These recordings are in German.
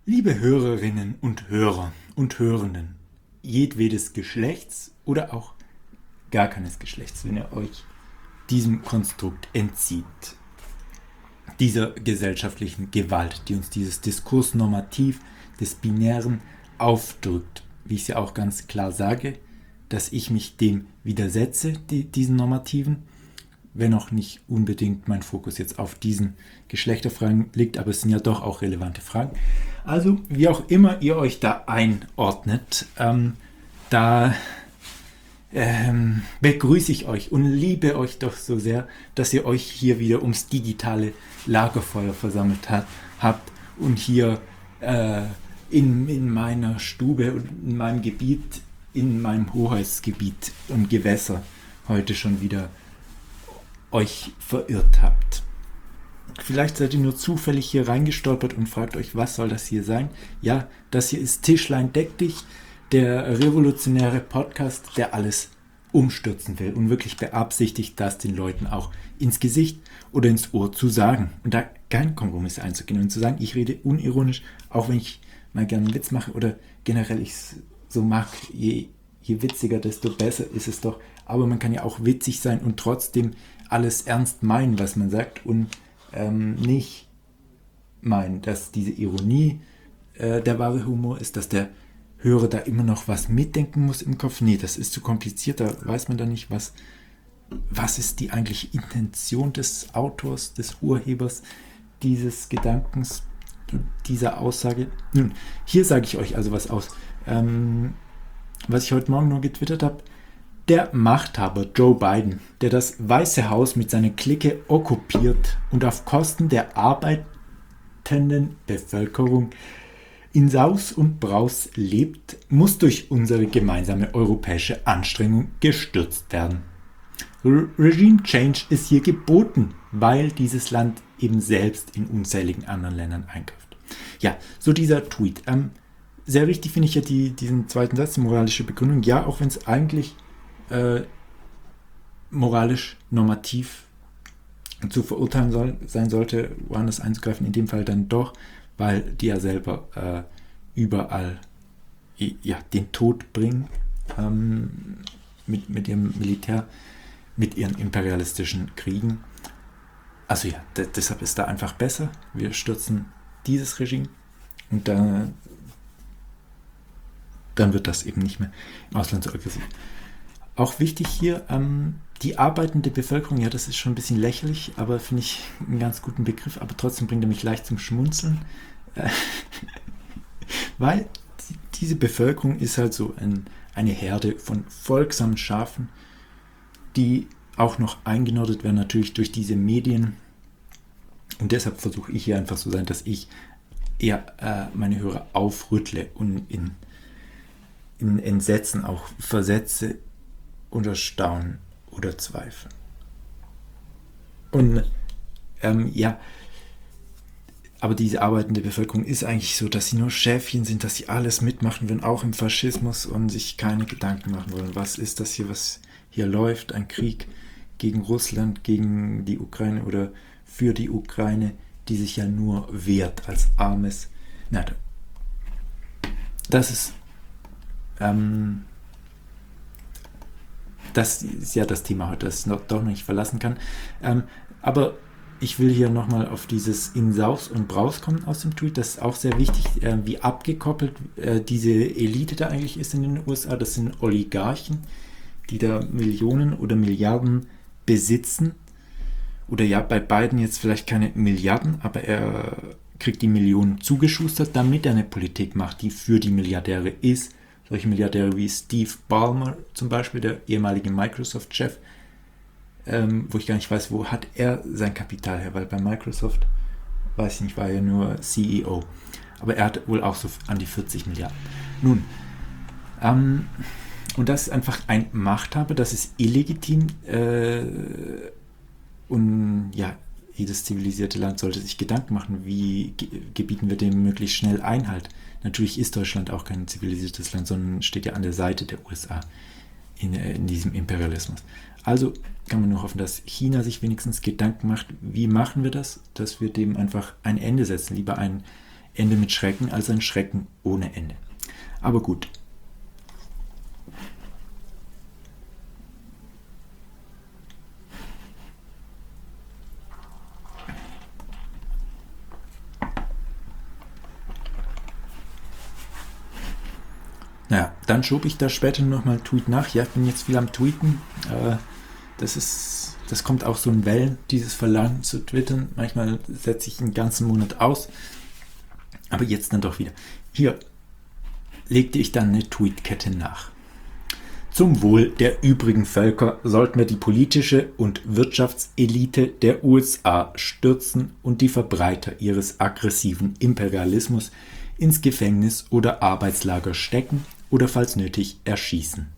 Liebe Hörerinnen und Hörer und Hörenden jedwedes Geschlechts oder auch gar keines Geschlechts, wenn ihr euch diesem Konstrukt entzieht, dieser gesellschaftlichen Gewalt, die uns dieses Diskursnormativ des Binären aufdrückt, wie ich es ja auch ganz klar sage, dass ich mich dem widersetze, diesen Normativen, wenn auch nicht unbedingt mein Fokus jetzt auf diesen Geschlechterfragen liegt, aber es sind ja doch auch relevante Fragen. Also, wie auch immer ihr euch da einordnet, da begrüße ich euch und liebe euch doch so sehr, dass ihr euch hier wieder ums digitale Lagerfeuer versammelt habt und hier in meiner Stube und in meinem Gebiet, in meinem Hoheitsgebiet und Gewässer heute schon wieder euch verirrt habt. Vielleicht seid ihr nur zufällig hier reingestolpert und fragt euch, was soll das hier sein? Ja, das hier ist Tischlein deck dich, der revolutionäre Podcast, der alles umstürzen will und wirklich beabsichtigt, das den Leuten auch ins Gesicht oder ins Ohr zu sagen und da keinen Kompromiss einzugehen und zu sagen, ich rede unironisch, auch wenn ich mal gerne einen Witz mache oder generell ich es so mag, je witziger, desto besser ist es doch. Aber man kann ja auch witzig sein und trotzdem alles ernst meinen, was man sagt und nicht meinen, dass diese Ironie der wahre Humor ist, dass der Hörer da immer noch was mitdenken muss im Kopf. Nee, das ist zu kompliziert, da weiß man da nicht, was ist die eigentliche Intention des Autors, des Urhebers dieses Gedankens, dieser Aussage. Nun, hier sage ich euch also was aus. Was ich heute Morgen nur getwittert habe, der Machthaber Joe Biden, der das Weiße Haus mit seiner Clique okkupiert und auf Kosten der arbeitenden Bevölkerung in Saus und Braus lebt, muss durch unsere gemeinsame europäische Anstrengung gestürzt werden. Regime Change ist hier geboten, weil dieses Land eben selbst in unzähligen anderen Ländern eingreift. Ja, so dieser Tweet. Sehr richtig finde ich ja diesen zweiten Satz, die moralische Begründung. Ja, auch wenn es eigentlich moralisch normativ zu verurteilen sein sollte, woanders einzugreifen, in dem Fall dann doch, weil die ja selber überall den Tod bringen mit ihrem Militär, mit ihren imperialistischen Kriegen. Also ja, deshalb ist da einfach besser. Wir stürzen dieses Regime und dann wird das eben nicht mehr im Ausland so aggressiv. Auch wichtig hier, die arbeitende Bevölkerung, ja, das ist schon ein bisschen lächerlich, aber finde ich einen ganz guten Begriff, aber trotzdem bringt er mich leicht zum Schmunzeln, weil diese Bevölkerung ist halt so eine Herde von folgsamen Schafen, die auch noch eingenordet werden natürlich durch diese Medien und deshalb versuche ich hier einfach so sein, dass ich eher meine Hörer aufrüttle und in Entsetzen auch versetze oder Staunen oder Zweifel. Und aber diese arbeitende Bevölkerung ist eigentlich so, dass sie nur Schäfchen sind, dass sie alles mitmachen wollen, auch im Faschismus und sich keine Gedanken machen wollen. Was ist das hier, was hier läuft? Ein Krieg gegen Russland, gegen die Ukraine oder für die Ukraine, die sich ja nur wehrt als armes. Das ist ja das Thema heute, das ich doch noch nicht verlassen kann. Aber ich will hier nochmal auf dieses in Saus und Braus kommen aus dem Tweet. Das ist auch sehr wichtig, wie abgekoppelt diese Elite da eigentlich ist in den USA. Das sind Oligarchen, die da Millionen oder Milliarden besitzen. Oder ja, bei Biden jetzt vielleicht keine Milliarden, aber er kriegt die Millionen zugeschustert, damit er eine Politik macht, die für die Milliardäre ist. Solche Milliardäre wie Steve Ballmer zum Beispiel, der ehemalige Microsoft-Chef, wo ich gar nicht weiß, wo hat er sein Kapital her, weil bei Microsoft, weiß ich nicht, war er nur CEO. Aber er hat wohl auch so an die 40 Milliarden. Nun, und das ist einfach ein Machthaber, das ist illegitim und ja, jedes zivilisierte Land sollte sich Gedanken machen, wie gebieten wir dem möglichst schnell Einhalt. Natürlich ist Deutschland auch kein zivilisiertes Land, sondern steht ja an der Seite der USA in diesem Imperialismus. Also kann man nur hoffen, dass China sich wenigstens Gedanken macht, wie machen wir das, dass wir dem einfach ein Ende setzen, lieber ein Ende mit Schrecken als ein Schrecken ohne Ende. Aber gut. Naja, dann schob ich da später nochmal einen Tweet nach. Ja, ich bin jetzt viel am Tweeten. Das kommt auch so in Wellen, dieses Verlangen zu twittern. Manchmal setze ich einen ganzen Monat aus. Aber jetzt dann doch wieder. Hier legte ich dann eine Tweetkette nach. Zum Wohl der übrigen Völker sollten wir die politische und Wirtschaftselite der USA stürzen und die Verbreiter ihres aggressiven Imperialismus ins Gefängnis oder Arbeitslager stecken oder falls nötig erschießen.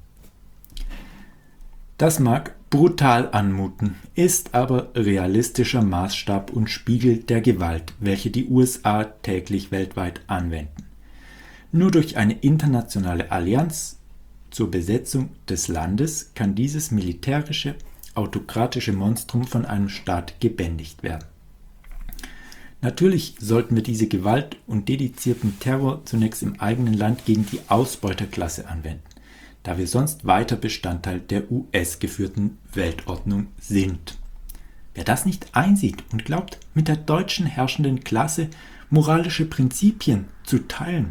Das mag brutal anmuten, ist aber realistischer Maßstab und Spiegel der Gewalt, welche die USA täglich weltweit anwenden. Nur durch eine internationale Allianz zur Besetzung des Landes kann dieses militärische, autokratische Monstrum von einem Staat gebändigt werden. Natürlich sollten wir diese Gewalt und dedizierten Terror zunächst im eigenen Land gegen die Ausbeuterklasse anwenden, da wir sonst weiter Bestandteil der US-geführten Weltordnung sind. Wer das nicht einsieht und glaubt, mit der deutschen herrschenden Klasse moralische Prinzipien zu teilen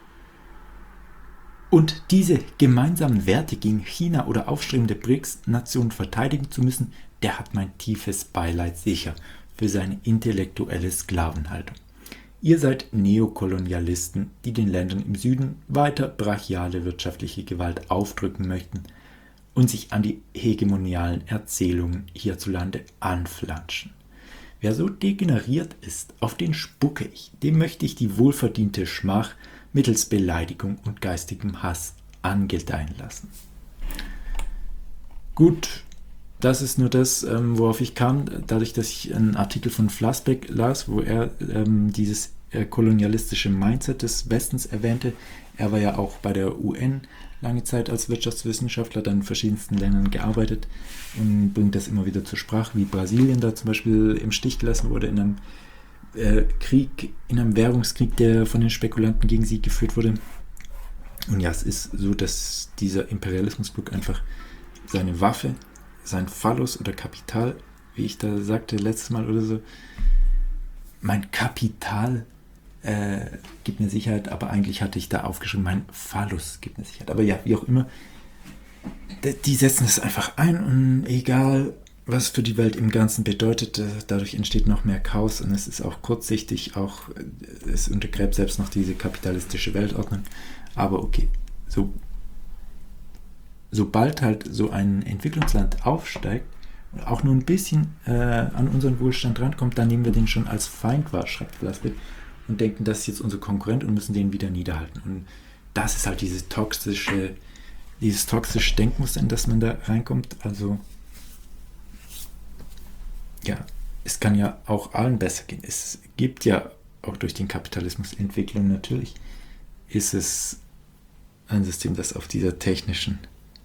und diese gemeinsamen Werte gegen China oder aufstrebende BRICS-Nationen verteidigen zu müssen, der hat mein tiefes Beileid sicher für seine intellektuelle Sklavenhaltung. Ihr seid Neokolonialisten, die den Ländern im Süden weiter brachiale wirtschaftliche Gewalt aufdrücken möchten und sich an die hegemonialen Erzählungen hierzulande anflanschen. Wer so degeneriert ist, auf den spucke ich, dem möchte ich die wohlverdiente Schmach mittels Beleidigung und geistigem Hass angedeihen lassen. Gut, das ist nur das, worauf ich kam, dadurch, dass ich einen Artikel von Flassbeck las, wo er dieses kolonialistische Mindset des Westens erwähnte. Er war ja auch bei der UN lange Zeit als Wirtschaftswissenschaftler, dann in verschiedensten Ländern gearbeitet und bringt das immer wieder zur Sprache, wie Brasilien da zum Beispiel im Stich gelassen wurde in einem Krieg, in einem Währungskrieg, der von den Spekulanten gegen sie geführt wurde. Und ja, es ist so, dass dieser Imperialismusblock einfach seine Waffe, sein Phallus oder Kapital, wie ich da sagte letztes Mal oder so, mein Kapital gibt mir Sicherheit, aber eigentlich hatte ich da aufgeschrieben, mein Phallus gibt mir Sicherheit. Aber ja, wie auch immer, die setzen es einfach ein und egal, was für die Welt im Ganzen bedeutet, dadurch entsteht noch mehr Chaos und es ist auch kurzsichtig, auch es untergräbt selbst noch diese kapitalistische Weltordnung. Aber okay, sobald halt so ein Entwicklungsland aufsteigt und auch nur ein bisschen an unseren Wohlstand rankommt, dann nehmen wir den schon als Feind wahr, schreibt Flassbeck, und denken, das ist jetzt unser Konkurrent und müssen den wieder niederhalten. Und das ist halt dieses toxische Denkmuster, in das man da reinkommt. Also ja, es kann ja auch allen besser gehen. Es gibt ja auch durch den Kapitalismus Entwicklung. Natürlich ist es ein System, das auf dieser technischen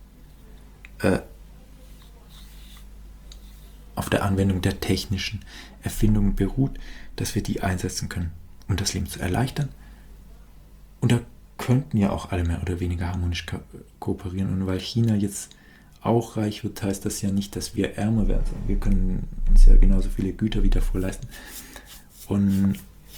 auf der Anwendung der technischen Erfindungen beruht, dass wir die einsetzen können, um das Leben zu erleichtern. Und da könnten ja auch alle mehr oder weniger harmonisch kooperieren. Und weil China jetzt auch reich wird, heißt das ja nicht, dass wir ärmer werden, sondern wir können uns ja genauso viele Güter wieder vorleisten. Und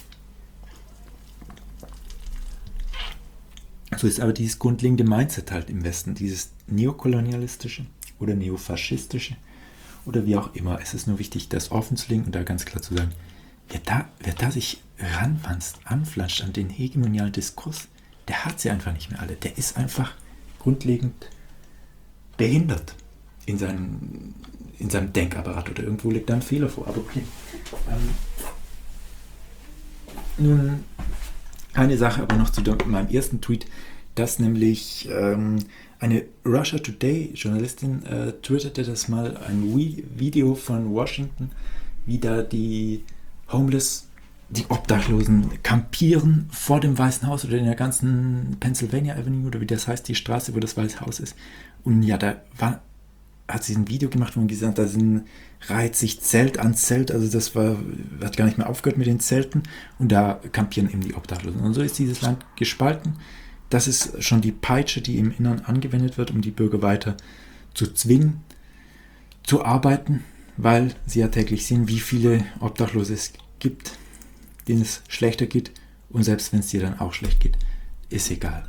so ist aber dieses grundlegende Mindset halt im Westen, dieses neokolonialistische oder neofaschistische oder wie auch immer. Es ist nur wichtig, das offen zu legen und da ganz klar zu sagen, wer da sich anflanscht an den hegemonialen Diskurs, der hat sie einfach nicht mehr alle. Der ist einfach grundlegend behindert in seinem Denkapparat oder irgendwo liegt da ein Fehler vor. Aber okay. Nun, eine Sache aber noch zu meinem ersten Tweet, dass nämlich eine Russia Today Journalistin twitterte das mal, ein Video von Washington, wie da die Obdachlosen campieren vor dem Weißen Haus oder in der ganzen Pennsylvania Avenue oder wie das heißt, die Straße, wo das Weiße Haus ist. Und ja, da war hat sie ein Video gemacht, wo man gesagt hat, reiht sich Zelt an Zelt, also hat gar nicht mehr aufgehört mit den Zelten und da kampieren eben die Obdachlosen. Und so ist dieses Land gespalten. Das ist schon die Peitsche, die im Innern angewendet wird, um die Bürger weiter zu zwingen, zu arbeiten, weil sie ja täglich sehen, wie viele Obdachlose es gibt, denen es schlechter geht und selbst wenn es dir dann auch schlecht geht, ist egal.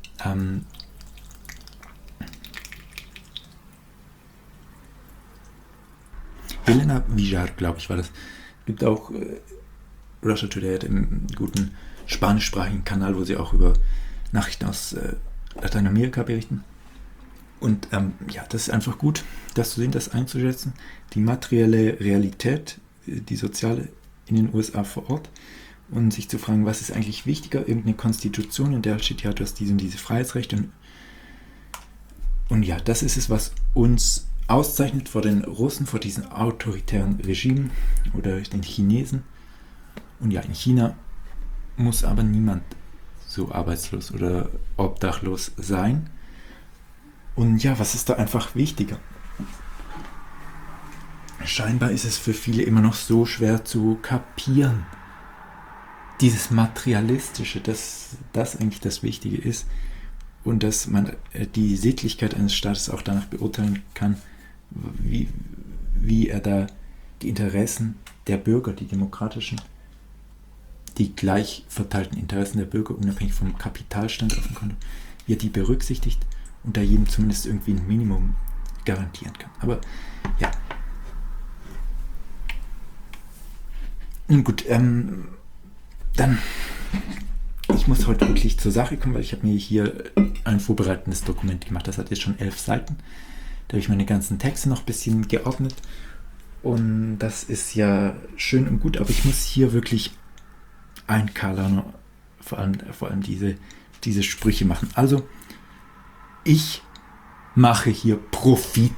Helena Villar, glaube ich, war das. Gibt auch Russia Today hat einen guten spanischsprachigen Kanal, wo sie auch über Nachrichten aus Lateinamerika berichten. Und das ist einfach gut, das zu sehen, das einzuschätzen. Die materielle Realität, die soziale in den USA vor Ort und sich zu fragen, was ist eigentlich wichtiger, irgendeine Konstitution, in der steht, ja, du hast diese und diese Freiheitsrechte. Und ja, das ist es, was uns auszeichnet vor den Russen, vor diesen autoritären Regimen oder den Chinesen. Und ja, in China muss aber niemand so arbeitslos oder obdachlos sein. Und ja, was ist da einfach wichtiger? Scheinbar ist es für viele immer noch so schwer zu kapieren. Dieses Materialistische, dass das eigentlich das Wichtige ist und dass man die Sittlichkeit eines Staates auch danach beurteilen kann, wie er da die Interessen der Bürger, die demokratischen, die gleich verteilten Interessen der Bürger, unabhängig vom Kapitalstand auf dem Konto, wie er die berücksichtigt und da jedem zumindest irgendwie ein Minimum garantieren kann. Aber ja. Nun gut, dann, ich muss heute wirklich zur Sache kommen, weil ich habe mir hier ein vorbereitendes Dokument gemacht. Das hat jetzt schon 11 Seiten. Da habe ich meine ganzen Texte noch ein bisschen geordnet. Und das ist ja schön und gut, aber ich muss hier wirklich einkallern, vor allem diese Sprüche machen. Also, ich mache hier Profite.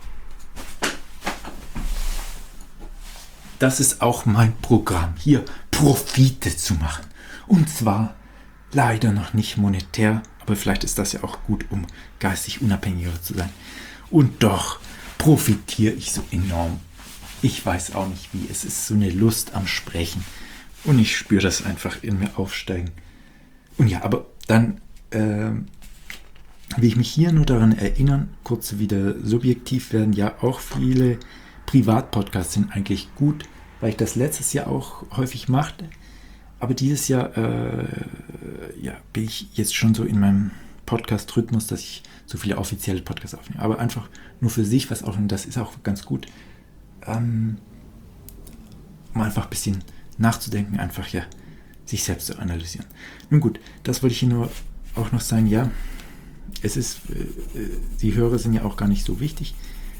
Das ist auch mein Programm, hier Profite zu machen. Und zwar leider noch nicht monetär, aber vielleicht ist das ja auch gut, um geistig unabhängiger zu sein. Und doch profitiere ich so enorm. Ich weiß auch nicht wie. Es ist so eine Lust am Sprechen. Und ich spüre das einfach in mir aufsteigen. Und ja, aber dann will ich mich hier nur daran erinnern, kurz wieder subjektiv werden, ja auch viele Privatpodcasts sind eigentlich gut, weil ich das letztes Jahr auch häufig machte. Aber dieses Jahr bin ich jetzt schon so in meinem Podcast-Rhythmus, dass ich so viele offizielle Podcasts aufnehme. Aber einfach nur für sich was aufnehmen, das ist auch ganz gut. Um einfach ein bisschen nachzudenken, einfach ja sich selbst zu analysieren. Nun gut, das wollte ich hier nur auch noch sagen, ja, es ist, die Hörer sind ja auch gar nicht so wichtig.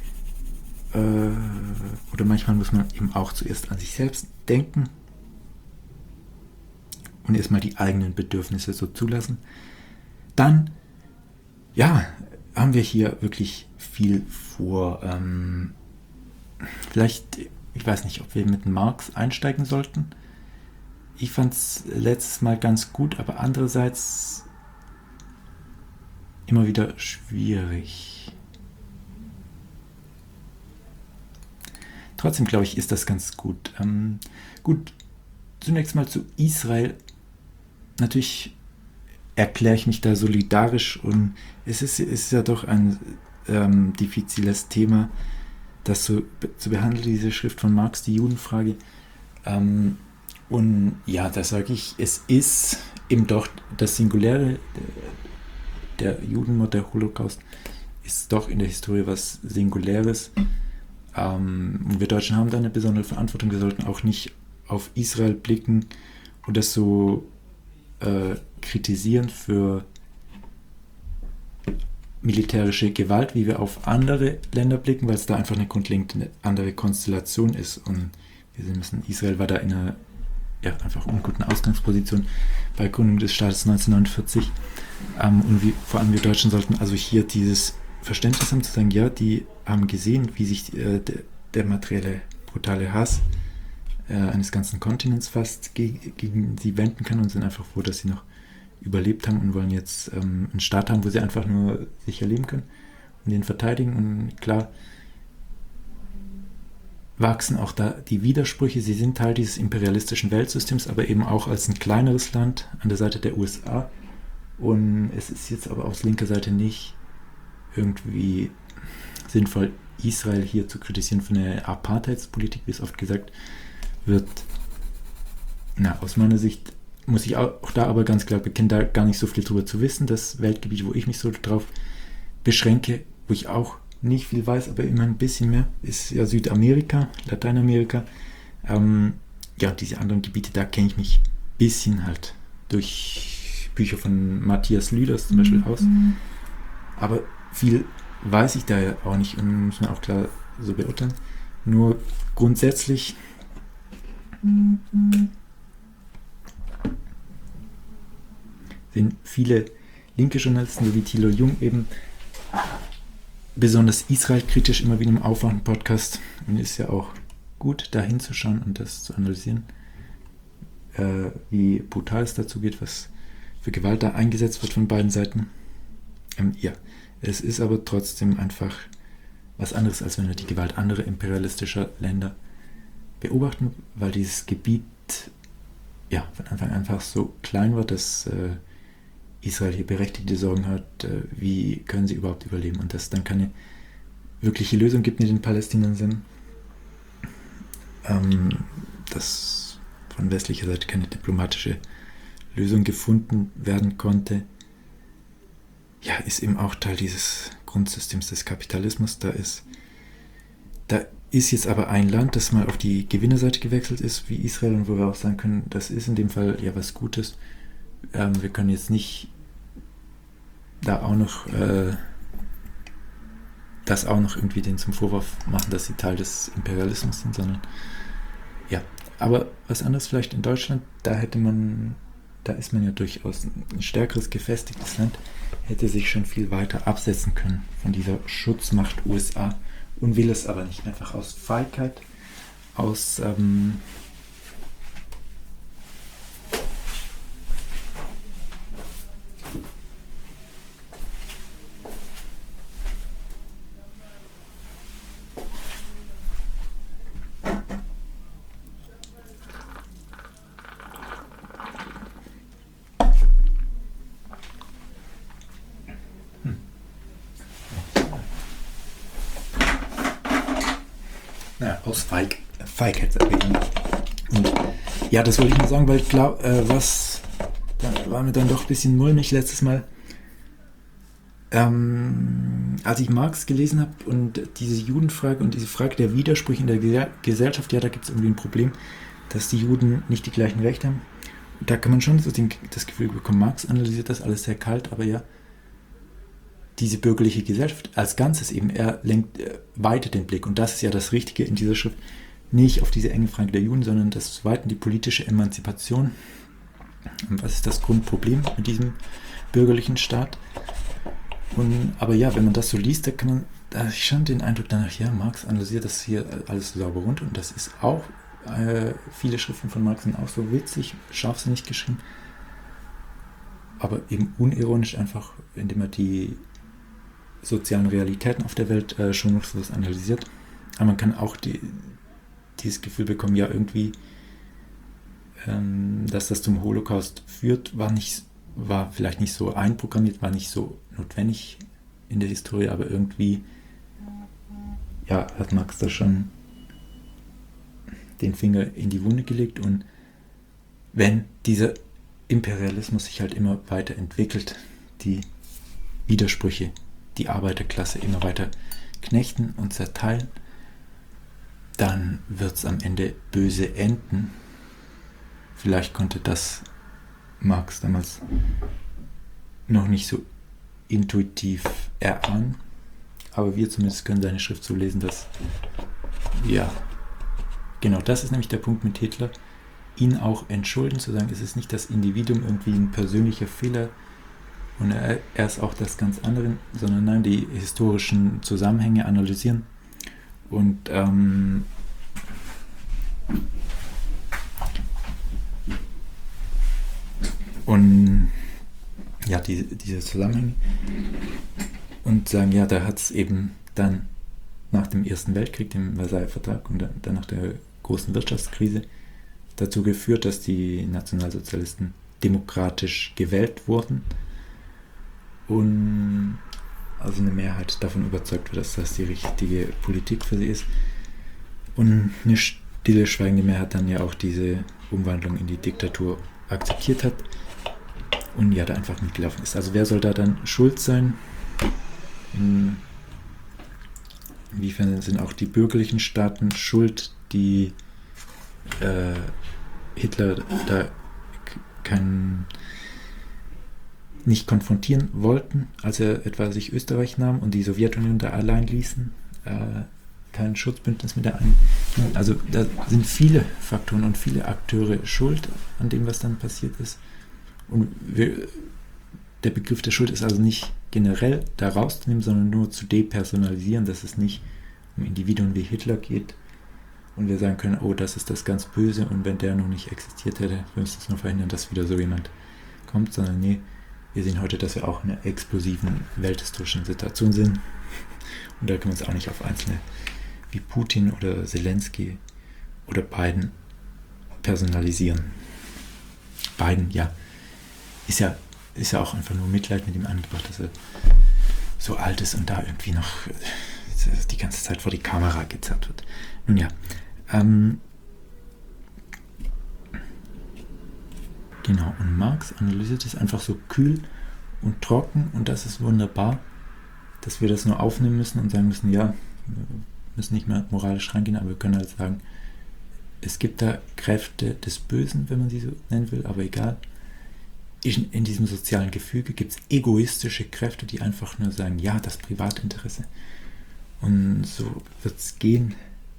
Oder manchmal muss man eben auch zuerst an sich selbst denken und erstmal die eigenen Bedürfnisse so zulassen. Dann, ja, haben wir hier wirklich viel vor. Vielleicht, ich weiß nicht, ob wir mit Marx einsteigen sollten. Ich fand es letztes Mal ganz gut, aber andererseits immer wieder schwierig. Trotzdem glaube ich, ist das ganz gut. Gut, zunächst mal zu Israel. Natürlich erkläre ich mich da solidarisch und es ist ja doch ein diffiziles Thema, das zu behandeln, diese Schrift von Marx, die Judenfrage. Und ja, da sage ich, es ist eben doch das Singuläre, der Judenmord, der Holocaust, ist doch in der Historie was Singuläres. Und wir Deutschen haben da eine besondere Verantwortung. Wir sollten auch nicht auf Israel blicken und das so kritisieren für militärische Gewalt, wie wir auf andere Länder blicken, weil es da einfach eine grundlegend andere Konstellation ist. Und wir müssen, Israel war da in einer einfach unguten Ausgangsposition bei Gründung des Staates 1949. Und vor allem wir Deutschen sollten also hier dieses Verständnis haben, zu sagen, ja, die haben gesehen, wie sich der materielle, brutale Hass eines ganzen Kontinents fast gegen sie wenden kann und sind einfach froh, dass sie noch überlebt haben und wollen jetzt einen Staat haben, wo sie einfach nur sicher leben können. den verteidigen. Und klar wachsen auch da die Widersprüche. Sie sind Teil dieses imperialistischen Weltsystems, aber eben auch als ein kleineres Land an der Seite der USA. Und es ist jetzt aber aus linker Seite nicht irgendwie sinnvoll, Israel hier zu kritisieren für eine Apartheidspolitik, wie es oft gesagt wird. Aus meiner Sicht muss ich auch da aber ganz klar bekennen, da gar nicht so viel drüber zu wissen. Das Weltgebiet, wo ich mich so drauf beschränke, wo ich auch nicht viel weiß, aber immer ein bisschen mehr, ist ja Südamerika, Lateinamerika. Diese anderen Gebiete, da kenne ich mich ein bisschen halt durch Bücher von Matthias Lüders zum Beispiel aus. Aber viel weiß ich da ja auch nicht und muss man auch klar so beurteilen. Nur grundsätzlich sind viele linke Journalisten, wie Thilo Jung eben, besonders israelkritisch immer wieder im Aufwachen-Podcast. Und ist ja auch gut, da hinzuschauen und das zu analysieren, wie brutal es dazu geht, was für Gewalt da eingesetzt wird von beiden Seiten. Es ist aber trotzdem einfach was anderes, als wenn wir die Gewalt anderer imperialistischer Länder beobachten, weil dieses Gebiet von Anfang an einfach so klein war, dass Israel hier berechtigte Sorgen hat, wie können sie überhaupt überleben und dass es dann keine wirkliche Lösung gibt mit den Palästinensern, dass von westlicher Seite keine diplomatische Lösung gefunden werden konnte, ist eben auch Teil dieses Grundsystems des Kapitalismus. Da ist jetzt aber ein Land, das mal auf die Gewinnerseite gewechselt ist, wie Israel, und wo wir auch sagen können, das ist in dem Fall ja was Gutes. Wir können jetzt nicht da auch noch das auch noch irgendwie denen zum Vorwurf machen, dass sie Teil des Imperialismus sind, sondern aber was anderes vielleicht in Deutschland, da ist man ja durchaus ein stärkeres, gefestigtes Land, hätte sich schon viel weiter absetzen können von dieser Schutzmacht USA und will es aber nicht, einfach aus Feigheit, aus Feigheit. Und das wollte ich nur sagen, weil klar, da war mir dann doch ein bisschen mulmig letztes Mal, als ich Marx gelesen habe und diese Judenfrage und diese Frage der Widersprüche in der Gesellschaft, da gibt es irgendwie ein Problem, dass die Juden nicht die gleichen Rechte haben. Und da kann man schon so das Gefühl bekommen, Marx analysiert das alles sehr kalt, aber diese bürgerliche Gesellschaft als Ganzes eben, er lenkt weiter den Blick, und das ist ja das Richtige in dieser Schrift, nicht auf diese enge Frage der Juden, sondern das ist weiter die politische Emanzipation. Und was ist das Grundproblem mit diesem bürgerlichen Staat? Aber wenn man das so liest, da habe ich schon den Eindruck danach, Marx analysiert das hier alles so sauber runter, und das ist auch, viele Schriften von Marx sind auch so witzig, scharfsinnig geschrieben, aber eben unironisch, einfach, indem er die sozialen Realitäten auf der Welt schon noch so analysiert. Aber man kann auch dieses Gefühl bekommen, irgendwie, dass das zum Holocaust führt, war vielleicht nicht so einprogrammiert, war nicht so notwendig in der Historie, aber irgendwie hat Marx da schon den Finger in die Wunde gelegt. Und wenn dieser Imperialismus sich halt immer weiter entwickelt, die Widersprüche, die Arbeiterklasse immer weiter knechten und zerteilen, dann wird es am Ende böse enden. Vielleicht konnte das Marx damals noch nicht so intuitiv erahnen, aber wir zumindest können seine Schrift so lesen, dass genau das ist nämlich der Punkt mit Hitler, ihn auch entschulden, zu sagen, es ist nicht das Individuum irgendwie ein persönlicher Fehler und er ist auch das ganz andere, sondern nein, die historischen Zusammenhänge analysieren und diese Zusammenhänge und sagen, ja, da hat es eben dann nach dem Ersten Weltkrieg, dem Versailler Vertrag und dann nach der großen Wirtschaftskrise dazu geführt, dass die Nationalsozialisten demokratisch gewählt wurden und also eine Mehrheit davon überzeugt wird, dass das die richtige Politik für sie ist. Und eine stille, schweigende Mehrheit dann ja auch diese Umwandlung in die Diktatur akzeptiert hat und ja, da einfach mitgelaufen ist. Also wer soll da dann schuld sein? Inwiefern sind auch die bürgerlichen Staaten schuld, die Hitler da nicht konfrontieren wollten, als er etwa sich Österreich nahm und die Sowjetunion da allein ließen, kein Schutzbündnis mit der einging. Also da sind viele Faktoren und viele Akteure schuld an dem, was dann passiert ist. Und der Begriff der Schuld ist also nicht generell da rauszunehmen, sondern nur zu depersonalisieren, dass es nicht um Individuen wie Hitler geht und wir sagen können, oh, das ist das ganz Böse und wenn der noch nicht existiert hätte, wir müssen es nur verhindern, dass wieder so jemand kommt, sondern nee, wir sehen heute, dass wir auch in einer explosiven welthistorischen Situation sind und da können wir uns auch nicht auf Einzelne wie Putin oder Zelensky oder Biden personalisieren. Biden, ja, ist ja auch einfach nur Mitleid mit ihm angebracht, dass er so alt ist und da irgendwie noch die ganze Zeit vor die Kamera gezerrt wird. Nun ja, genau, und Marx analysiert es einfach so kühl und trocken und das ist wunderbar, dass wir das nur aufnehmen müssen und sagen müssen, ja, wir müssen nicht mehr moralisch reingehen, aber wir können halt sagen, es gibt da Kräfte des Bösen, wenn man sie so nennen will, aber egal. In diesem sozialen Gefüge gibt es egoistische Kräfte, die einfach nur sagen, ja, das Privatinteresse. Und so wird es gehen.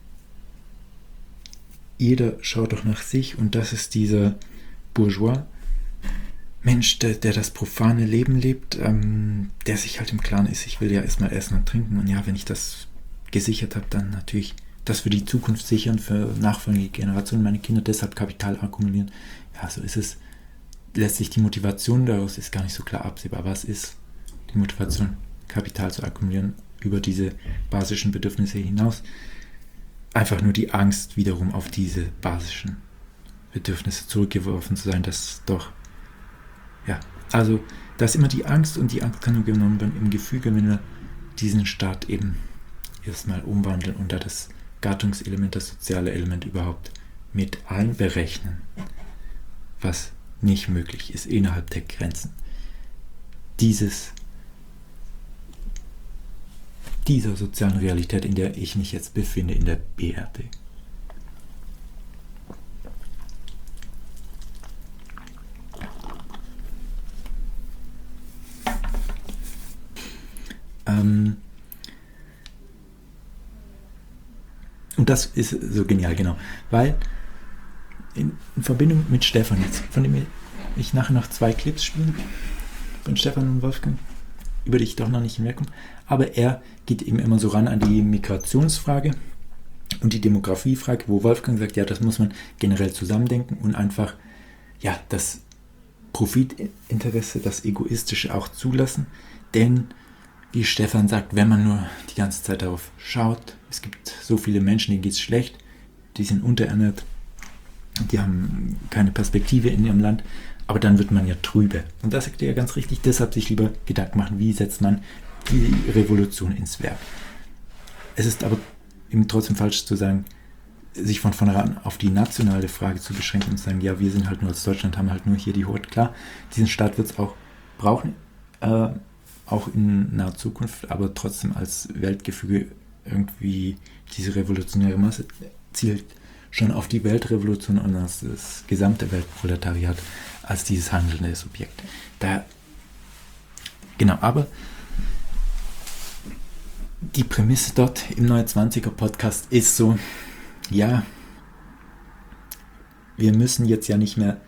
Jeder schaut doch nach sich und das ist dieser Bourgeois, Mensch, der das profane Leben lebt, der sich halt im Klaren ist, ich will ja erstmal essen und trinken und ja, wenn ich das gesichert habe, dann natürlich das für die Zukunft sichern, für nachfolgende Generationen, meine Kinder, deshalb Kapital akkumulieren. Ja, so ist es. Lässt sich die Motivation daraus ist gar nicht so klar absehbar. Was ist die Motivation, Kapital zu akkumulieren über diese basischen Bedürfnisse hinaus? Einfach nur die Angst, wiederum auf diese basischen Bedürfnisse zurückgeworfen zu sein, das doch, ja, also da ist immer die Angst und die Angst kann nur genommen werden im Gefüge, wenn wir diesen Staat eben erstmal umwandeln und da das Gattungselement, das soziale Element überhaupt mit einberechnen, was nicht möglich ist innerhalb der Grenzen dieser sozialen Realität, in der ich mich jetzt befinde, in der BRD. Und das ist so genial, genau, weil in Verbindung mit Stefan jetzt, von dem ich nachher noch 2 Clips spiele, von Stefan und Wolfgang, über die ich doch noch nicht hinwegkomme, aber er geht eben immer so ran an die Migrationsfrage und die Demografiefrage, wo Wolfgang sagt, ja, das muss man generell zusammendenken und einfach, ja, das Profitinteresse, das Egoistische auch zulassen, denn, wie Stefan sagt, wenn man nur die ganze Zeit darauf schaut, es gibt so viele Menschen, denen geht es schlecht, die sind unterernährt, die haben keine Perspektive in ihrem Land, aber dann wird man ja trübe. Und das sagt er ja ganz richtig, deshalb sich lieber Gedanken machen, wie setzt man die Revolution ins Werk. Es ist aber eben trotzdem falsch zu sagen, sich von vornherein auf die nationale Frage zu beschränken und zu sagen, ja, wir sind halt nur als Deutschland, haben halt nur hier die Hoheit. Klar, diesen Staat wird es auch brauchen, auch in naher Zukunft, aber trotzdem als Weltgefüge irgendwie diese revolutionäre Masse zielt schon auf die Weltrevolution und das gesamte Weltproletariat als dieses handelnde Subjekt. Genau, aber die Prämisse dort im Neue 20er Podcast ist so, ja, wir müssen jetzt ja nicht mehr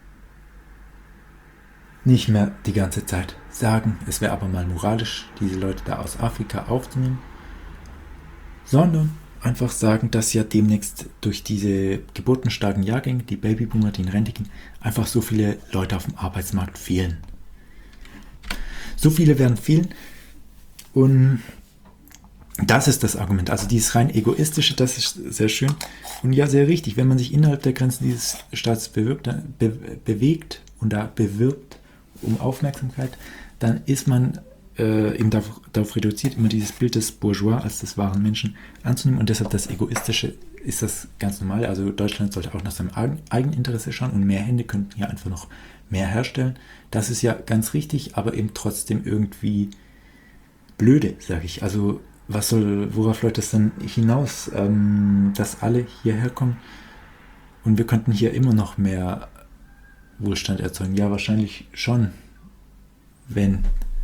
die ganze Zeit sagen, es wäre aber mal moralisch, diese Leute da aus Afrika aufzunehmen, sondern einfach sagen, dass ja demnächst durch diese geburtenstarken Jahrgänge, die Babyboomer, die in Rente gehen, einfach so viele Leute auf dem Arbeitsmarkt fehlen. So viele werden fehlen Und das ist das Argument. Also dieses rein egoistische, das ist sehr schön und ja, sehr richtig. Wenn man sich innerhalb der Grenzen dieses Staates bewegt und da bewirbt um Aufmerksamkeit, dann ist man eben darauf reduziert, immer dieses Bild des Bourgeois als des wahren Menschen anzunehmen und deshalb das Egoistische ist das ganz normal. Also Deutschland sollte auch nach seinem Eigeninteresse schauen und mehr Hände könnten hier einfach noch mehr herstellen. Das ist ja ganz richtig, aber eben trotzdem irgendwie blöde, sage ich. Also worauf läuft das dann hinaus, dass alle hierher kommen und wir könnten hier immer noch mehr Wohlstand erzeugen? Ja, wahrscheinlich schon, wenn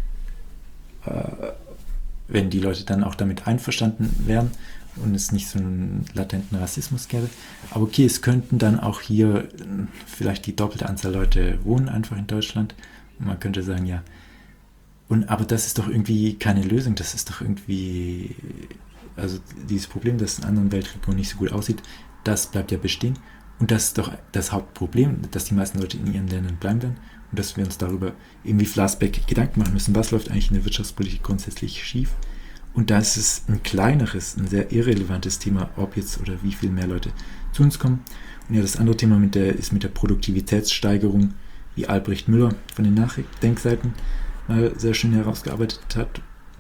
die Leute dann auch damit einverstanden wären und es nicht so einen latenten Rassismus gäbe. Aber okay, es könnten dann auch hier vielleicht die doppelte Anzahl Leute wohnen einfach in Deutschland und man könnte sagen, ja, aber das ist doch irgendwie keine Lösung, das ist doch irgendwie, also dieses Problem, dass es in anderen Weltregionen nicht so gut aussieht, das bleibt ja bestehen und das ist doch das Hauptproblem, dass die meisten Leute in ihren Ländern bleiben werden und dass wir uns darüber irgendwie Flassbeck Gedanken machen müssen, was läuft eigentlich in der Wirtschaftspolitik grundsätzlich schief und da ist es ein kleineres, ein sehr irrelevantes Thema, ob jetzt oder wie viel mehr Leute zu uns kommen und ja, das andere Thema ist mit der Produktivitätssteigerung, wie Albrecht Müller von den Nachdenkseiten mal sehr schön herausgearbeitet hat,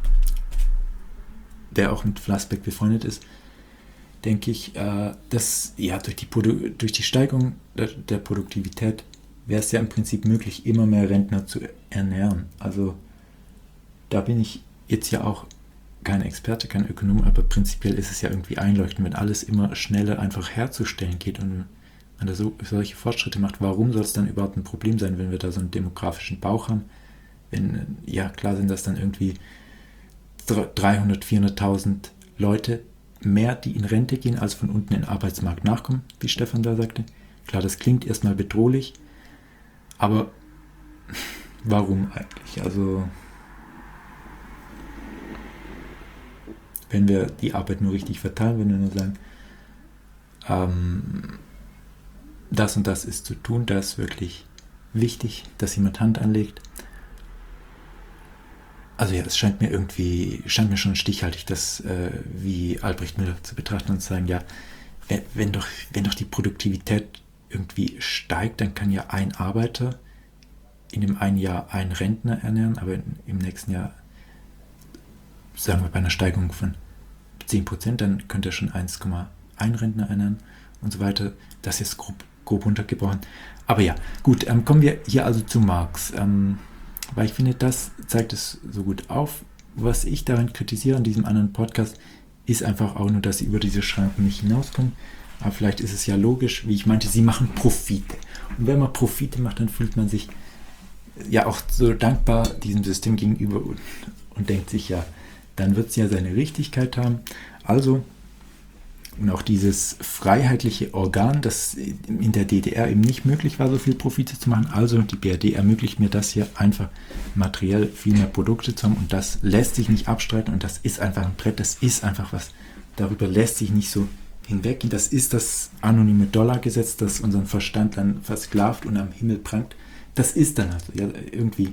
der auch mit Flassbeck befreundet ist, denke ich, dass ja durch die Steigerung der Produktivität wäre es ja im Prinzip möglich, immer mehr Rentner zu ernähren. Also da bin ich jetzt ja auch kein Experte, kein Ökonom, aber prinzipiell ist es ja irgendwie einleuchtend, wenn alles immer schneller einfach herzustellen geht und man da solche Fortschritte macht, warum soll es dann überhaupt ein Problem sein, wenn wir da so einen demografischen Bauch haben? Wenn, ja, klar sind das dann irgendwie 300.000, 400.000 Leute mehr, die in Rente gehen, als von unten in den Arbeitsmarkt nachkommen, wie Stefan da sagte. Klar, das klingt erstmal bedrohlich, aber warum eigentlich? Also, wenn wir die Arbeit nur richtig verteilen, wenn wir nur sagen, das und das ist zu tun, da ist wirklich wichtig, dass jemand Hand anlegt. Also ja, es scheint mir schon stichhaltig, das wie Albrecht Müller zu betrachten und zu sagen, ja, wenn doch die Produktivität irgendwie steigt, dann kann ja ein Arbeiter in dem einen Jahr einen Rentner ernähren, aber im nächsten Jahr, sagen wir bei einer Steigerung von 10%, dann könnte er schon 1,1 Rentner ernähren und so weiter. Das ist grob runtergebrochen. Aber ja, gut, kommen wir hier also zu Marx. Weil ich finde, das zeigt es so gut auf. Was ich daran kritisiere in diesem anderen Podcast, ist einfach auch nur, dass sie über diese Schranken nicht hinauskommen. Aber vielleicht ist es ja logisch, wie ich meinte, sie machen Profite. Und wenn man Profite macht, dann fühlt man sich ja auch so dankbar diesem System gegenüber und denkt sich, ja, dann wird es ja seine Richtigkeit haben. Also, und auch dieses freiheitliche Organ, das in der DDR eben nicht möglich war, so viel Profite zu machen. Also die BRD ermöglicht mir das hier einfach materiell viel mehr Produkte zu haben und das lässt sich nicht abstreiten und das ist einfach ein Brett, das ist einfach was. Darüber lässt sich nicht so hinweggehen. Das ist das anonyme Dollargesetz, das unseren Verstand dann versklavt und am Himmel prangt. Das ist dann also ja, irgendwie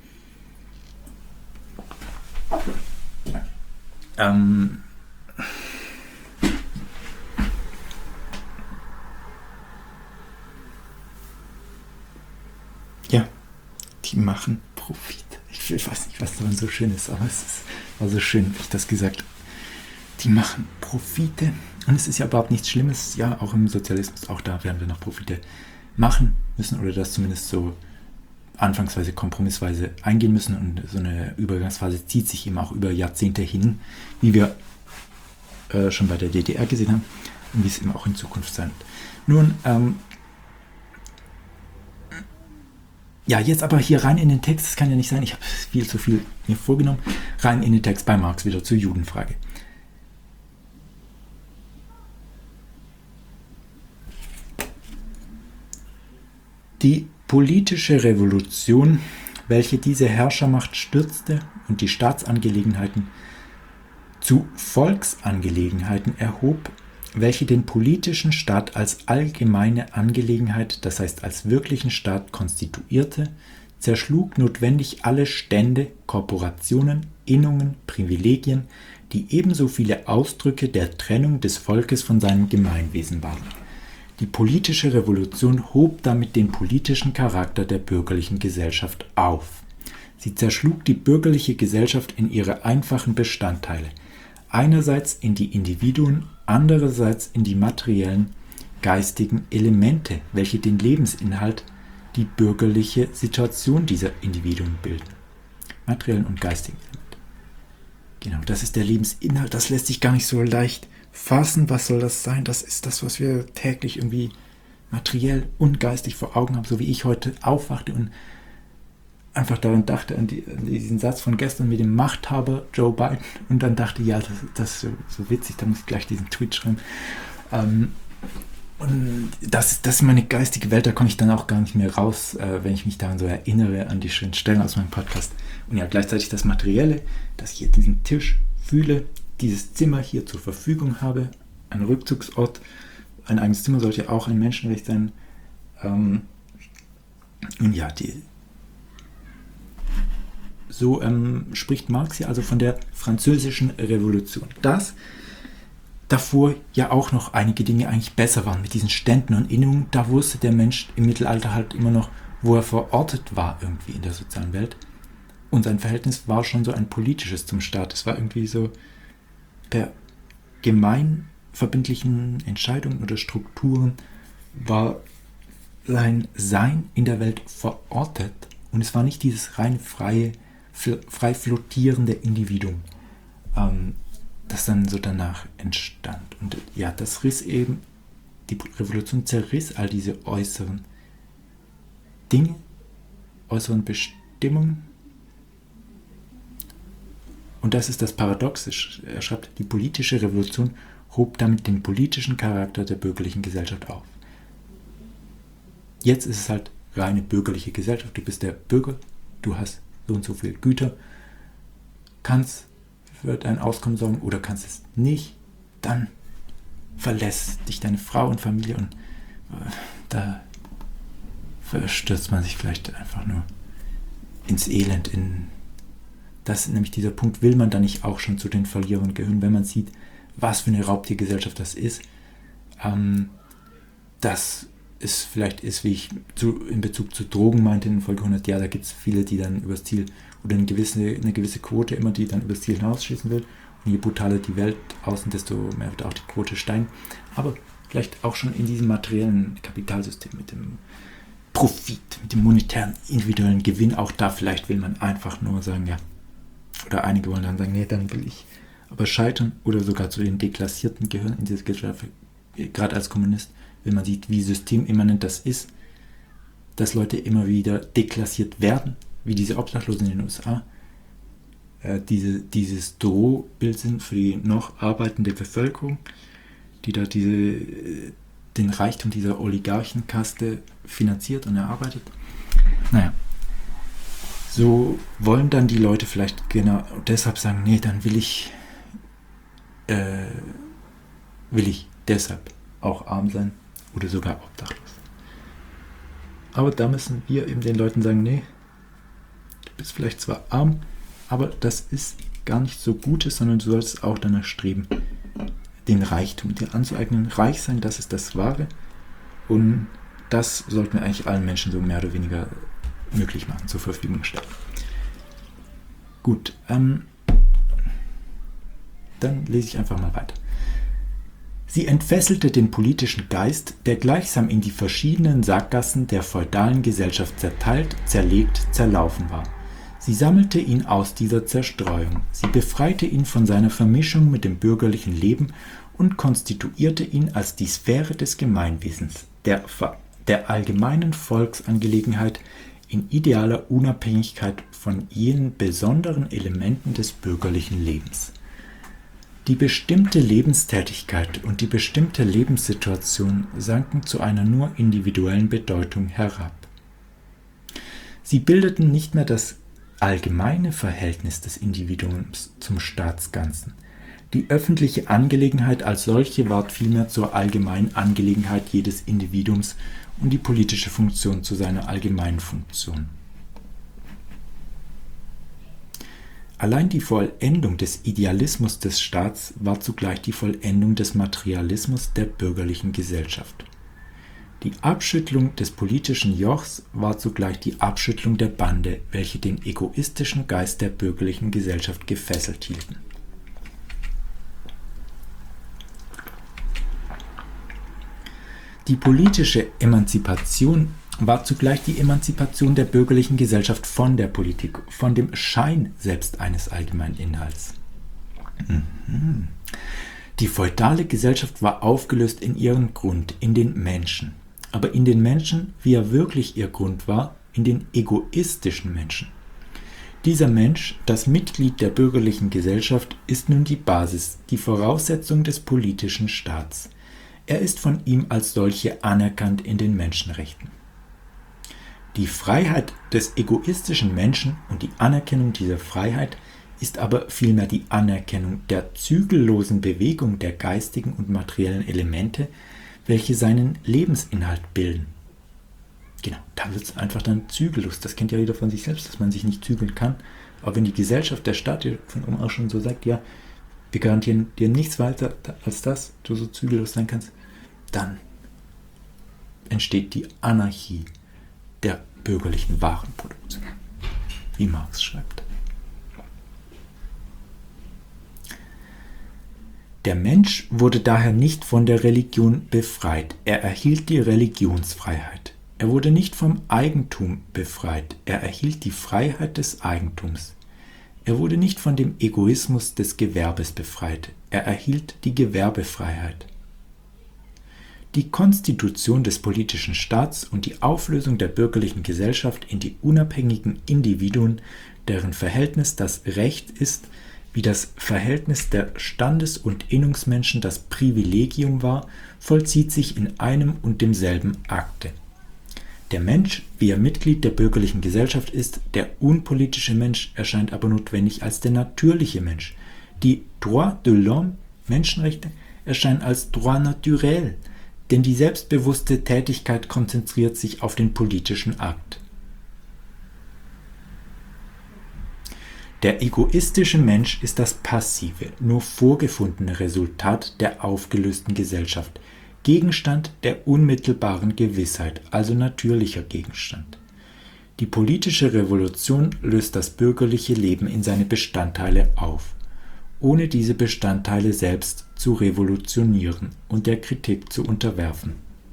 ja, die machen Profit. Ich weiß nicht, was daran so schön ist, aber war so schön, wie ich das gesagt habe. Die machen Profite. Und es ist ja überhaupt nichts Schlimmes. Ja, auch im Sozialismus, auch da werden wir noch Profite machen müssen oder das zumindest so anfangsweise kompromissweise eingehen müssen. Und so eine Übergangsphase zieht sich eben auch über Jahrzehnte hin, wie wir schon bei der DDR gesehen haben und wie es eben auch in Zukunft sein wird. Nun, ja, jetzt aber hier rein in den Text, das kann ja nicht sein, ich habe viel zu viel mir vorgenommen, rein in den Text bei Marx wieder zur Judenfrage. Die politische Revolution, welche diese Herrschermacht stürzte und die Staatsangelegenheiten zu Volksangelegenheiten erhob, welche den politischen Staat als allgemeine Angelegenheit, das heißt als wirklichen Staat konstituierte, zerschlug notwendig alle Stände, Korporationen, Innungen, Privilegien, die ebenso viele Ausdrücke der Trennung des Volkes von seinem Gemeinwesen waren. Die politische Revolution hob damit den politischen Charakter der bürgerlichen Gesellschaft auf. Sie zerschlug die bürgerliche Gesellschaft in ihre einfachen Bestandteile, einerseits in die Individuen, andererseits in die materiellen, geistigen Elemente, welche den Lebensinhalt, die bürgerliche Situation dieser Individuen bilden. Materiellen und geistigen Elemente. Genau, das ist der Lebensinhalt, das lässt sich gar nicht so leicht fassen. Was soll das sein? Das ist das, was wir täglich irgendwie materiell und geistig vor Augen haben, so wie ich heute aufwachte und einfach daran dachte, an diesen Satz von gestern mit dem Machthaber Joe Biden und dann dachte, ja, das ist so witzig, da muss ich gleich diesen Tweet schreiben. Und das ist meine geistige Welt, da komme ich dann auch gar nicht mehr raus, wenn ich mich daran so erinnere, an die schönen Stellen aus meinem Podcast. Und ja, gleichzeitig das Materielle, dass ich hier diesen Tisch fühle, dieses Zimmer hier zur Verfügung habe, ein Rückzugsort, ein eigenes Zimmer sollte auch ein Menschenrecht sein. Und ja, so spricht Marx hier also von der französischen Revolution. Dass davor ja auch noch einige Dinge eigentlich besser waren mit diesen Ständen und Innungen. Da wusste der Mensch im Mittelalter halt immer noch, wo er verortet war irgendwie in der sozialen Welt. Und sein Verhältnis war schon so ein politisches zum Staat. Es war irgendwie so per gemeinverbindlichen Entscheidungen oder Strukturen war sein Sein in der Welt verortet. Und es war nicht dieses rein frei flottierende Individuum, das dann so danach entstand. Und ja, das riss eben, die Revolution zerriss all diese äußeren Dinge, äußeren Bestimmungen. Und das ist das Paradoxe. Er schreibt, die politische Revolution hob damit den politischen Charakter der bürgerlichen Gesellschaft auf. Jetzt ist es halt reine bürgerliche Gesellschaft. Du bist der Bürger, du hast so und so viele Güter, kannst für dein Auskommen sorgen oder kannst es nicht, dann verlässt dich deine Frau und Familie und da verstürzt man sich vielleicht einfach nur ins Elend. Das ist nämlich dieser Punkt, will man da nicht auch schon zu den Verlierern gehören, wenn man sieht, was für eine Raubtiergesellschaft das ist. Das ist vielleicht wie ich in Bezug zu Drogen meinte in Folge 100, ja, da gibt es viele, die dann übers Ziel oder eine gewisse Quote immer, die dann übers Ziel hinausschießen will. Und je brutaler die Welt außen, desto mehr wird auch die Quote steigen. Aber vielleicht auch schon in diesem materiellen Kapitalsystem mit dem Profit, mit dem monetären, individuellen Gewinn, auch da vielleicht will man einfach nur sagen, ja, oder einige wollen dann sagen, nee, dann will ich aber scheitern oder sogar zu den Deklassierten gehören in dieser Gesellschaft, gerade als Kommunist, wenn man sieht, wie systemimmanent das ist, dass Leute immer wieder deklassiert werden, wie diese Obdachlosen in den USA, dieses Drohbild sind für die noch arbeitende Bevölkerung, die da den Reichtum dieser Oligarchenkaste finanziert und erarbeitet. Naja, so wollen dann die Leute vielleicht genau deshalb sagen, nee, dann will ich deshalb auch arm sein oder sogar obdachlos. Aber da müssen wir eben den Leuten sagen, nee, du bist vielleicht zwar arm, aber das ist gar nicht so Gutes, sondern du solltest auch danach streben, den Reichtum dir anzueignen. Reich sein, das ist das Wahre. Und das sollten wir eigentlich allen Menschen so mehr oder weniger möglich machen, zur Verfügung stellen. Gut, dann lese ich einfach mal weiter. Sie entfesselte den politischen Geist, der gleichsam in die verschiedenen Sackgassen der feudalen Gesellschaft zerteilt, zerlegt, zerlaufen war. Sie sammelte ihn aus dieser Zerstreuung. Sie befreite ihn von seiner Vermischung mit dem bürgerlichen Leben und konstituierte ihn als die Sphäre des Gemeinwesens, der allgemeinen Volksangelegenheit in idealer Unabhängigkeit von jenen besonderen Elementen des bürgerlichen Lebens. Die bestimmte Lebenstätigkeit und die bestimmte Lebenssituation sanken zu einer nur individuellen Bedeutung herab. Sie bildeten nicht mehr das allgemeine Verhältnis des Individuums zum Staatsganzen. Die öffentliche Angelegenheit als solche ward vielmehr zur allgemeinen Angelegenheit jedes Individuums und die politische Funktion zu seiner allgemeinen Funktion. Allein die Vollendung des Idealismus des Staats war zugleich die Vollendung des Materialismus der bürgerlichen Gesellschaft. Die Abschüttelung des politischen Jochs war zugleich die Abschüttelung der Bande, welche den egoistischen Geist der bürgerlichen Gesellschaft gefesselt hielten. Die politische Emanzipation war zugleich die Emanzipation der bürgerlichen Gesellschaft von der Politik, von dem Schein selbst eines allgemeinen Inhalts. Die feudale Gesellschaft war aufgelöst in ihren Grund, in den Menschen. Aber in den Menschen, wie er wirklich ihr Grund war, in den egoistischen Menschen. Dieser Mensch, das Mitglied der bürgerlichen Gesellschaft, ist nun die Basis, die Voraussetzung des politischen Staats. Er ist von ihm als solche anerkannt in den Menschenrechten. Die Freiheit des egoistischen Menschen und die Anerkennung dieser Freiheit ist aber vielmehr die Anerkennung der zügellosen Bewegung der geistigen und materiellen Elemente, welche seinen Lebensinhalt bilden. Genau, da wird es einfach dann zügellos. Das kennt ja jeder von sich selbst, dass man sich nicht zügeln kann. Aber wenn die Gesellschaft, der Staat dir von oben auch schon so sagt, ja, wir garantieren dir nichts weiter als das, du so zügellos sein kannst, dann entsteht die Anarchie der bürgerlichen Warenproduktion, wie Marx schreibt. Der Mensch wurde daher nicht von der Religion befreit, er erhielt die Religionsfreiheit. Er wurde nicht vom Eigentum befreit, er erhielt die Freiheit des Eigentums. Er wurde nicht von dem Egoismus des Gewerbes befreit, er erhielt die Gewerbefreiheit. Die Konstitution des politischen Staats und die Auflösung der bürgerlichen Gesellschaft in die unabhängigen Individuen, deren Verhältnis das Recht ist, wie das Verhältnis der Standes- und Innungsmenschen das Privilegium war, vollzieht sich in einem und demselben Akte. Der Mensch, wie er Mitglied der bürgerlichen Gesellschaft ist, der unpolitische Mensch, erscheint aber notwendig als der natürliche Mensch. Die Droits de l'homme, Menschenrechte, erscheinen als Droit naturel, denn die selbstbewusste Tätigkeit konzentriert sich auf den politischen Akt. Der egoistische Mensch ist das passive, nur vorgefundene Resultat der aufgelösten Gesellschaft, Gegenstand der unmittelbaren Gewissheit, also natürlicher Gegenstand. Die politische Revolution löst das bürgerliche Leben in seine Bestandteile auf, ohne diese Bestandteile selbst zu revolutionieren und der Kritik zu unterwerfen.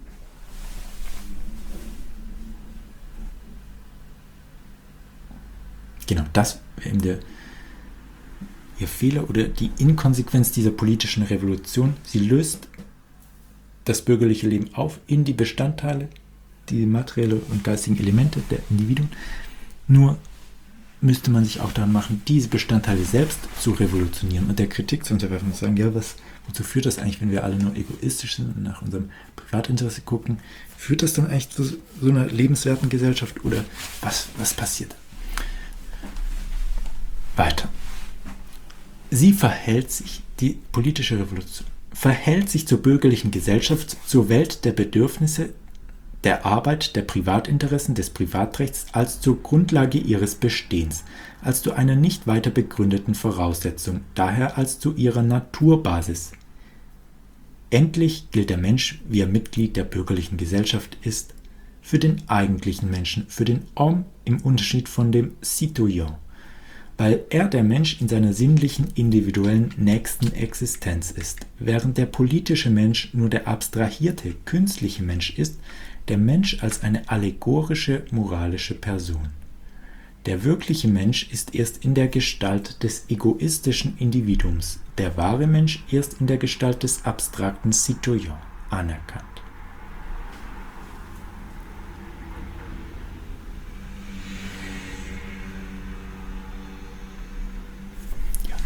Genau, das wäre eben ihr Fehler oder die Inkonsequenz dieser politischen Revolution. Sie löst das bürgerliche Leben auf in die Bestandteile, die materiellen und geistigen Elemente der Individuen. Nur müsste man sich auch daran machen, diese Bestandteile selbst zu revolutionieren und der Kritik zu unterwerfen und sagen, ja, wozu führt das eigentlich, wenn wir alle nur egoistisch sind und nach unserem Privatinteresse gucken? Führt das dann eigentlich zu so einer lebenswerten Gesellschaft oder was passiert? Weiter. Die politische Revolution verhält sich zur bürgerlichen Gesellschaft, zur Welt der Bedürfnisse, der Arbeit, der Privatinteressen, des Privatrechts als zur Grundlage ihres Bestehens, als zu einer nicht weiter begründeten Voraussetzung, daher als zu ihrer Naturbasis. Endlich gilt der Mensch, wie er Mitglied der bürgerlichen Gesellschaft ist, für den eigentlichen Menschen, für den Homme im Unterschied von dem Citoyen, weil er der Mensch in seiner sinnlichen, individuellen, nächsten Existenz ist, während der politische Mensch nur der abstrahierte, künstliche Mensch ist, der Mensch als eine allegorische, moralische Person. Der wirkliche Mensch ist erst in der Gestalt des egoistischen Individuums, der wahre Mensch erst in der Gestalt des abstrakten Citoyen anerkannt. Ja.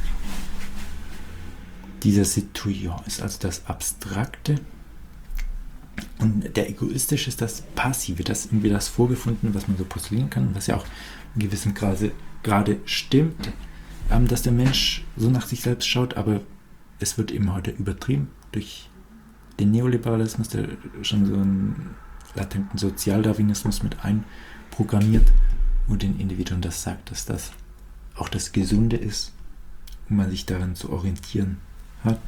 Dieser Citoyen ist also das Abstrakte, und der Egoistische ist das Passive, das irgendwie das Vorgefundene, was man so postulieren kann, was ja auch in gewissem Grade stimmt, dass der Mensch so nach sich selbst schaut, aber es wird eben heute übertrieben durch den Neoliberalismus, der schon so einen latenten Sozialdarwinismus mit einprogrammiert, wo den Individuen das sagt, dass das auch das Gesunde ist, wo man sich daran zu orientieren hat.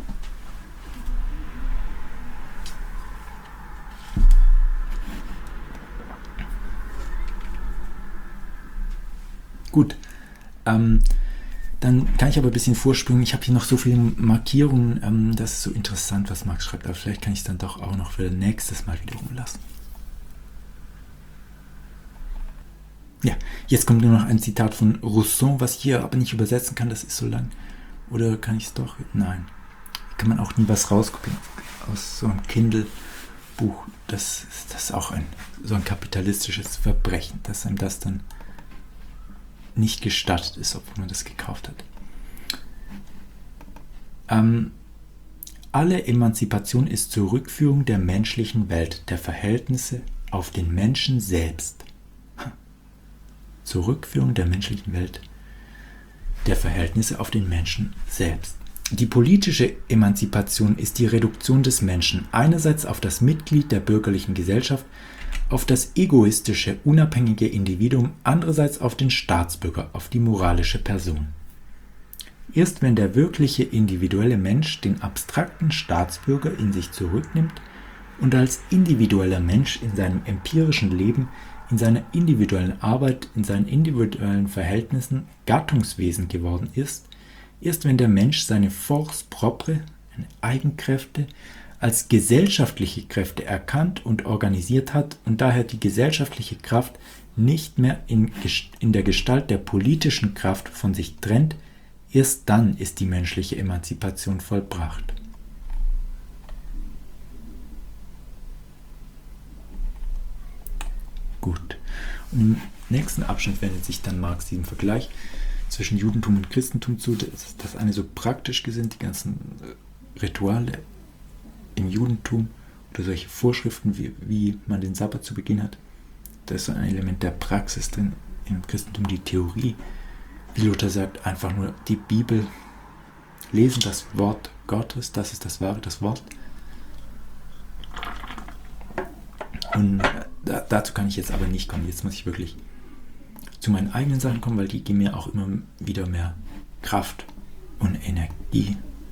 Gut, dann kann ich aber ein bisschen vorspringen. Ich habe hier noch so viele Markierungen, das ist so interessant, was Marx schreibt, aber vielleicht kann ich es dann doch auch noch für nächstes Mal wiederum lassen. Ja, jetzt kommt nur noch ein Zitat von Rousseau, was ich hier aber nicht übersetzen kann, das ist so lang. Oder kann ich es doch? Nein. Kann man auch nie was rauskopieren aus so einem Kindle-Buch. Das ist auch so ein kapitalistisches Verbrechen, dass einem das dann nicht gestattet ist, obwohl man das gekauft hat. Alle Emanzipation ist zur Rückführung der menschlichen Welt, der Verhältnisse auf den Menschen selbst. Zur Rückführung der menschlichen Welt, der Verhältnisse auf den Menschen selbst. Die politische Emanzipation ist die Reduktion des Menschen einerseits auf das Mitglied der bürgerlichen Gesellschaft, auf das egoistische, unabhängige Individuum, andererseits auf den Staatsbürger, auf die moralische Person. Erst wenn der wirkliche individuelle Mensch den abstrakten Staatsbürger in sich zurücknimmt und als individueller Mensch in seinem empirischen Leben, in seiner individuellen Arbeit, in seinen individuellen Verhältnissen Gattungswesen geworden ist, erst wenn der Mensch seine Force propre, seine Eigenkräfte, als gesellschaftliche Kräfte erkannt und organisiert hat und daher die gesellschaftliche Kraft nicht mehr in der Gestalt der politischen Kraft von sich trennt, erst dann ist die menschliche Emanzipation vollbracht. Gut. Und im nächsten Abschnitt wendet sich dann Marx diesem Vergleich zwischen Judentum und Christentum zu. Das eine so praktisch gesinnt, die ganzen Rituale im Judentum oder solche Vorschriften, wie man den Sabbat zu Beginn hat. Da ist so ein Element der Praxis drin. Im Christentum die Theorie. Wie Luther sagt, einfach nur die Bibel lesen, das Wort Gottes, das ist das wahre, das Wort. Und dazu kann ich jetzt aber nicht kommen. Jetzt muss ich wirklich zu meinen eigenen Sachen kommen, weil die geben mir auch immer wieder mehr Kraft und Energie.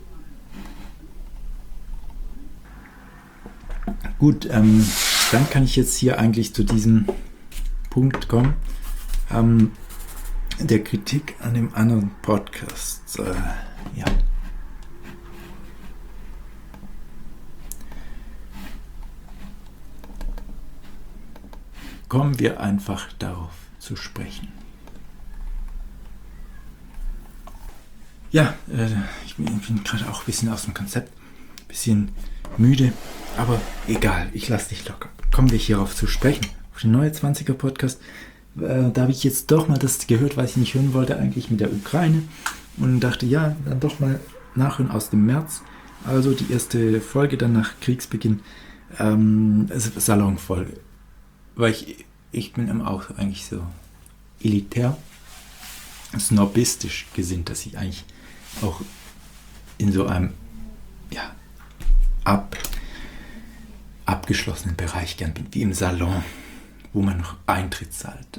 Gut, dann kann ich jetzt hier eigentlich zu diesem Punkt kommen, der Kritik an dem anderen Podcast. Ja. Kommen wir einfach darauf zu sprechen. Ja, ich bin gerade auch ein bisschen aus dem Konzept, ein bisschen müde, aber egal, ich lasse dich locker. Kommen wir hierauf zu sprechen, auf den neue 20er Podcast. Da habe ich jetzt doch mal das gehört, was ich nicht hören wollte, eigentlich mit der Ukraine, und dachte, ja, dann doch mal nachhören aus dem März. Also die erste Folge dann nach Kriegsbeginn, Salonfolge. Weil ich bin auch eigentlich so elitär, snobistisch gesinnt, dass ich eigentlich auch in so einem abgeschlossenen Bereich gern bin, wie im Salon, wo man noch Eintritt zahlt.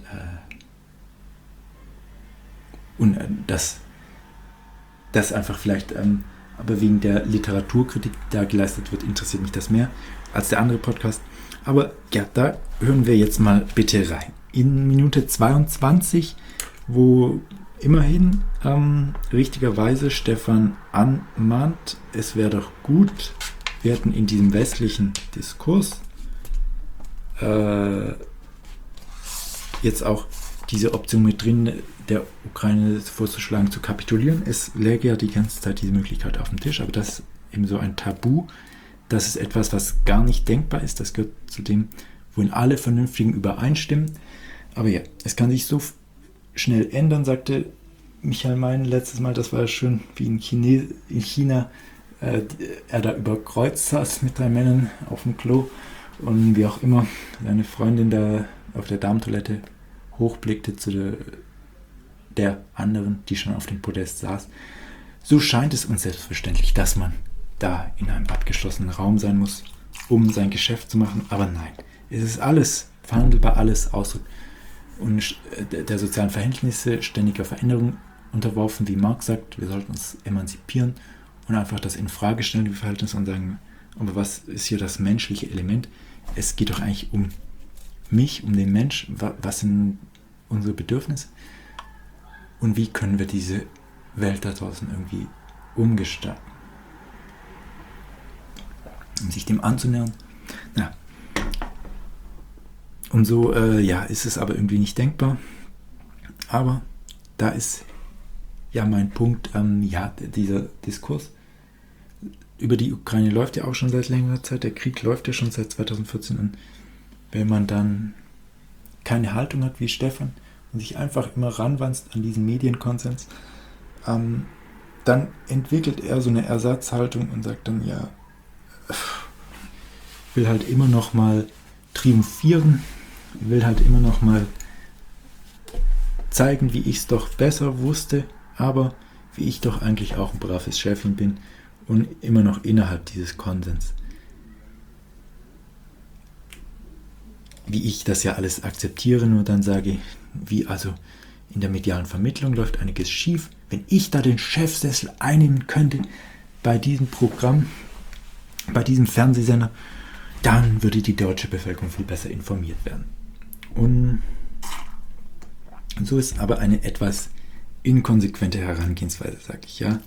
Und das einfach vielleicht, aber wegen der Literaturkritik, die da geleistet wird, interessiert mich das mehr als der andere Podcast. Aber ja, da hören wir jetzt mal bitte rein. In Minute 22, wo immerhin richtigerweise Stefan anmahnt, es wäre doch gut, wir hätten in diesem westlichen Diskurs jetzt auch diese Option mit drin, der Ukraine vorzuschlagen, zu kapitulieren. Es läge ja die ganze Zeit diese Möglichkeit auf dem Tisch, aber das ist eben so ein Tabu. Das ist etwas, was gar nicht denkbar ist. Das gehört zu dem, wohin alle Vernünftigen übereinstimmen. Aber ja, es kann sich so schnell ändern, sagte Michael Mein letztes Mal. Das war ja schön, wie in China er da über Kreuz saß mit 3 Männern auf dem Klo und wie auch immer seine Freundin da auf der Damentoilette hochblickte zu der anderen, die schon auf dem Podest saß. So scheint es uns selbstverständlich, dass man da in einem abgeschlossenen Raum sein muss, um sein Geschäft zu machen. Aber nein, es ist alles verhandelbar, alles Ausdruck und der sozialen Verhältnisse ständiger Veränderung unterworfen, wie Marx sagt, wir sollten uns emanzipieren und einfach das in Frage stellen, die Verhältnisse, und sagen, aber was ist hier das menschliche Element? Es geht doch eigentlich um mich, um den Mensch, was sind unsere Bedürfnisse und wie können wir diese Welt da draußen irgendwie umgestalten, um sich dem anzunähern. Ja. Und so ist es aber irgendwie nicht denkbar. Aber da ist ja mein Punkt, dieser Diskurs über die Ukraine läuft ja auch schon seit längerer Zeit. Der Krieg läuft ja schon seit 2014. Und wenn man dann keine Haltung hat wie Stefan und sich einfach immer ranwanzt an diesen Medienkonsens, dann entwickelt er so eine Ersatzhaltung und sagt dann, ja, will halt immer noch mal triumphieren, will halt immer noch mal zeigen, wie ich es doch besser wusste, aber wie ich doch eigentlich auch ein braves Schäfchen bin und immer noch innerhalb dieses Konsens. Wie ich das ja alles akzeptiere, nur dann sage, wie also in der medialen Vermittlung läuft einiges schief. Wenn ich da den Chefsessel einnehmen könnte bei diesem Programm, bei diesem Fernsehsender, dann würde die deutsche Bevölkerung viel besser informiert werden. Und so ist aber eine etwas inkonsequente Herangehensweise, sage ich, ja.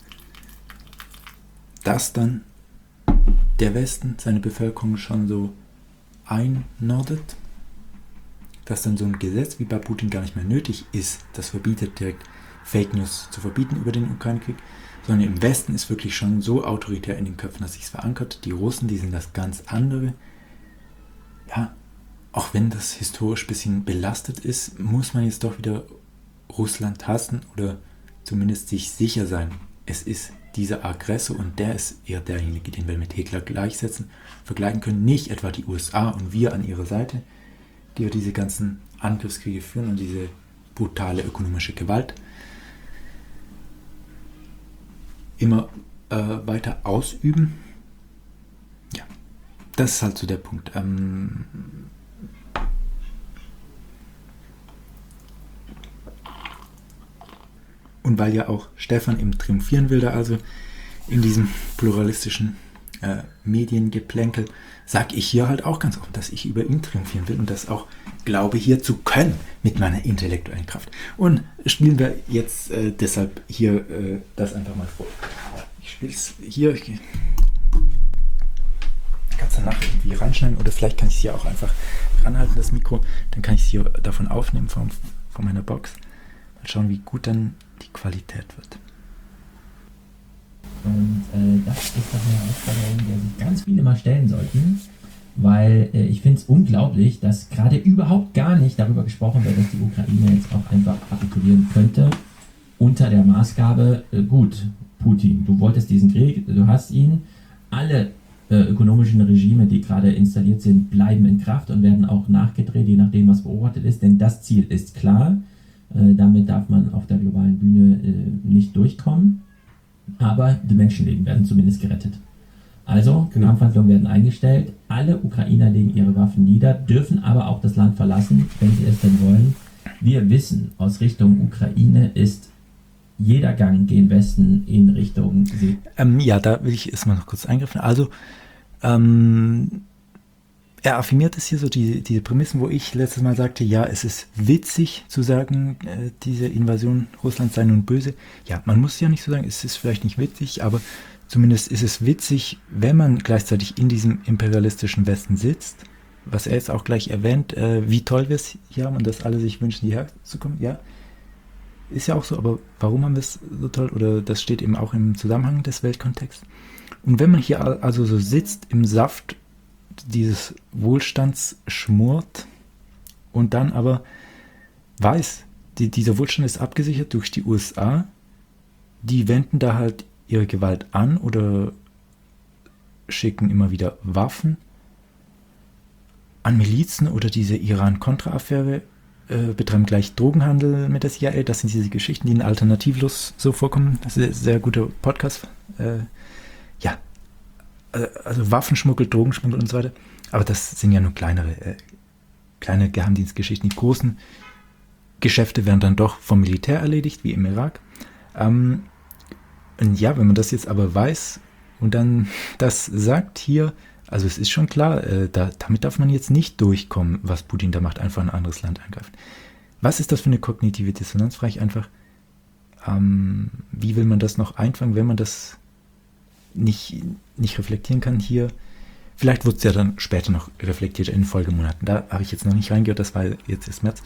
Dass dann der Westen seine Bevölkerung schon so einnordet, dass dann so ein Gesetz wie bei Putin gar nicht mehr nötig ist, das verbietet direkt Fake News zu verbieten über den Ukraine-Krieg, sondern im Westen ist wirklich schon so autoritär in den Köpfen, dass sich es verankert. Die Russen, die sind das ganz andere. Ja, auch wenn das historisch ein bisschen belastet ist, muss man jetzt doch wieder Russland hassen oder zumindest sich sicher sein, es ist dieser Aggressor und der ist eher derjenige, den wir mit Hitler gleichsetzen, vergleichen können, nicht etwa die USA und wir an ihrer Seite, die ja diese ganzen Angriffskriege führen und diese brutale ökonomische Gewalt immer weiter ausüben. Ja, das ist halt so der Punkt. Und weil ja auch Stefan eben triumphieren will, da also in diesem pluralistischen Mediengeplänkel, sage ich hier halt auch ganz offen, dass ich über ihn triumphieren will und das auch glaube hier zu können mit meiner intellektuellen Kraft. Und spielen wir jetzt deshalb hier das einfach mal vor. Ich spiele es hier, ich kann es danach irgendwie ranschneiden oder vielleicht kann ich es hier auch einfach ranhalten, das Mikro, dann kann ich es hier davon aufnehmen von meiner Box. Mal schauen, wie gut dann die Qualität wird. Und das ist doch eine Herausforderung, der sich ganz viele mal stellen sollten, weil ich finde es unglaublich, dass gerade überhaupt gar nicht darüber gesprochen wird, dass die Ukraine jetzt auch einfach kapitulieren könnte unter der Maßgabe, gut, Putin, du wolltest diesen Krieg, du hast ihn, alle ökonomischen Regime, die gerade installiert sind, bleiben in Kraft und werden auch nachgedreht, je nachdem, was beobachtet ist, denn das Ziel ist klar. Damit darf man auf der globalen Bühne nicht durchkommen, aber die Menschenleben werden zumindest gerettet. Also, Kampfhandlungen werden eingestellt, alle Ukrainer legen ihre Waffen nieder, dürfen aber auch das Land verlassen, wenn sie es denn wollen. Wir wissen, aus Richtung Ukraine ist jeder Gang gen Westen in Richtung See. Da will ich erstmal noch kurz eingreifen. Also, er affirmiert es hier so, diese Prämissen, wo ich letztes Mal sagte, ja, es ist witzig zu sagen, diese Invasion Russlands sei nun böse. Ja, man muss ja nicht so sagen, es ist vielleicht nicht witzig, aber zumindest ist es witzig, wenn man gleichzeitig in diesem imperialistischen Westen sitzt, was er jetzt auch gleich erwähnt, wie toll wir es hier haben und dass alle sich wünschen, hierher zu kommen. Ja, ist ja auch so, aber warum haben wir es so toll? Oder das steht eben auch im Zusammenhang des Weltkontexts. Und wenn man hier also so sitzt im Saft dieses Wohlstands schmort und dann aber weiß, dieser Wohlstand ist abgesichert durch die USA, die wenden da halt ihre Gewalt an oder schicken immer wieder Waffen an Milizen oder diese Iran-Contra-Affäre, betreiben gleich Drogenhandel mit der CIA, das sind diese Geschichten, die in Alternativlos so vorkommen, das ist ein sehr guter Podcast, also Waffenschmuggel, Drogenschmuggel und so weiter. Aber das sind ja nur kleine Geheimdienstgeschichten. Die großen Geschäfte werden dann doch vom Militär erledigt, wie im Irak. Und ja, wenn man das jetzt aber weiß und dann das sagt hier, also es ist schon klar, damit darf man jetzt nicht durchkommen, was Putin da macht, einfach ein anderes Land angreift. Was ist das für eine kognitive Dissonanz? Frage ich einfach, wie will man das noch einfangen, wenn man das nicht reflektieren kann hier? Vielleicht wird es ja dann später noch reflektiert in den Folgemonaten. Da habe ich jetzt noch nicht reingehört, das war jetzt ist März.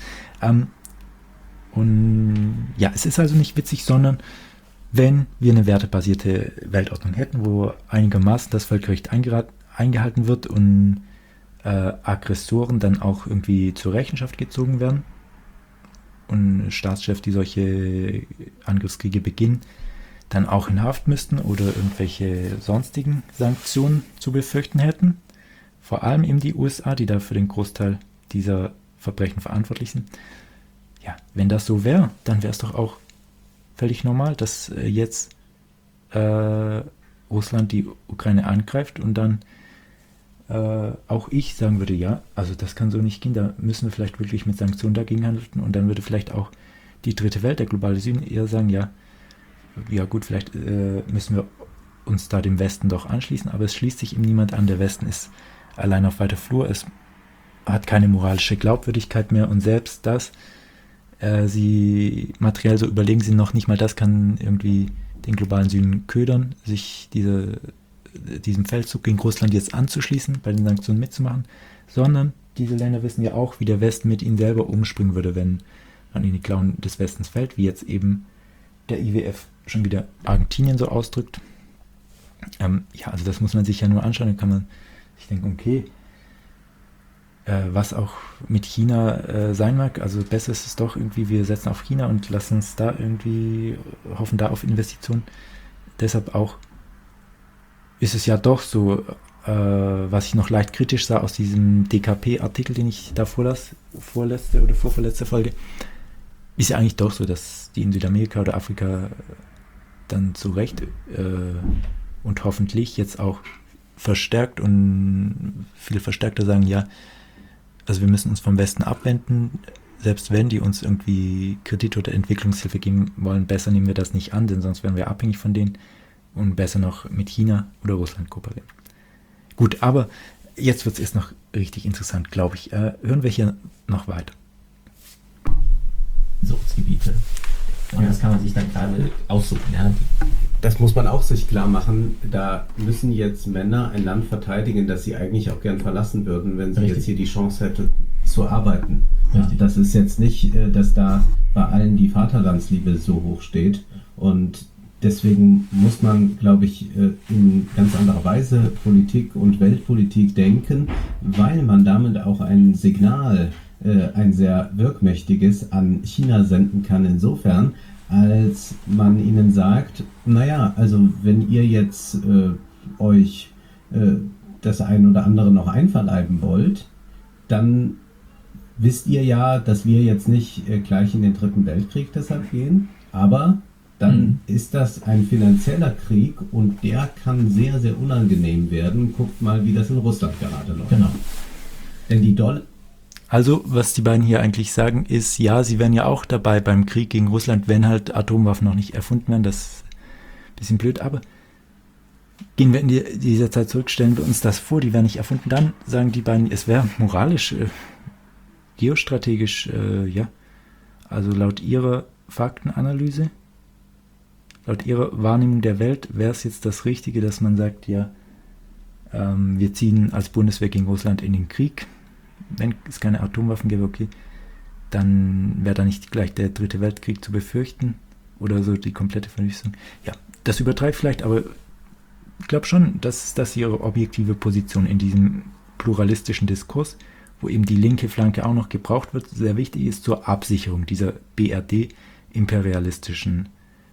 Und ja, es ist also nicht witzig, sondern wenn wir eine wertebasierte Weltordnung hätten, wo einigermaßen das Völkerrecht eingehalten wird und Aggressoren dann auch irgendwie zur Rechenschaft gezogen werden und Staatschefs, die solche Angriffskriege beginnen, dann auch in Haft müssten oder irgendwelche sonstigen Sanktionen zu befürchten hätten. Vor allem eben die USA, die da für den Großteil dieser Verbrechen verantwortlich sind. Ja, wenn das so wäre, dann wäre es doch auch völlig normal, dass jetzt Russland die Ukraine angreift und dann auch ich sagen würde, ja, also das kann so nicht gehen, da müssen wir vielleicht wirklich mit Sanktionen dagegen handeln und dann würde vielleicht auch die dritte Welt, der globale Süden, eher sagen, ja gut, vielleicht müssen wir uns da dem Westen doch anschließen, aber es schließt sich ihm niemand an, der Westen ist allein auf weiter Flur, es hat keine moralische Glaubwürdigkeit mehr und selbst das, sie materiell so überlegen sie noch nicht mal, das kann irgendwie den globalen Süden ködern, sich diesem Feldzug gegen Russland jetzt anzuschließen, bei den Sanktionen mitzumachen, sondern diese Länder wissen ja auch, wie der Westen mit ihnen selber umspringen würde, wenn man in die Klauen des Westens fällt, wie jetzt eben der IWF schon wieder Argentinien so ausdrückt. Ja, also das muss man sich ja nur anschauen, dann kann man sich denken, okay, was auch mit China sein mag, also besser ist es doch irgendwie, wir setzen auf China und lassen uns da irgendwie, hoffen da auf Investitionen. Deshalb auch ist es ja doch so, was ich noch leicht kritisch sah aus diesem DKP-Artikel, den ich da vorletzte oder vorvorletzte Folge, ist ja eigentlich doch so, dass die in Südamerika oder Afrika dann zu Recht und hoffentlich jetzt auch verstärkt und viel verstärkter sagen, ja, also wir müssen uns vom Westen abwenden, selbst wenn die uns irgendwie Kredit oder Entwicklungshilfe geben wollen, besser nehmen wir das nicht an, denn sonst wären wir abhängig von denen und besser noch mit China oder Russland kooperieren. Gut, aber jetzt wird es erst noch richtig interessant, glaube ich. Hören wir hier noch weiter. Suchtsgebiete. Und das kann man sich dann gerade aussuchen. Ja. Das muss man auch sich klar machen. Da müssen jetzt Männer ein Land verteidigen, das sie eigentlich auch gern verlassen würden, wenn sie Richtig. jetzt hier die Chance hätte zu arbeiten. Richtig. Das ist jetzt nicht, dass da bei allen die Vaterlandsliebe so hoch steht. Und deswegen muss man, glaube ich, in ganz anderer Weise Politik und Weltpolitik denken, weil man damit auch ein Signal, ein sehr wirkmächtiges, an China senden kann insofern, als man ihnen sagt, naja, also wenn ihr jetzt euch das ein oder andere noch einverleiben wollt, dann wisst ihr ja, dass wir jetzt nicht gleich in den Dritten Weltkrieg deshalb gehen, aber dann ist das ein finanzieller Krieg und der kann sehr, sehr unangenehm werden. Guckt mal, wie das in Russland gerade läuft. Genau. Denn die Also, was die beiden hier eigentlich sagen, ist, ja, sie wären ja auch dabei beim Krieg gegen Russland, wenn halt Atomwaffen noch nicht erfunden werden. Das ist ein bisschen blöd, aber gehen wir in dieser Zeit zurück, stellen wir uns das vor, die wären nicht erfunden. Dann sagen die beiden, es wäre moralisch, geostrategisch, ja, also laut ihrer Faktenanalyse, laut ihrer Wahrnehmung der Welt, wäre es jetzt das Richtige, dass man sagt, ja, wir ziehen als Bundeswehr gegen Russland in den Krieg. Wenn es keine Atomwaffen gäbe, okay, dann wäre da nicht gleich der Dritte Weltkrieg zu befürchten oder so die komplette Verwüstung. Ja, das übertreibt vielleicht, aber ich glaube schon, dass das ihre objektive Position in diesem pluralistischen Diskurs, wo eben die linke Flanke auch noch gebraucht wird, sehr wichtig ist zur Absicherung dieser BRD-imperialistischen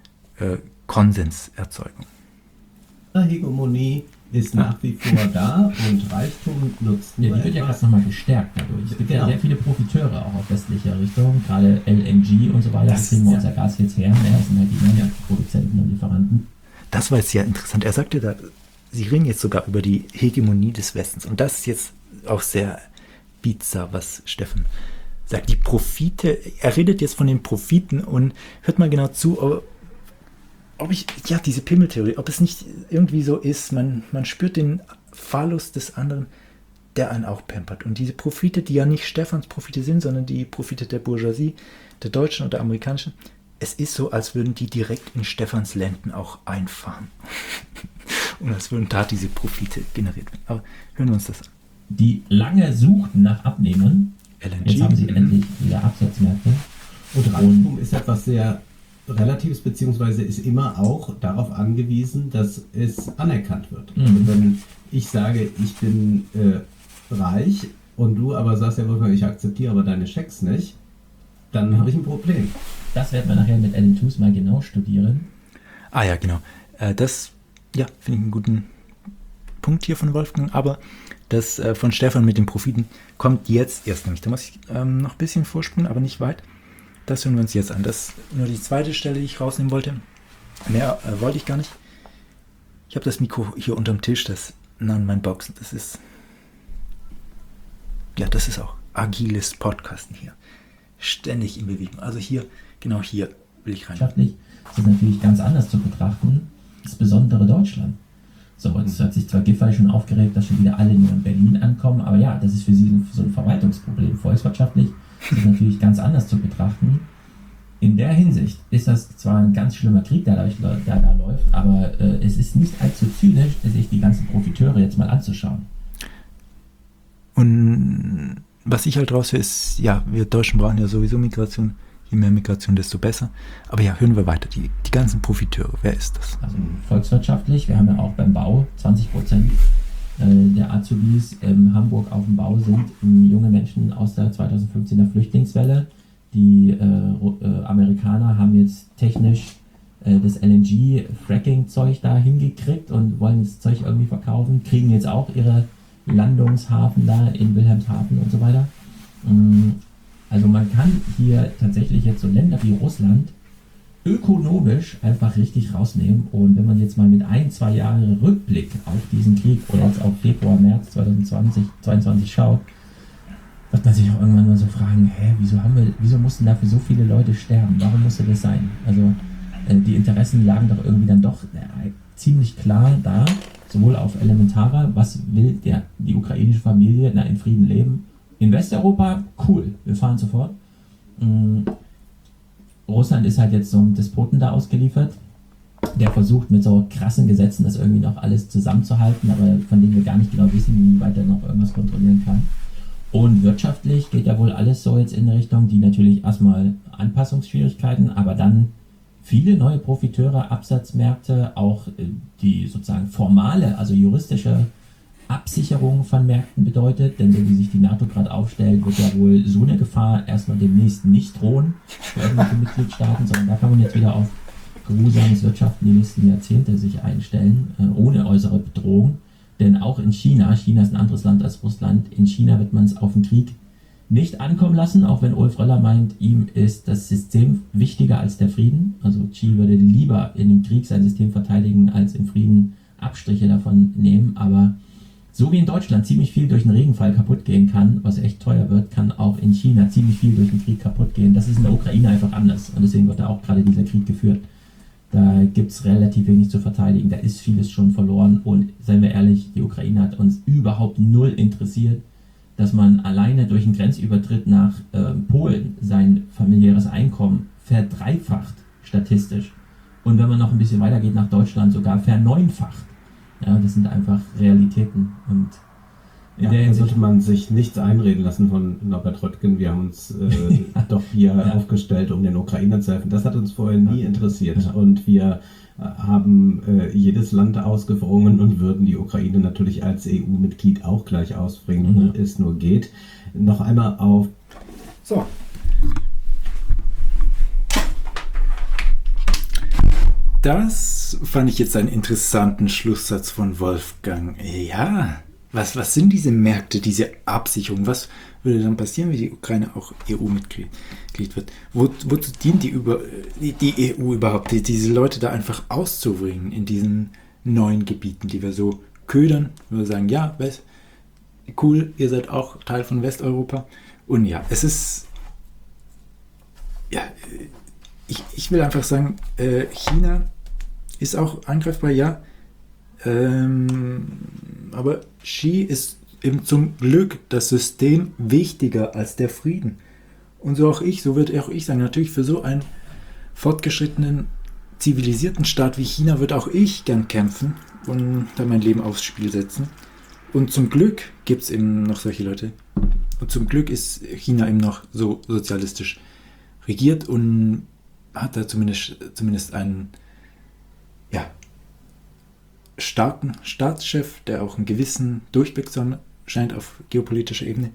Konsenserzeugung. Hegemonie ist nach wie vor da und Reichtum nutzt nur Ja, die wird ja etwas. gerade nochmal gestärkt dadurch. Es gibt ja Genau. sehr viele Profiteure auch auf westlicher Richtung, gerade LNG und so weiter, Das kriegen wir ist unser Gas jetzt her. Ja, das sind halt die Produzenten und Lieferanten. Das war jetzt sehr interessant. Er sagte da, sie reden jetzt sogar über die Hegemonie des Westens. Und das ist jetzt auch sehr bizarr, was Steffen sagt, die Profite, er redet jetzt von den Profiten und hört mal genau zu, diese Pimmeltheorie, ob es nicht irgendwie so ist, man spürt den Phallus des anderen, der einen auch pampert. Und diese Profite, die ja nicht Stephans Profite sind, sondern die Profite der Bourgeoisie, der deutschen und der amerikanischen, es ist so, als würden die direkt in Stephans Lenden auch einfahren. Und als würden da diese Profite generiert werden. Aber hören wir uns das an. Die lange suchten nach Abnehmern. LNG. Jetzt haben sie endlich wieder Absatzmärkte. Und Reichtum ist etwas sehr Relatives, beziehungsweise ist immer auch darauf angewiesen, dass es anerkannt wird. Mhm. Also wenn ich sage, ich bin reich und du aber sagst, ja, Wolfgang, ich akzeptiere aber deine Schecks nicht, dann habe ich ein Problem. Das werden wir nachher mit Alan Tooze mal genau studieren. Ah ja, genau. Das finde ich einen guten Punkt hier von Wolfgang, aber das von Stefan mit den Profiten kommt jetzt erst nämlich. Da muss ich noch ein bisschen vorspulen, aber nicht weit. Das hören wir uns jetzt an. Das ist nur die zweite Stelle, die ich rausnehmen wollte. Mehr wollte ich gar nicht. Ich habe das Mikro hier unterm Tisch, das nah an meinen Boxen. Das ist auch agiles Podcasten hier. Ständig in Bewegung. Also hier, genau hier will ich rein. Wirtschaftlich ist es natürlich ganz anders zu betrachten, das besondere Deutschland. So, jetzt hat sich zwar Giffey schon aufgeregt, dass schon wieder alle nur in Berlin ankommen, aber ja, das ist für sie so ein Verwaltungsproblem. Volkswirtschaftlich ist es natürlich ganz anders zu betrachten. In der Hinsicht ist das zwar ein ganz schlimmer Krieg, der da läuft, aber es ist nicht allzu zynisch, sich die ganzen Profiteure jetzt mal anzuschauen. Und was ich halt raushöre ist, ja, wir Deutschen brauchen ja sowieso Migration. Je mehr Migration, desto besser. Aber ja, hören wir weiter. Die ganzen Profiteure, wer ist das? Also volkswirtschaftlich, wir haben ja auch beim Bau 20% der Azubis in Hamburg auf dem Bau sind junge Menschen aus der 2015er Flüchtlingswelle. Die Amerikaner haben jetzt technisch das LNG-Fracking-Zeug da hingekriegt und wollen das Zeug irgendwie verkaufen, kriegen jetzt auch ihre Landungshafen da in Wilhelmshaven und so weiter. Also man kann hier tatsächlich jetzt so Länder wie Russland ökonomisch einfach richtig rausnehmen. Und wenn man jetzt mal mit 1-2 Jahre Rückblick auf diesen Krieg oder jetzt auf Februar, März 2022 schaut, wird man sich auch irgendwann mal so fragen, wieso mussten dafür so viele Leute sterben? Warum musste das sein? Also die Interessen lagen doch irgendwie dann doch ziemlich klar da, sowohl auf elementarer, was will die ukrainische Familie in Frieden leben. In Westeuropa, cool, wir fahren sofort. Russland ist halt jetzt so einem Despoten da ausgeliefert, der versucht mit so krassen Gesetzen das irgendwie noch alles zusammenzuhalten, aber von denen wir gar nicht genau wissen, wie weit er noch irgendwas kontrollieren kann. Und wirtschaftlich geht ja wohl alles so jetzt in eine Richtung, die natürlich erstmal Anpassungsschwierigkeiten, aber dann viele neue Profiteure, Absatzmärkte, auch die sozusagen formale, also juristische Absicherung von Märkten bedeutet, denn so wie sich die NATO gerade aufstellt, wird ja wohl so eine Gefahr erstmal demnächst nicht drohen für irgendwelche Mitgliedstaaten, sondern da kann man jetzt wieder auf geruhsames Wirtschaften die nächsten Jahrzehnte sich einstellen, ohne äußere Bedrohung. Denn auch in China ist ein anderes Land als Russland, in China wird man es auf den Krieg nicht ankommen lassen, auch wenn Ulf Röller meint, ihm ist das System wichtiger als der Frieden. Also Xi würde lieber in dem Krieg sein System verteidigen, als im Frieden Abstriche davon nehmen, aber so wie in Deutschland ziemlich viel durch den Regenfall kaputt gehen kann, was echt teuer wird, kann auch in China ziemlich viel durch den Krieg kaputt gehen. Das ist in der Ukraine einfach anders und deswegen wird da auch gerade dieser Krieg geführt. Da gibt es relativ wenig zu verteidigen, da ist vieles schon verloren und seien wir ehrlich, die Ukraine hat uns überhaupt null interessiert, dass man alleine durch einen Grenzübertritt nach Polen sein familiäres Einkommen verdreifacht statistisch und wenn man noch ein bisschen weiter geht nach Deutschland sogar verneunfacht. Ja, das sind einfach Realitäten und in der da sollte man sich nichts einreden lassen von Norbert Röttgen. Wir haben uns doch hier aufgestellt, um den Ukrainern zu helfen. Das hat uns vorher nie interessiert und wir haben jedes Land ausgewrungen und würden die Ukraine natürlich als EU-Mitglied auch gleich ausbringen, wo es nur geht. Noch einmal auf... So. Das fand ich jetzt einen interessanten Schlusssatz von Wolfgang. Ja, was sind diese Märkte, diese Absicherung? Was würde dann passieren, wenn die Ukraine auch EU-Mitglied wird? Wozu dient die EU überhaupt, diese Leute da einfach auszubringen in diesen neuen Gebieten, die wir so ködern? Wir sagen, ja, cool, ihr seid auch Teil von Westeuropa. Und ja, es ist ja, ich will einfach sagen, China ist auch angreifbar, ja. Aber Xi ist eben zum Glück das System wichtiger als der Frieden. Und so würde auch ich sagen, natürlich für so einen fortgeschrittenen, zivilisierten Staat wie China würde auch ich gern kämpfen und da mein Leben aufs Spiel setzen. Und zum Glück gibt es eben noch solche Leute. Und zum Glück ist China eben noch so sozialistisch regiert und hat da zumindest einen, ja, starken Staatschef, der auch einen gewissen Durchblick zu haben scheint auf geopolitischer Ebene.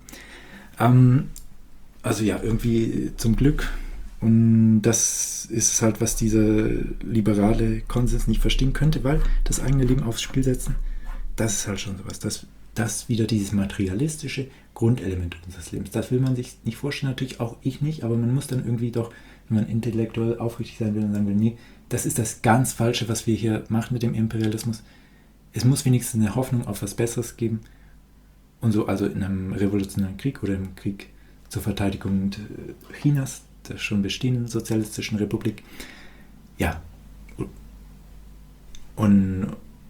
Also ja, irgendwie zum Glück. Und das ist es halt, was dieser liberale Konsens nicht verstehen könnte, weil das eigene Leben aufs Spiel setzen, das ist halt schon sowas. Das wieder dieses materialistische Grundelement unseres Lebens. Das will man sich nicht vorstellen, natürlich auch ich nicht, aber man muss dann irgendwie doch, wenn man intellektuell aufrichtig sein will, dann sagen will, nee, das ist das ganz Falsche, was wir hier machen mit dem Imperialismus. Es muss wenigstens eine Hoffnung auf was Besseres geben. Und so, also in einem revolutionären Krieg oder im Krieg zur Verteidigung Chinas, der schon bestehenden sozialistischen Republik. Ja. Und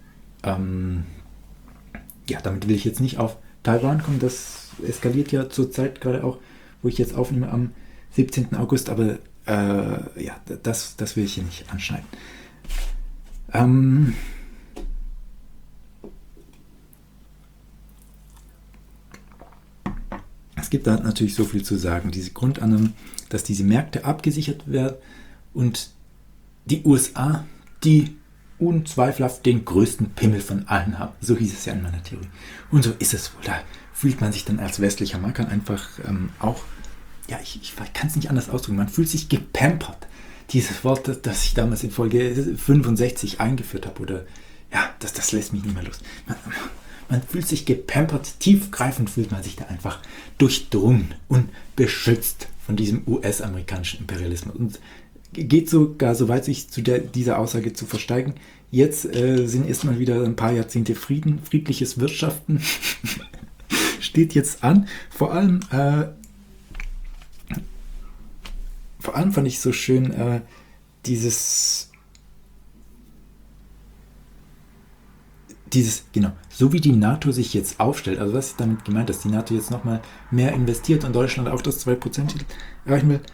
ja, damit will ich jetzt nicht auf Taiwan kommen. Das eskaliert ja zurzeit gerade auch, wo ich jetzt aufnehme am 17. August, aber ja, das will ich hier nicht anschneiden. Es gibt da natürlich so viel zu sagen. Diese Grundannahme, dass diese Märkte abgesichert werden und die USA, die unzweifelhaft den größten Pimmel von allen haben. So hieß es ja in meiner Theorie. Und so ist es wohl. Da fühlt man sich dann als westlicher Marker einfach auch, ja, ich kann es nicht anders ausdrücken, man fühlt sich gepampert. Dieses Wort, das ich damals in Folge 65 eingeführt habe, oder ja, das lässt mich nicht mehr los. Man fühlt sich gepampert, tiefgreifend fühlt man sich da einfach durchdrungen und beschützt von diesem US-amerikanischen Imperialismus. Und geht sogar so weit, sich zu dieser Aussage zu versteigen. Jetzt sind erstmal wieder ein paar Jahrzehnte friedliches Wirtschaften steht jetzt an. Vor allem fand ich so schön genau, so wie die NATO sich jetzt aufstellt, also was ist damit gemeint, dass die NATO jetzt nochmal mehr investiert und Deutschland auch das 2% erreichen will,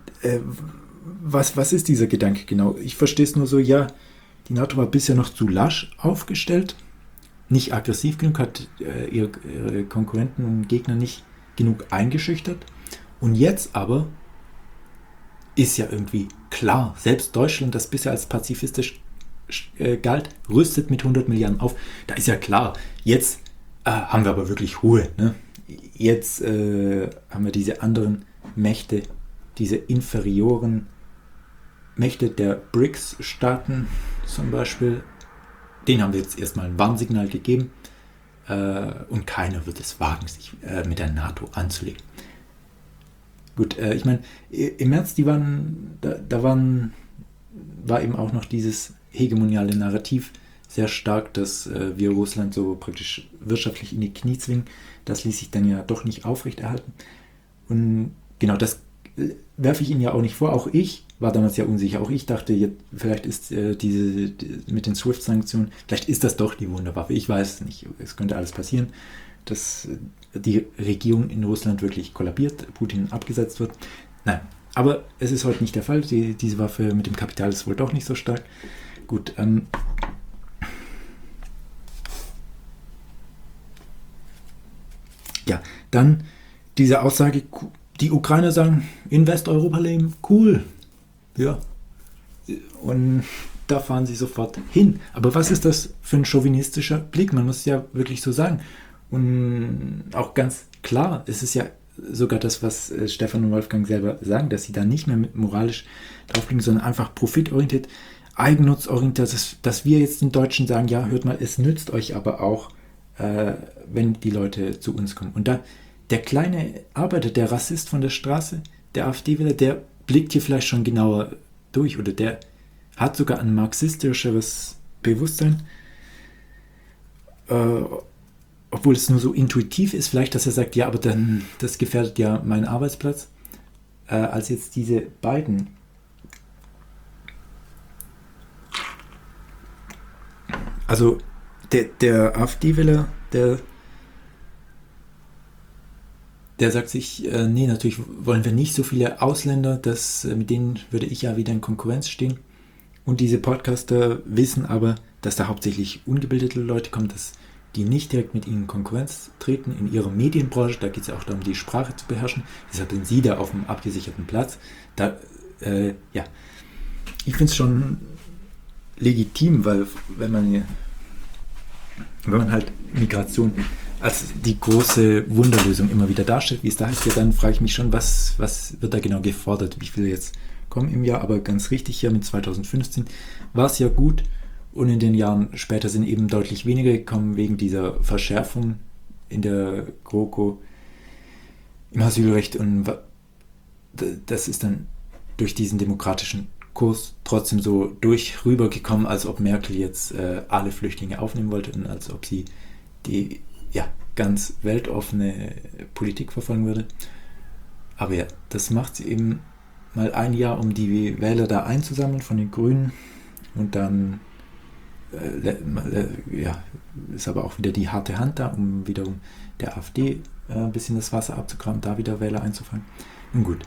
was ist dieser Gedanke genau? Ich verstehe es nur so, ja, die NATO war bisher noch zu lasch aufgestellt, nicht aggressiv genug, hat ihre Konkurrenten und Gegner nicht genug eingeschüchtert und jetzt aber ist ja irgendwie klar, selbst Deutschland, das bisher als pazifistisch galt, rüstet mit 100 Milliarden auf. Da ist ja klar, jetzt haben wir aber wirklich Ruhe. Ne? Jetzt haben wir diese anderen Mächte, diese inferioren Mächte der BRICS-Staaten zum Beispiel, denen haben wir jetzt erstmal ein Warnsignal gegeben und keiner wird es wagen, sich mit der NATO anzulegen. Gut, ich meine, im März, war eben auch noch dieses hegemoniale Narrativ sehr stark, dass wir Russland so praktisch wirtschaftlich in die Knie zwingen. Das ließ sich dann ja doch nicht aufrechterhalten. Und genau, das werfe ich Ihnen ja auch nicht vor. Auch ich war damals ja unsicher. Auch ich dachte, jetzt, vielleicht ist mit den SWIFT-Sanktionen, vielleicht ist das doch die Wunderwaffe. Ich weiß es nicht. Es könnte alles passieren, dass die Regierung in Russland wirklich kollabiert, Putin abgesetzt wird. Nein, aber es ist heute nicht der Fall. Diese Waffe mit dem Kapital ist wohl doch nicht so stark. Gut, ja, dann diese Aussage, die Ukrainer sagen, in Westeuropa leben, cool. Ja, und da fahren sie sofort hin. Aber was ist das für ein chauvinistischer Blick? Man muss es ja wirklich so sagen. Und auch ganz klar, es ist ja sogar das, was Stefan und Wolfgang selber sagen, dass sie da nicht mehr mit moralisch draufblicken, sondern einfach profitorientiert, eigennutzorientiert, dass wir jetzt den Deutschen sagen, ja, hört mal, es nützt euch aber auch, wenn die Leute zu uns kommen. Und da der kleine Arbeiter, der Rassist von der Straße, der AfD-Wähler, der blickt hier vielleicht schon genauer durch oder der hat sogar ein marxistischeres Bewusstsein, obwohl es nur so intuitiv ist, vielleicht, dass er sagt, ja, aber dann, das gefährdet ja meinen Arbeitsplatz. als jetzt diese beiden. Also der AfD-Wähler, der sagt sich, nee, natürlich wollen wir nicht so viele Ausländer, mit denen würde ich ja wieder in Konkurrenz stehen. Und diese Podcaster wissen aber, dass da hauptsächlich ungebildete Leute kommen, dass die nicht direkt mit ihnen in Konkurrenz treten in ihrer Medienbranche. Da geht es ja auch darum, die Sprache zu beherrschen. Deshalb sind sie da auf einem abgesicherten Platz. Ich finde es schon legitim, weil wenn man halt Migration als die große Wunderlösung immer wieder darstellt, wie es da heißt, ja, dann frage ich mich schon, was wird da genau gefordert, wie viele jetzt kommen im Jahr, aber ganz richtig, hier mit 2015 war es ja gut und in den Jahren später sind eben deutlich weniger gekommen wegen dieser Verschärfung in der GroKo im Asylrecht und das ist dann durch diesen demokratischen Kurs trotzdem so rübergekommen, als ob Merkel jetzt alle Flüchtlinge aufnehmen wollte und als ob sie die ganz weltoffene Politik verfolgen würde. Aber ja, das macht sie eben mal ein Jahr, um die Wähler da einzusammeln von den Grünen und dann ist aber auch wieder die harte Hand da, um wiederum der AfD ein bisschen das Wasser abzugraben, da wieder Wähler einzufangen. Nun gut.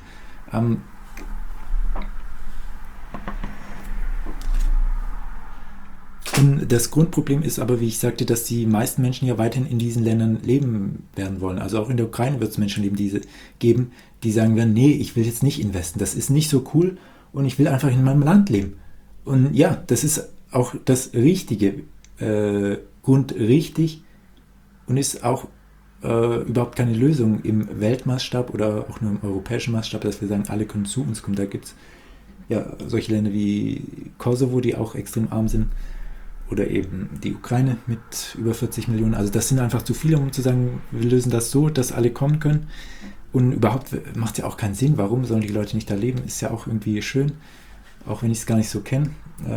Und das Grundproblem ist aber, wie ich sagte, dass die meisten Menschen ja weiterhin in diesen Ländern leben werden wollen. Also auch in der Ukraine wird es Menschen geben, die sagen werden, nee, ich will jetzt nicht investen, das ist nicht so cool und ich will einfach in meinem Land leben. Und ja, das ist auch das Richtige, grundrichtig und ist auch überhaupt keine Lösung im Weltmaßstab oder auch nur im europäischen Maßstab, dass wir sagen, alle können zu uns kommen. Da gibt es ja solche Länder wie Kosovo, die auch extrem arm sind. Oder eben die Ukraine mit über 40 Millionen. Also das sind einfach zu viele, um zu sagen, wir lösen das so, dass alle kommen können. Und überhaupt macht es ja auch keinen Sinn. Warum sollen die Leute nicht da leben? Ist ja auch irgendwie schön, auch wenn ich es gar nicht so kenne.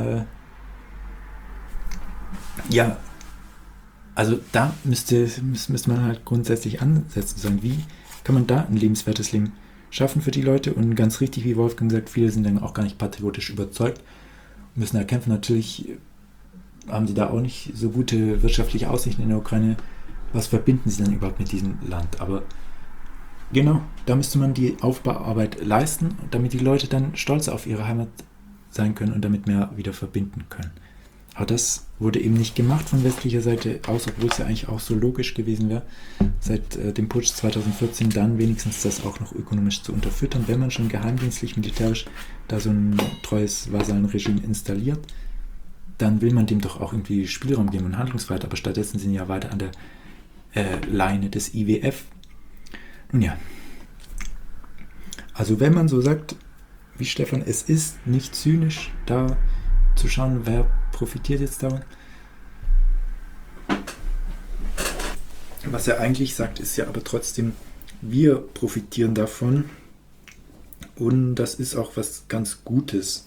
Also da müsste man halt grundsätzlich ansetzen und sagen, wie kann man da ein lebenswertes Leben schaffen für die Leute? Und ganz richtig, wie Wolfgang sagt, viele sind dann auch gar nicht patriotisch überzeugt, müssen da kämpfen. Natürlich haben sie da auch nicht so gute wirtschaftliche Aussichten in der Ukraine. Was verbinden sie denn überhaupt mit diesem Land? Aber genau, da müsste man die Aufbauarbeit leisten, damit die Leute dann stolz auf ihre Heimat sein können und damit mehr wieder verbinden können. Aber das wurde eben nicht gemacht von westlicher Seite aus, obwohl es ja eigentlich auch so logisch gewesen wäre, seit dem Putsch 2014 dann wenigstens das auch noch ökonomisch zu unterfüttern, wenn man schon geheimdienstlich, militärisch da so ein treues Vasallenregime installiert, dann will man dem doch auch irgendwie Spielraum geben und Handlungsfreiheit, aber stattdessen sind ja weiter an der Leine des IWF. Nun ja, also wenn man so sagt, wie Stefan, es ist nicht zynisch, da zu schauen, wer profitiert jetzt davon. Was er eigentlich sagt, ist ja aber trotzdem, wir profitieren davon und das ist auch was ganz Gutes.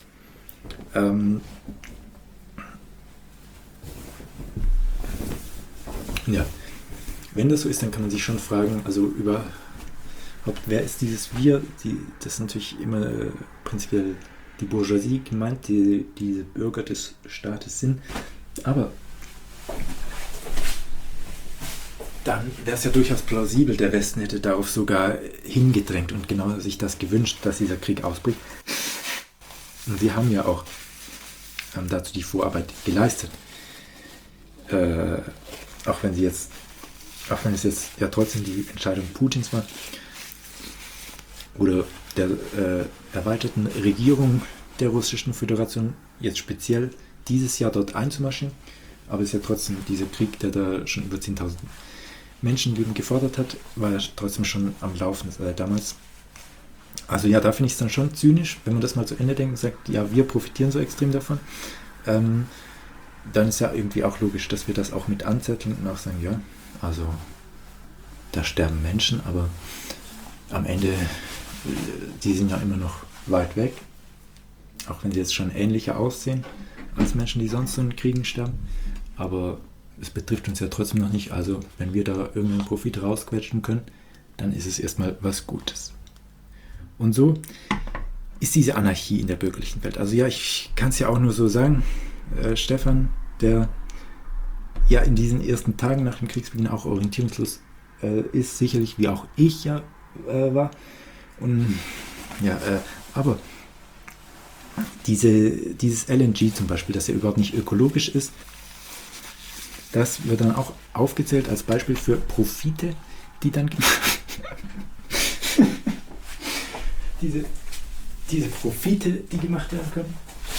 Ja, wenn das so ist, dann kann man sich schon fragen, also überhaupt, wer ist dieses Wir? Das ist natürlich immer prinzipiell die Bourgeoisie gemeint, die diese Bürger des Staates sind. Aber dann wäre es ja durchaus plausibel, der Westen hätte darauf sogar hingedrängt und genau sich das gewünscht, dass dieser Krieg ausbricht. Und sie haben ja auch dazu die Vorarbeit geleistet. Auch wenn es jetzt ja trotzdem die Entscheidung Putins war oder der erweiterten Regierung der Russischen Föderation, jetzt speziell dieses Jahr dort einzumarschieren, aber es ist ja trotzdem dieser Krieg, der da schon über 10.000 Menschenleben gefordert hat, war ja trotzdem schon am Laufen damals. Also ja, da finde ich es dann schon zynisch, wenn man das mal zu Ende denkt und sagt, ja, wir profitieren so extrem davon. Dann ist ja irgendwie auch logisch, dass wir das auch mit anzetteln und auch sagen, ja, also da sterben Menschen, aber am Ende, die sind ja immer noch weit weg, auch wenn sie jetzt schon ähnlicher aussehen als Menschen, die sonst so in Kriegen sterben, aber es betrifft uns ja trotzdem noch nicht, also wenn wir da irgendeinen Profit rausquetschen können, dann ist es erstmal was Gutes. Und so ist diese Anarchie in der bürgerlichen Welt. Also ja, ich kann es ja auch nur so sagen, Stefan, der ja in diesen ersten Tagen nach dem Kriegsbeginn auch orientierungslos ist, sicherlich wie auch ich ja war. Und ja, aber dieses LNG zum Beispiel, das ja überhaupt nicht ökologisch ist, das wird dann auch aufgezählt als Beispiel für Profite, die dann diese Profite, die gemacht werden können.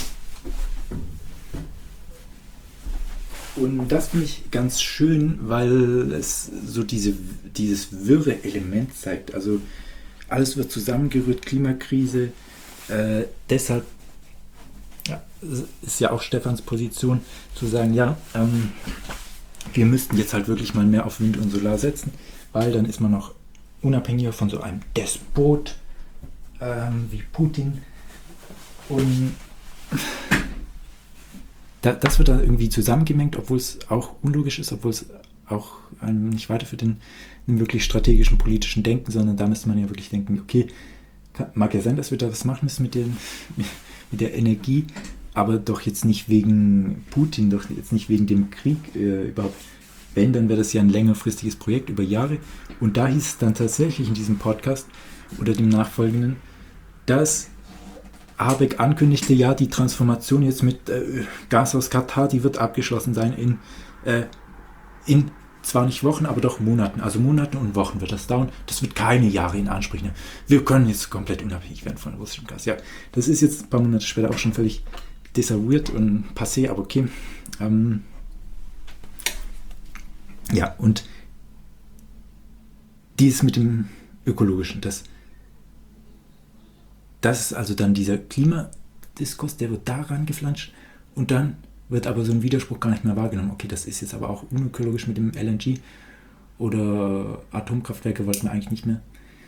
Und das finde ich ganz schön, weil es so dieses wirre Element zeigt. Also alles wird zusammengerührt, Klimakrise. Deshalb ist ja auch Stefans Position zu sagen, ja, wir müssten jetzt halt wirklich mal mehr auf Wind und Solar setzen, weil dann ist man noch unabhängiger von so einem Despot wie Putin. Und das wird dann irgendwie zusammengemengt, obwohl es auch unlogisch ist, obwohl es auch nicht weiterführt in einem wirklich strategischen politischen Denken, sondern da müsste man ja wirklich denken, okay, mag ja sein, dass wir da was machen müssen mit der Energie, aber doch jetzt nicht wegen Putin, doch jetzt nicht wegen dem Krieg überhaupt. Wenn, dann wäre das ja ein längerfristiges Projekt über Jahre. Und da hieß es dann tatsächlich in diesem Podcast oder dem nachfolgenden, dass Habeck ankündigte, ja, die Transformation jetzt mit Gas aus Katar, die wird abgeschlossen sein in zwar nicht Wochen, aber doch Monaten. Also Monate und Wochen wird das dauern. Das wird keine Jahre in Anspruch nehmen. Wir können jetzt komplett unabhängig werden von russischem Gas. Ja, das ist jetzt ein paar Monate später auch schon völlig desavouiert und passé, aber okay. Ja, und dies mit dem Ökologischen, das ist also dann dieser Klimadiskurs, der wird daran geflanscht und dann wird aber so ein Widerspruch gar nicht mehr wahrgenommen. Okay, das ist jetzt aber auch unökologisch mit dem LNG oder Atomkraftwerke wollten wir eigentlich nicht mehr.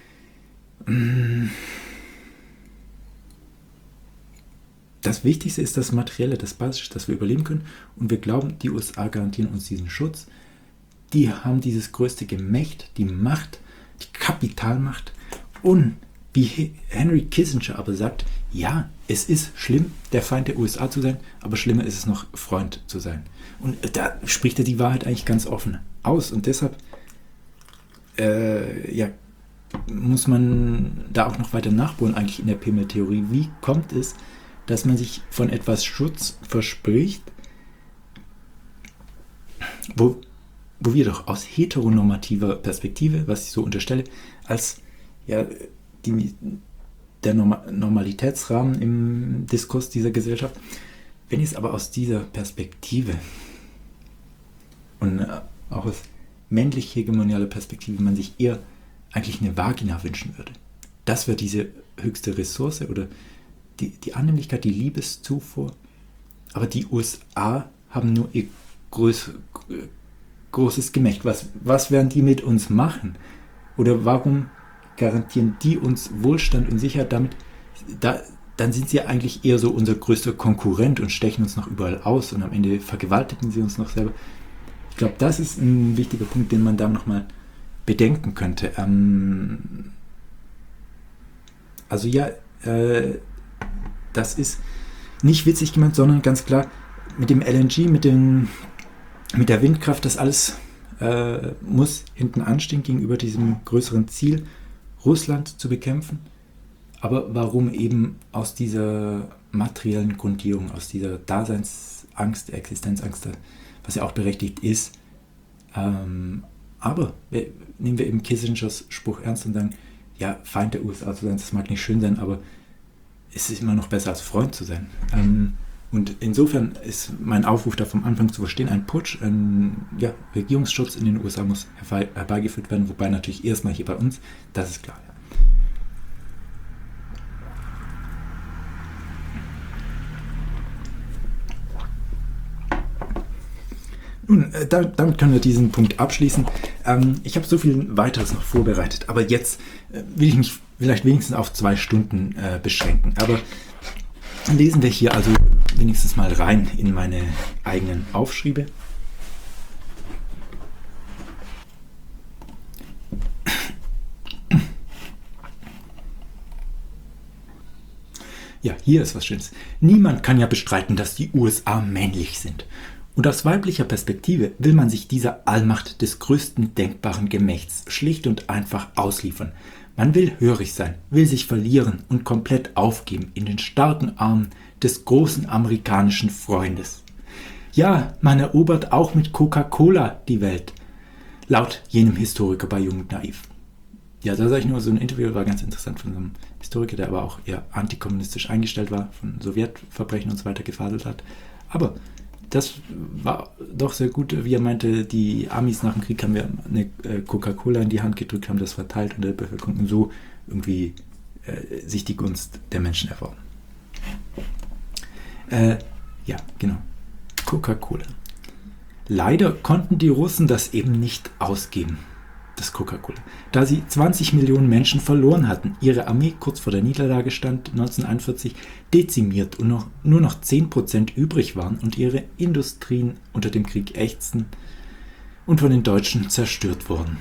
Das Wichtigste ist das Materielle, das Basische, dass wir überleben können und wir glauben, die USA garantieren uns diesen Schutz. Die haben dieses größte Gemächt, die Macht, die Kapitalmacht und wie Henry Kissinger aber sagt, ja, es ist schlimm, der Feind der USA zu sein, aber schlimmer ist es noch, Freund zu sein. Und da spricht er die Wahrheit eigentlich ganz offen aus. Und deshalb muss man da auch noch weiter nachbohren, eigentlich in der Pimmeltheorie. Wie kommt es, dass man sich von etwas Schutz verspricht, wo wir doch aus heteronormativer Perspektive, was ich so unterstelle, als ja, der Normalitätsrahmen im Diskurs dieser Gesellschaft. Wenn ich es aber aus dieser Perspektive und auch aus männlich-hegemonialer Perspektive man sich eher eigentlich eine Vagina wünschen würde, das wäre diese höchste Ressource oder die Annehmlichkeit, die Liebeszufuhr. Aber die USA haben nur ihr großes Gemächt. Was werden die mit uns machen? Oder warum garantieren die uns Wohlstand und Sicherheit damit? Dann sind sie eigentlich eher so unser größter Konkurrent und stechen uns noch überall aus und am Ende vergewaltigen sie uns noch selber. Ich glaube, das ist ein wichtiger Punkt, den man da nochmal bedenken könnte. Also ja, das ist nicht witzig gemeint, sondern ganz klar mit dem LNG, mit der Windkraft, das alles muss hinten anstehen gegenüber diesem größeren Ziel, Russland zu bekämpfen. Aber warum eben aus dieser materiellen Grundierung, aus dieser Daseinsangst, Existenzangst, was ja auch berechtigt ist. Aber nehmen wir eben Kissingers Spruch ernst und sagen, ja, Feind der USA zu sein, das mag nicht schön sein, aber es ist immer noch besser als Freund zu sein. Und insofern ist mein Aufruf da vom Anfang zu verstehen, ein Putsch, ein Regierungsschutz in den USA muss herbeigeführt werden, wobei natürlich erstmal hier bei uns, das ist klar. Ja. Nun, damit können wir diesen Punkt abschließen. Ich habe so viel weiteres noch vorbereitet, aber jetzt will ich mich vielleicht wenigstens auf 2 Stunden beschränken. Aber lesen wir hier also wenigstens mal rein in meine eigenen Aufschriebe. Ja, hier ist was Schönes. Niemand kann ja bestreiten, dass die USA männlich sind. Und aus weiblicher Perspektive will man sich dieser Allmacht des größten denkbaren Gemächts schlicht und einfach ausliefern. Man will hörig sein, will sich verlieren und komplett aufgeben in den starken Armen des großen amerikanischen Freundes. Ja, man erobert auch mit Coca-Cola die Welt, laut jenem Historiker bei Jung und Naiv. Ja, da sage ich nur, so ein Interview war ganz interessant von so einem Historiker, der aber auch eher antikommunistisch eingestellt war, von Sowjetverbrechen und so weiter gefaselt hat. Aber das war doch sehr gut, wie er meinte, die Amis nach dem Krieg haben wir eine Coca-Cola in die Hand gedrückt, haben das verteilt unter der Bevölkerung und so irgendwie sich die Gunst der Menschen erworben. Ja, genau. Coca-Cola. Leider konnten die Russen das eben nicht ausgeben, das Coca-Cola, da sie 20 Millionen Menschen verloren hatten, ihre Armee kurz vor der Niederlage stand, 1941 dezimiert und nur noch 10% übrig waren und ihre Industrien unter dem Krieg ächzten und von den Deutschen zerstört wurden.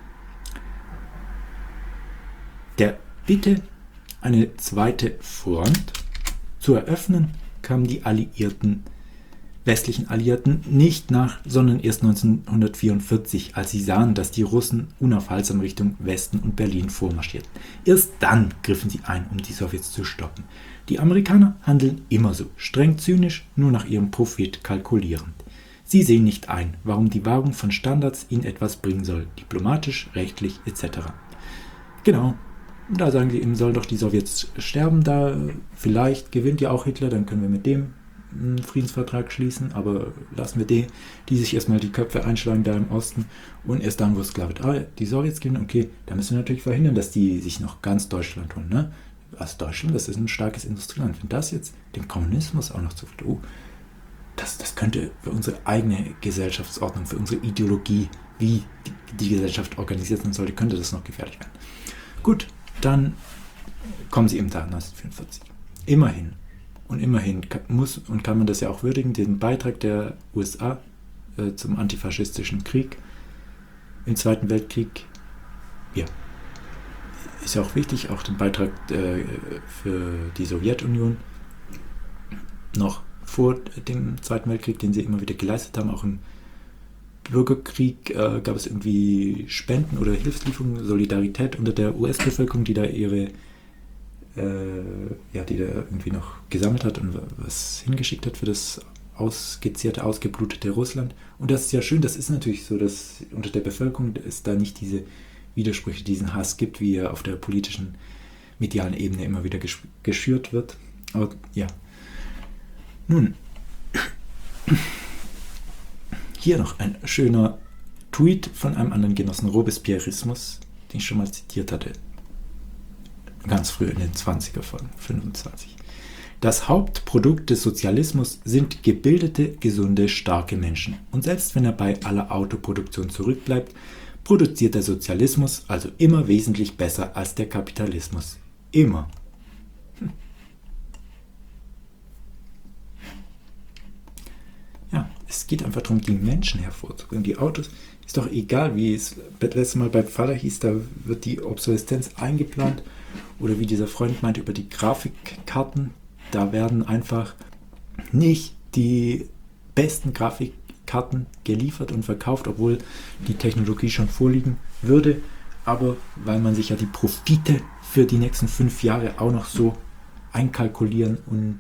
Der Bitte, eine zweite Front zu eröffnen, kamen die westlichen Alliierten nicht nach, sondern erst 1944, als sie sahen, dass die Russen unaufhaltsam Richtung Westen und Berlin vormarschierten. Erst dann griffen sie ein, um die Sowjets zu stoppen. Die Amerikaner handeln immer so, streng zynisch, nur nach ihrem Profit kalkulierend. Sie sehen nicht ein, warum die Wahrung von Standards ihnen etwas bringen soll, diplomatisch, rechtlich etc. Genau, da sagen sie, eben sollen doch die Sowjets sterben, da vielleicht gewinnt ja auch Hitler, dann können wir mit dem einen Friedensvertrag schließen, aber lassen wir die sich erstmal die Köpfe einschlagen da im Osten und erst dann, wo es klar wird, die Sowjets gewinnen, okay, da müssen wir natürlich verhindern, dass die sich noch ganz Deutschland holen, ne? Also Deutschland, das ist ein starkes Industrieland, wenn das jetzt dem Kommunismus auch noch zu das könnte für unsere eigene Gesellschaftsordnung, für unsere Ideologie, wie die Gesellschaft organisiert sein sollte, könnte das noch gefährlich werden. Gut, dann kommen sie eben da 1944. Immerhin muss und kann man das ja auch würdigen, den Beitrag der USA zum antifaschistischen Krieg im Zweiten Weltkrieg, ja, ist ja auch wichtig, auch den Beitrag für die Sowjetunion noch vor dem Zweiten Weltkrieg, den sie immer wieder geleistet haben, auch im Bürgerkrieg gab es irgendwie Spenden oder Hilfslieferungen, Solidarität unter der US-Bevölkerung, die da die da irgendwie noch gesammelt hat und was hingeschickt hat für das ausgezehrte, ausgeblutete Russland. Und das ist ja schön, das ist natürlich so, dass unter der Bevölkerung es da nicht diese Widersprüche, diesen Hass gibt, wie er auf der politischen, medialen Ebene immer wieder geschürt wird. Aber ja. Nun, hier noch ein schöner Tweet von einem anderen Genossen, Robespierrismus, den ich schon mal zitiert hatte. Ganz früh in den 20er von 25. Das Hauptprodukt des Sozialismus sind gebildete, gesunde, starke Menschen. Und selbst wenn er bei aller Autoproduktion zurückbleibt, produziert der Sozialismus also immer wesentlich besser als der Kapitalismus. Immer. Ja, es geht einfach darum, die Menschen hervorzubringen. Die Autos, ist doch egal, wie es letztes Mal bei Pfaller hieß, da wird die Obsoleszenz eingeplant. Oder wie dieser Freund meinte über die Grafikkarten, da werden einfach nicht die besten Grafikkarten geliefert und verkauft, obwohl die Technologie schon vorliegen würde. Aber weil man sich ja die Profite für die nächsten 5 Jahre auch noch so einkalkulieren und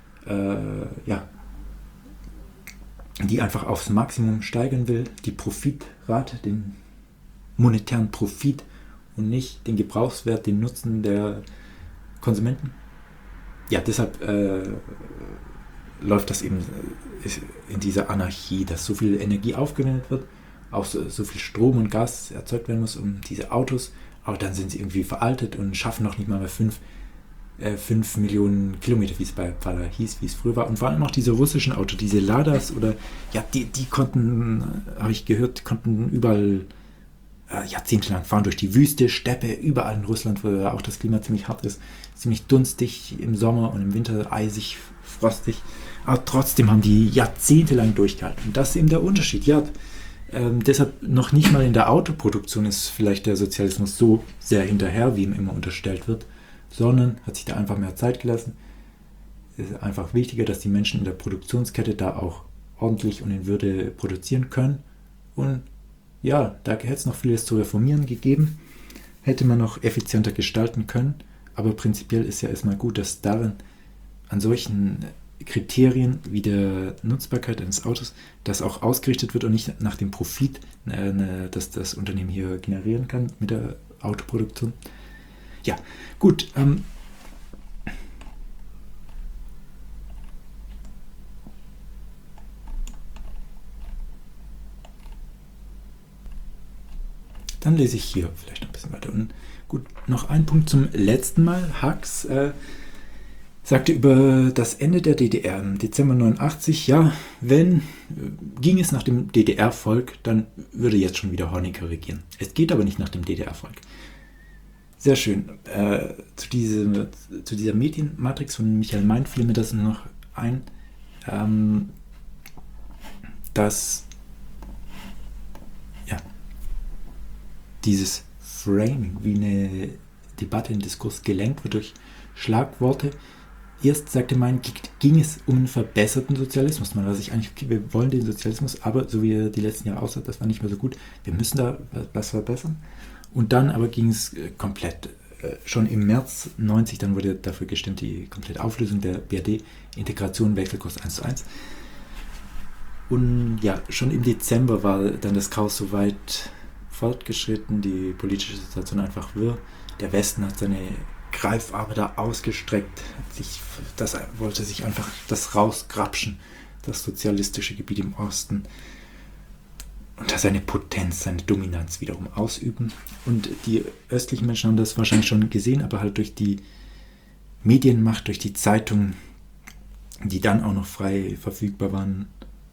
die einfach aufs Maximum steigern will, die Profitrate, den monetären Profit und nicht den Gebrauchswert, den Nutzen der Konsumenten. Ja, deshalb läuft das eben in dieser Anarchie, dass so viel Energie aufgewendet wird, auch so viel Strom und Gas erzeugt werden muss, um diese Autos, aber dann sind sie irgendwie veraltet und schaffen noch nicht mal mehr 5 Millionen Kilometer, wie es bei Pfaller hieß, wie es früher war. Und vor allem auch diese russischen Autos, diese Ladas oder, ja, die konnten, habe ich gehört, konnten überall jahrzehntelang fahren durch die Wüste, Steppe, überall in Russland, wo ja auch das Klima ziemlich hart ist, ziemlich dunstig im Sommer und im Winter eisig, frostig. Aber trotzdem haben die jahrzehntelang durchgehalten. Und das ist eben der Unterschied. Ja, deshalb noch nicht mal in der Autoproduktion ist vielleicht der Sozialismus so sehr hinterher, wie ihm immer unterstellt wird, sondern hat sich da einfach mehr Zeit gelassen. ist einfach wichtiger, dass die Menschen in der Produktionskette da auch ordentlich und in Würde produzieren können. Und ja, da hätte es noch vieles zu reformieren gegeben, hätte man noch effizienter gestalten können, aber prinzipiell ist ja erstmal gut, dass darin an solchen Kriterien wie der Nutzbarkeit eines Autos, das auch ausgerichtet wird und nicht nach dem Profit, das das Unternehmen hier generieren kann mit der Autoproduktion. Ja, gut. Dann lese ich hier vielleicht noch ein bisschen weiter. Und gut, noch ein Punkt zum letzten Mal. Hux sagte über das Ende der DDR im Dezember 89, ja, ging es nach dem DDR-Volk, dann würde jetzt schon wieder Honecker regieren. Es geht aber nicht nach dem DDR-Volk. Sehr schön. Zu dieser Medienmatrix von Michael Mein fiel mir das noch ein, dass dieses Framing, wie eine Debatte, ein Diskurs gelenkt wird durch Schlagworte. Erst sagte man, ging es um einen verbesserten Sozialismus. Man war sich eigentlich, okay, wir wollen den Sozialismus, aber so wie er die letzten Jahre aussah, das war nicht mehr so gut. Wir müssen da was verbessern. Und dann aber ging es komplett, schon im März 90, dann wurde dafür gestimmt, die komplette Auflösung der BRD, Integration, Wechselkurs 1:1. Und ja, schon im Dezember war dann das Chaos so weit fortgeschritten, die politische Situation einfach wirr. Der Westen hat seine Greifarme da ausgestreckt, wollte sich einfach das rausgrapschen, das sozialistische Gebiet im Osten, und da seine Potenz, seine Dominanz wiederum ausüben. Und die östlichen Menschen haben das wahrscheinlich schon gesehen, aber halt durch die Medienmacht, durch die Zeitungen, die dann auch noch frei verfügbar waren,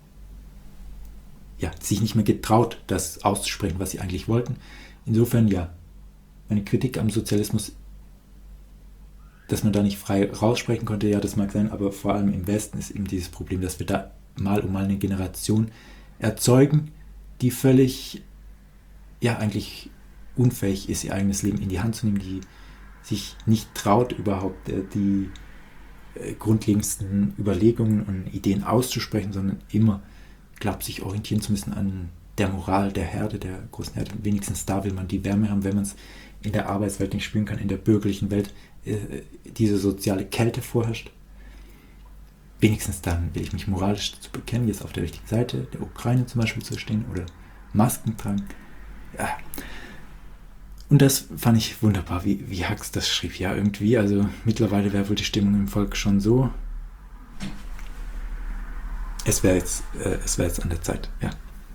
ja, sich nicht mehr getraut, das auszusprechen, was sie eigentlich wollten. Insofern, ja, meine Kritik am Sozialismus, dass man da nicht frei raussprechen konnte, ja, das mag sein, aber vor allem im Westen ist eben dieses Problem, dass wir da mal um mal eine Generation erzeugen, die völlig, ja, eigentlich unfähig ist, ihr eigenes Leben in die Hand zu nehmen, die sich nicht traut, überhaupt die grundlegendsten Überlegungen und Ideen auszusprechen, sondern immer glaubt, sich orientieren zu müssen an der Moral der Herde, der großen Herde. Wenigstens da will man die Wärme haben, wenn man es in der Arbeitswelt nicht spüren kann, in der bürgerlichen Welt diese soziale Kälte vorherrscht. Wenigstens dann will ich mich moralisch zu bekennen, jetzt auf der richtigen Seite der Ukraine zum Beispiel zu stehen oder Masken tragen. Ja. Und das fand ich wunderbar, wie Hux das schrieb. Ja, irgendwie, also mittlerweile wäre wohl die Stimmung im Volk schon so. Es wäre jetzt an der Zeit, ja.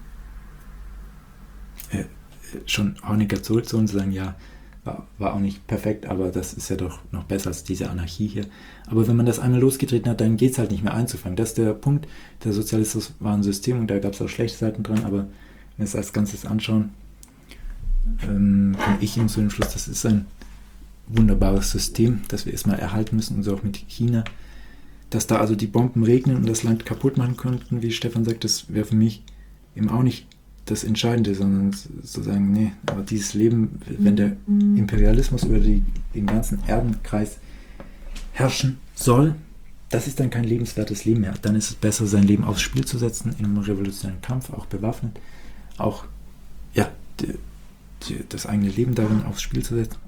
Schon Honecker zurückzuholen und zu sagen, ja, war auch nicht perfekt, aber das ist ja doch noch besser als diese Anarchie hier. Aber wenn man das einmal losgetreten hat, dann geht es halt nicht mehr einzufangen. Das ist der Punkt. Der Sozialismus war ein System und da gab es auch schlechte Seiten dran, aber wenn wir es als Ganzes anschauen, komme ich eben zu dem Schluss, das ist ein wunderbares System, das wir erstmal erhalten müssen, und so auch mit China. Dass da also die Bomben regnen und das Land kaputt machen könnten, wie Stefan sagt, das wäre für mich eben auch nicht das Entscheidende, sondern zu sagen, nee, aber dieses Leben, wenn der Imperialismus über den ganzen Erdenkreis herrschen soll, das ist dann kein lebenswertes Leben mehr. Dann ist es besser, sein Leben aufs Spiel zu setzen, in einem revolutionären Kampf, auch bewaffnet, auch ja, das eigene Leben darin aufs Spiel zu setzen.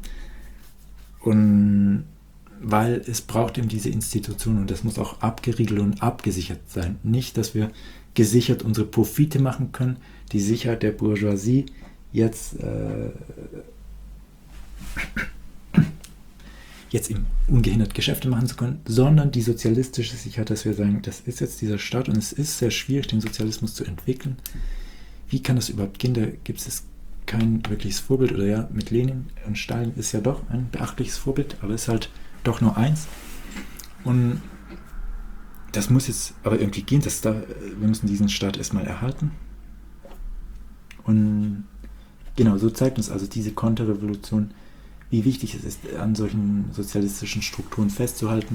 Und weil es braucht eben diese Institution und das muss auch abgeriegelt und abgesichert sein. Nicht, dass wir gesichert unsere Profite machen können, die Sicherheit der Bourgeoisie jetzt eben ungehindert Geschäfte machen zu können, sondern die sozialistische Sicherheit, dass wir sagen, das ist jetzt dieser Staat und es ist sehr schwierig, den Sozialismus zu entwickeln. Wie kann das überhaupt gehen? Da gibt es kein wirkliches Vorbild, oder ja, mit Lenin und Stalin ist ja doch ein beachtliches Vorbild, aber es ist halt doch nur eins. Und das muss jetzt aber irgendwie gehen, wir müssen diesen Staat erstmal erhalten. Und genau, so zeigt uns also diese Konterrevolution, wie wichtig es ist, an solchen sozialistischen Strukturen festzuhalten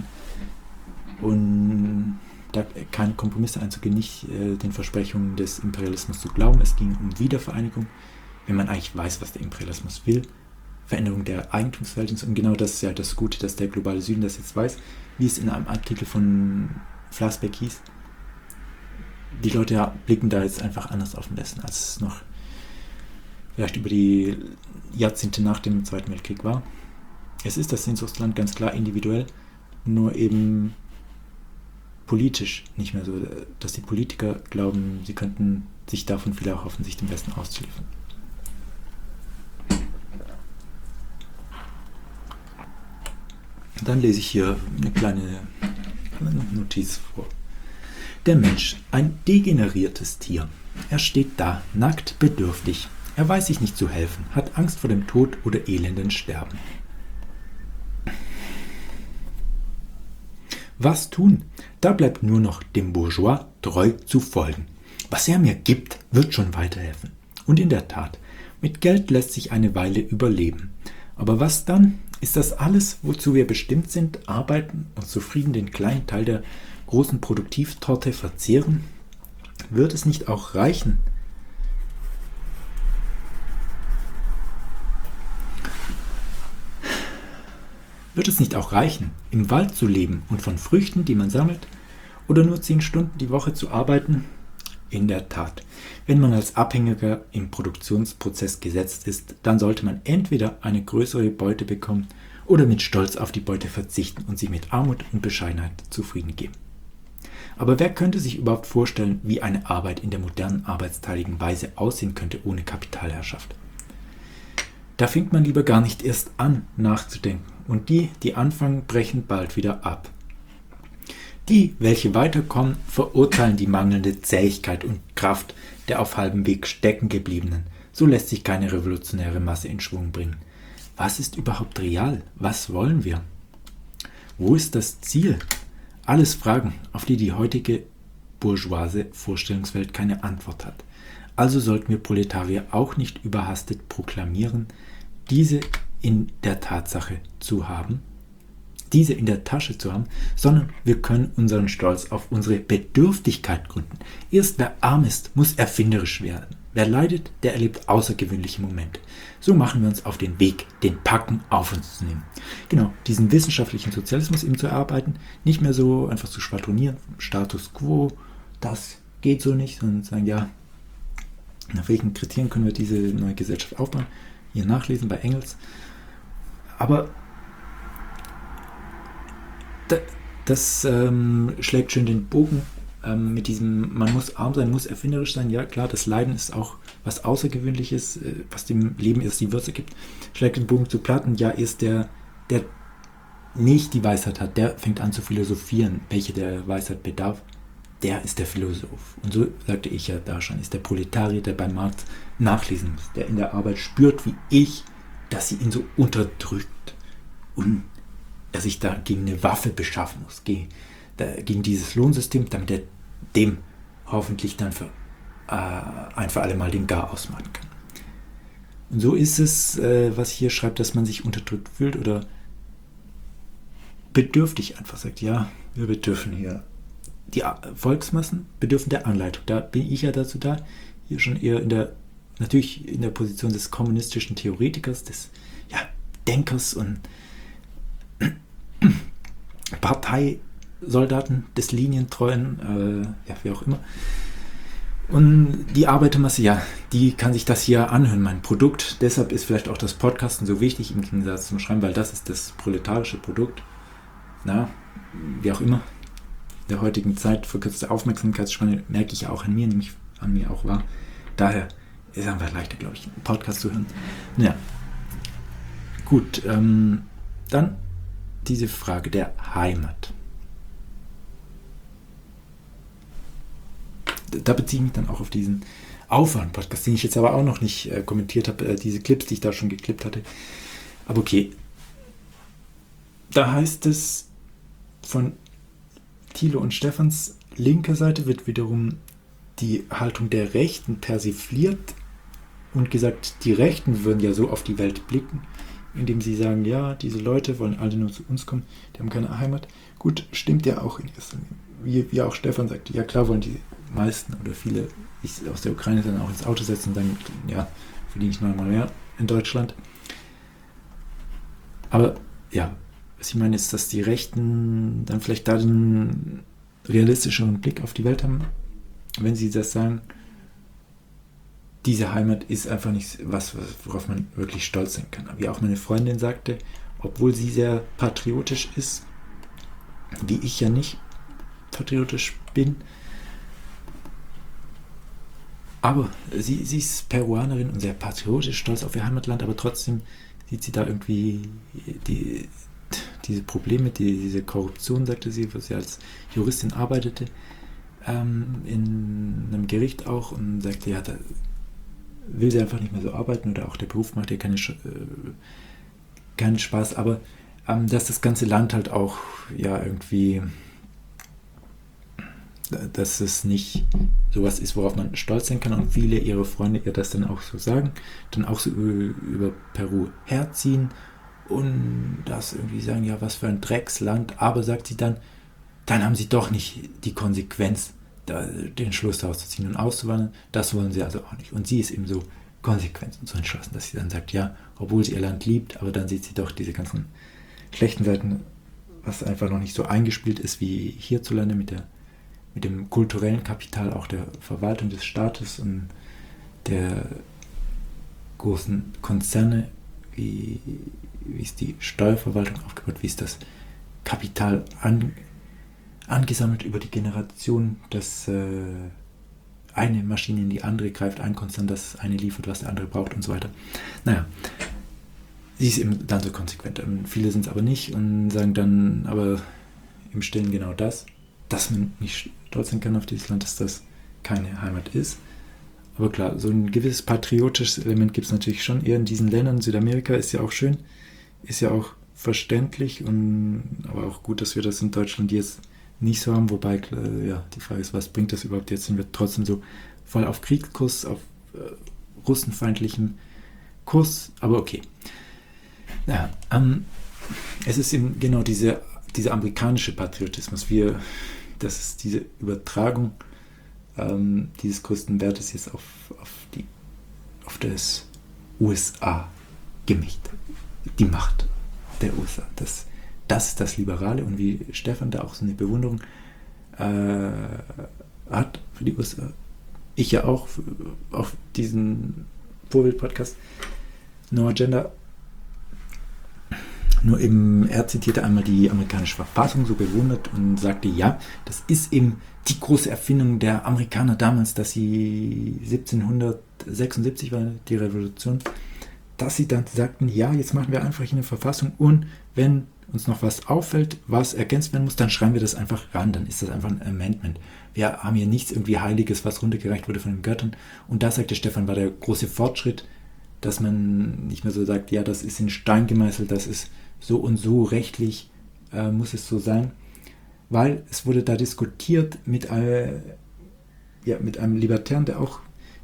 und da keine Kompromisse einzugehen, nicht den Versprechungen des Imperialismus zu glauben. Es ging um Wiedervereinigung, wenn man eigentlich weiß, was der Imperialismus will. Veränderung der Eigentumsverhältnisse. Und genau das ist ja das Gute, dass der globale Süden das jetzt weiß, wie es in einem Artikel von Flassbeck hieß. Die Leute blicken da jetzt einfach anders auf den Westen, als es noch vielleicht über die Jahrzehnte nach dem Zweiten Weltkrieg war. Es ist das Sehnsuchtsland ganz klar individuell, nur eben politisch nicht mehr so, dass die Politiker glauben, sie könnten sich davon viel erhoffen, sich dem Westen auszuliefern. Dann lese ich hier eine kleine Notiz vor. Der Mensch, ein degeneriertes Tier. Er steht da, nackt, bedürftig. Er weiß sich nicht zu helfen, hat Angst vor dem Tod oder elenden Sterben. Was tun? Da bleibt nur noch dem Bourgeois treu zu folgen. Was er mir gibt, wird schon weiterhelfen. Und in der Tat, mit Geld lässt sich eine Weile überleben. Aber was dann? Ist das alles, wozu wir bestimmt sind, arbeiten und zufrieden den kleinen Teil der großen Produktivtorte verzehren? Wird es nicht auch reichen? Wird es nicht auch reichen, im Wald zu leben und von Früchten, die man sammelt, oder nur 10 Stunden die Woche zu arbeiten? In der Tat, wenn man als Abhängiger im Produktionsprozess gesetzt ist, dann sollte man entweder eine größere Beute bekommen oder mit Stolz auf die Beute verzichten und sich mit Armut und Bescheidenheit zufrieden geben. Aber wer könnte sich überhaupt vorstellen, wie eine Arbeit in der modernen arbeitsteiligen Weise aussehen könnte ohne Kapitalherrschaft? Da fängt man lieber gar nicht erst an, nachzudenken, und die, die anfangen, brechen bald wieder ab. Die, welche weiterkommen, verurteilen die mangelnde Zähigkeit und Kraft der auf halbem Weg stecken gebliebenen. So lässt sich keine revolutionäre Masse in Schwung bringen. Was ist überhaupt real? Was wollen wir? Wo ist das Ziel? Alles Fragen, auf die die heutige bourgeoise Vorstellungswelt keine Antwort hat. Also sollten wir Proletarier auch nicht überhastet proklamieren, diese in der Tatsache zu haben, diese in der Tasche zu haben, sondern wir können unseren Stolz auf unsere Bedürftigkeit gründen. Erst wer arm ist, muss erfinderisch werden. Wer leidet, der erlebt außergewöhnliche Momente. So machen wir uns auf den Weg, den Packen auf uns zu nehmen. Genau, diesen wissenschaftlichen Sozialismus eben zu erarbeiten, nicht mehr so einfach zu schwadronieren, Status quo, das geht so nicht, sondern sagen, ja, nach welchen Kriterien können wir diese neue Gesellschaft aufbauen? Hier nachlesen bei Engels. Aber das schlägt schön den Bogen mit diesem, man muss arm sein, muss erfinderisch sein. Ja klar, das Leiden ist auch was Außergewöhnliches, was dem Leben erst die Würze gibt. Schlägt den Bogen zu Platon. Ja, erst der nicht die Weisheit hat, der fängt an zu philosophieren, welche der Weisheit bedarf. Der ist der Philosoph. Und so sagte ich ja da schon, ist der Proletarier, der beim Markt nachlesen muss, der in der Arbeit spürt, wie ich, dass sie ihn so unterdrückt und er sich da gegen eine Waffe beschaffen muss, gegen dieses Lohnsystem, damit er dem hoffentlich dann ein für alle Mal den Garaus machen kann. Und so ist es, was hier schreibt, dass man sich unterdrückt fühlt oder bedürftig einfach sagt, ja, wir bedürfen hier. Die Volksmassen bedürfen der Anleitung. Da bin ich ja dazu da, hier schon eher natürlich in der Position des kommunistischen Theoretikers, des Denkers und Parteisoldaten, des Linientreuen, wie auch immer. Und die Arbeitermasse, ja, die kann sich das hier anhören, mein Produkt. Deshalb ist vielleicht auch das Podcasten so wichtig im Gegensatz zum Schreiben, weil das ist das proletarische Produkt. Na, wie auch immer. In der heutigen Zeit verkürzte Aufmerksamkeitsspanne merke ich ja auch an mir, nämlich an mir auch wahr. Daher ist es einfach leichter, glaube ich, einen Podcast zu hören. Ja, gut, dann diese Frage der Heimat. Da beziehe ich mich dann auch auf diesen Aufwand-Podcast, den ich jetzt aber auch noch nicht kommentiert habe, diese Clips, die ich da schon geklippt hatte. Aber okay, da heißt es von Thilo und Stephans linker Seite wird wiederum die Haltung der Rechten persifliert und gesagt, die Rechten würden ja so auf die Welt blicken, indem sie sagen, ja, diese Leute wollen alle nur zu uns kommen, die haben keine Heimat. Gut, stimmt ja auch in erster Linie. Wie auch Stefan sagte, ja klar wollen die meisten oder viele sich aus der Ukraine dann auch ins Auto setzen und sagen, ja, verdiene ich noch einmal mehr in Deutschland. Aber ja, was ich meine ist, dass die Rechten dann vielleicht da einen realistischeren Blick auf die Welt haben, wenn sie das sagen, diese Heimat ist einfach nicht was, worauf man wirklich stolz sein kann. Wie auch meine Freundin sagte, obwohl sie sehr patriotisch ist, wie ich ja nicht patriotisch bin, aber sie ist Peruanerin und sehr patriotisch, stolz auf ihr Heimatland, aber trotzdem sieht sie da irgendwie diese Probleme, diese Korruption, sagte sie, wo sie als Juristin arbeitete, in einem Gericht auch, und sagte, ja, da will sie einfach nicht mehr so arbeiten, oder auch der Beruf macht ihr keinen Spaß, aber dass das ganze Land halt auch ja irgendwie, dass es nicht sowas ist, worauf man stolz sein kann, und viele ihrer Freunde ihr das dann auch so sagen, dann auch so über Peru herziehen und das irgendwie sagen, ja, was für ein Drecksland, aber sagt sie dann haben sie doch nicht die Konsequenz, den Schluss daraus zu ziehen und auszuwandern, das wollen sie also auch nicht. Und sie ist eben so konsequent und so entschlossen, dass sie dann sagt, ja, obwohl sie ihr Land liebt, aber dann sieht sie doch diese ganzen schlechten Seiten, was einfach noch nicht so eingespielt ist wie hierzulande mit dem kulturellen Kapital, auch der Verwaltung des Staates und der großen Konzerne, wie ist die Steuerverwaltung aufgebaut, wie ist das Kapital angesammelt über die Generation, dass eine Maschine in die andere greift, ein Konzern, das eine liefert, was der andere braucht und so weiter. Naja, sie ist eben dann so konsequent. Viele sind es aber nicht und sagen dann aber im Stillen genau das, dass man nicht stolz sein kann auf dieses Land, dass das keine Heimat ist. Aber klar, so ein gewisses patriotisches Element gibt es natürlich schon eher in diesen Ländern. Südamerika ist ja auch schön, ist ja auch verständlich, aber auch gut, dass wir das in Deutschland jetzt nicht so haben, wobei ja, die Frage ist, was bringt das überhaupt? Jetzt sind wir trotzdem so voll auf Kriegskurs, auf russenfeindlichem Kurs, aber okay. Ja, es ist eben genau dieser amerikanische Patriotismus, das ist diese Übertragung dieses größten Wertes jetzt auf das USA gemischt, die Macht der USA, das ist das Liberale, und wie Stefan da auch so eine Bewunderung hat für die USA, ich ja auch auf diesen Vorbild-Podcast No Agenda. Nur eben, er zitierte einmal die amerikanische Verfassung, so bewundert, und sagte, ja, das ist eben die große Erfindung der Amerikaner damals, dass sie 1776 war die Revolution, dass sie dann sagten, ja, jetzt machen wir einfach eine Verfassung, und wenn uns noch was auffällt, was ergänzt werden muss, dann schreiben wir das einfach ran, dann ist das einfach ein Amendment. Wir haben hier nichts irgendwie Heiliges, was runtergereicht wurde von den Göttern, und da sagte Stefan, war der große Fortschritt, dass man nicht mehr so sagt, ja, das ist in Stein gemeißelt, das ist so und so rechtlich, muss es so sein, weil es wurde da diskutiert mit einem Libertären, der auch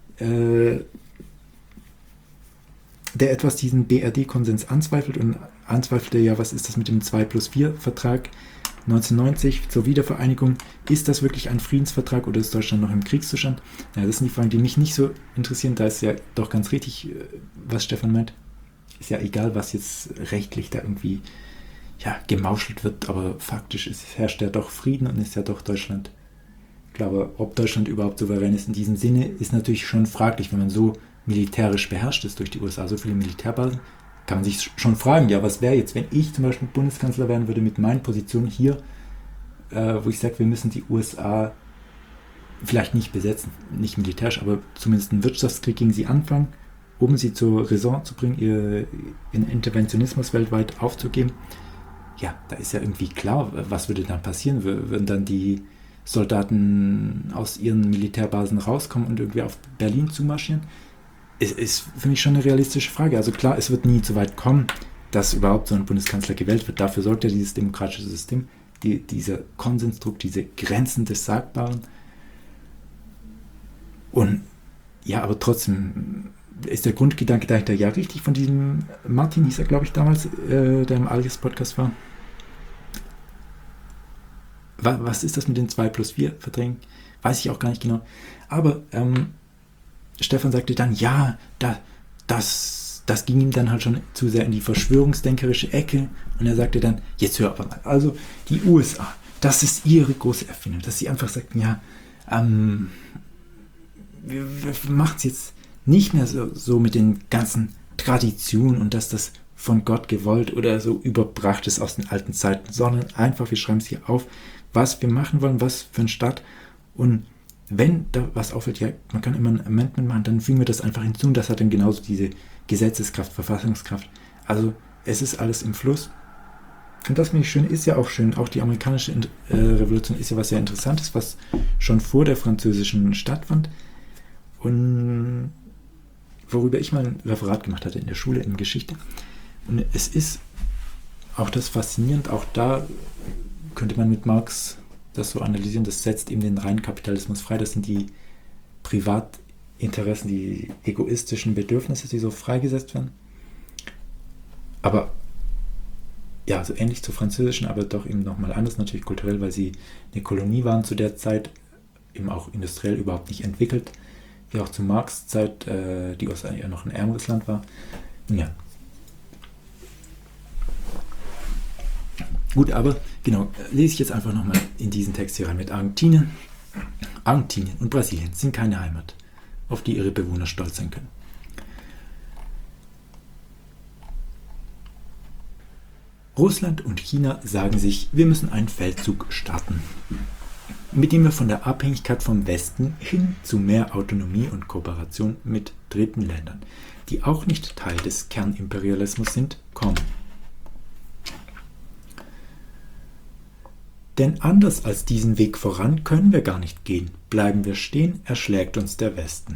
der etwas diesen BRD-Konsens anzweifelt und anzweifelte, ja, was ist das mit dem 2+4-Vertrag 1990 zur Wiedervereinigung? Ist das wirklich ein Friedensvertrag oder ist Deutschland noch im Kriegszustand? Ja, das sind die Fragen, die mich nicht so interessieren. Da ist ja doch ganz richtig, was Stefan meint. Ist ja egal, was jetzt rechtlich da irgendwie gemauschelt wird, aber faktisch herrscht ja doch Frieden und ist ja doch Deutschland. Ich glaube, ob Deutschland überhaupt souverän ist in diesem Sinne, ist natürlich schon fraglich, wenn man so militärisch beherrscht ist durch die USA, so viele Militärbasen, kann man sich schon fragen, ja, was wäre jetzt, wenn ich zum Beispiel Bundeskanzler werden würde mit meinen Positionen hier, wo ich sage, wir müssen die USA vielleicht nicht besetzen, nicht militärisch, aber zumindest einen Wirtschaftskrieg gegen sie anfangen, um sie zur Raison zu bringen, ihren Interventionismus weltweit aufzugeben. Ja, da ist ja irgendwie klar, was würde dann passieren, würden dann die Soldaten aus ihren Militärbasen rauskommen und irgendwie auf Berlin zumarschieren? Es ist für mich schon eine realistische Frage. Also klar, es wird nie so weit kommen, dass überhaupt so ein Bundeskanzler gewählt wird. Dafür sorgt ja dieses demokratische System, dieser Konsensdruck, diese Grenzen des Sagbaren. Und ja, aber trotzdem ist der Grundgedanke dahinter ja richtig von diesem Martin, hieß er, glaube ich, damals, der im Alias-Podcast war. Was ist das mit den 2+4-Verträgen? Weiß ich auch gar nicht genau. Aber Stefan sagte dann, ja, das das ging ihm dann halt schon zu sehr in die verschwörungsdenkerische Ecke und er sagte dann, jetzt hör aber mal, also die USA, das ist ihre große Erfindung, dass sie einfach sagten, ja, wir machen es jetzt nicht mehr so mit den ganzen Traditionen und dass das von Gott gewollt oder so überbracht ist aus den alten Zeiten, sondern einfach, wir schreiben es hier auf, was wir machen wollen, was für ein Staat, und wenn da was auffällt, ja, man kann immer ein Amendment machen, dann fügen wir das einfach hinzu und das hat dann genauso diese Gesetzeskraft, Verfassungskraft. Also es ist alles im Fluss. Und das finde ich schön, ist ja auch schön. Auch die amerikanische Revolution ist ja was sehr Interessantes, was schon vor der französischen stattfand. Und worüber ich mal ein Referat gemacht hatte in der Schule in Geschichte. Und es ist auch das faszinierend, auch da könnte man mit Marx das so analysieren, das setzt eben den reinen Kapitalismus frei. Das sind die Privatinteressen, die egoistischen Bedürfnisse, die so freigesetzt werden. Aber ja, so ähnlich zur französischen, aber doch eben nochmal anders natürlich kulturell, weil sie eine Kolonie waren zu der Zeit, eben auch industriell überhaupt nicht entwickelt, wie auch zu Marx' Zeit die USA ja noch ein ärmeres Land war. Ja. Gut, aber genau, lese ich jetzt einfach nochmal in diesen Text hier rein mit Argentinien. Argentinien und Brasilien sind keine Heimat, auf die ihre Bewohner stolz sein können. Russland und China sagen sich, wir müssen einen Feldzug starten, mit dem wir von der Abhängigkeit vom Westen hin zu mehr Autonomie und Kooperation mit dritten Ländern, die auch nicht Teil des Kernimperialismus sind, kommen. Denn anders als diesen Weg voran können wir gar nicht gehen. Bleiben wir stehen, erschlägt uns der Westen.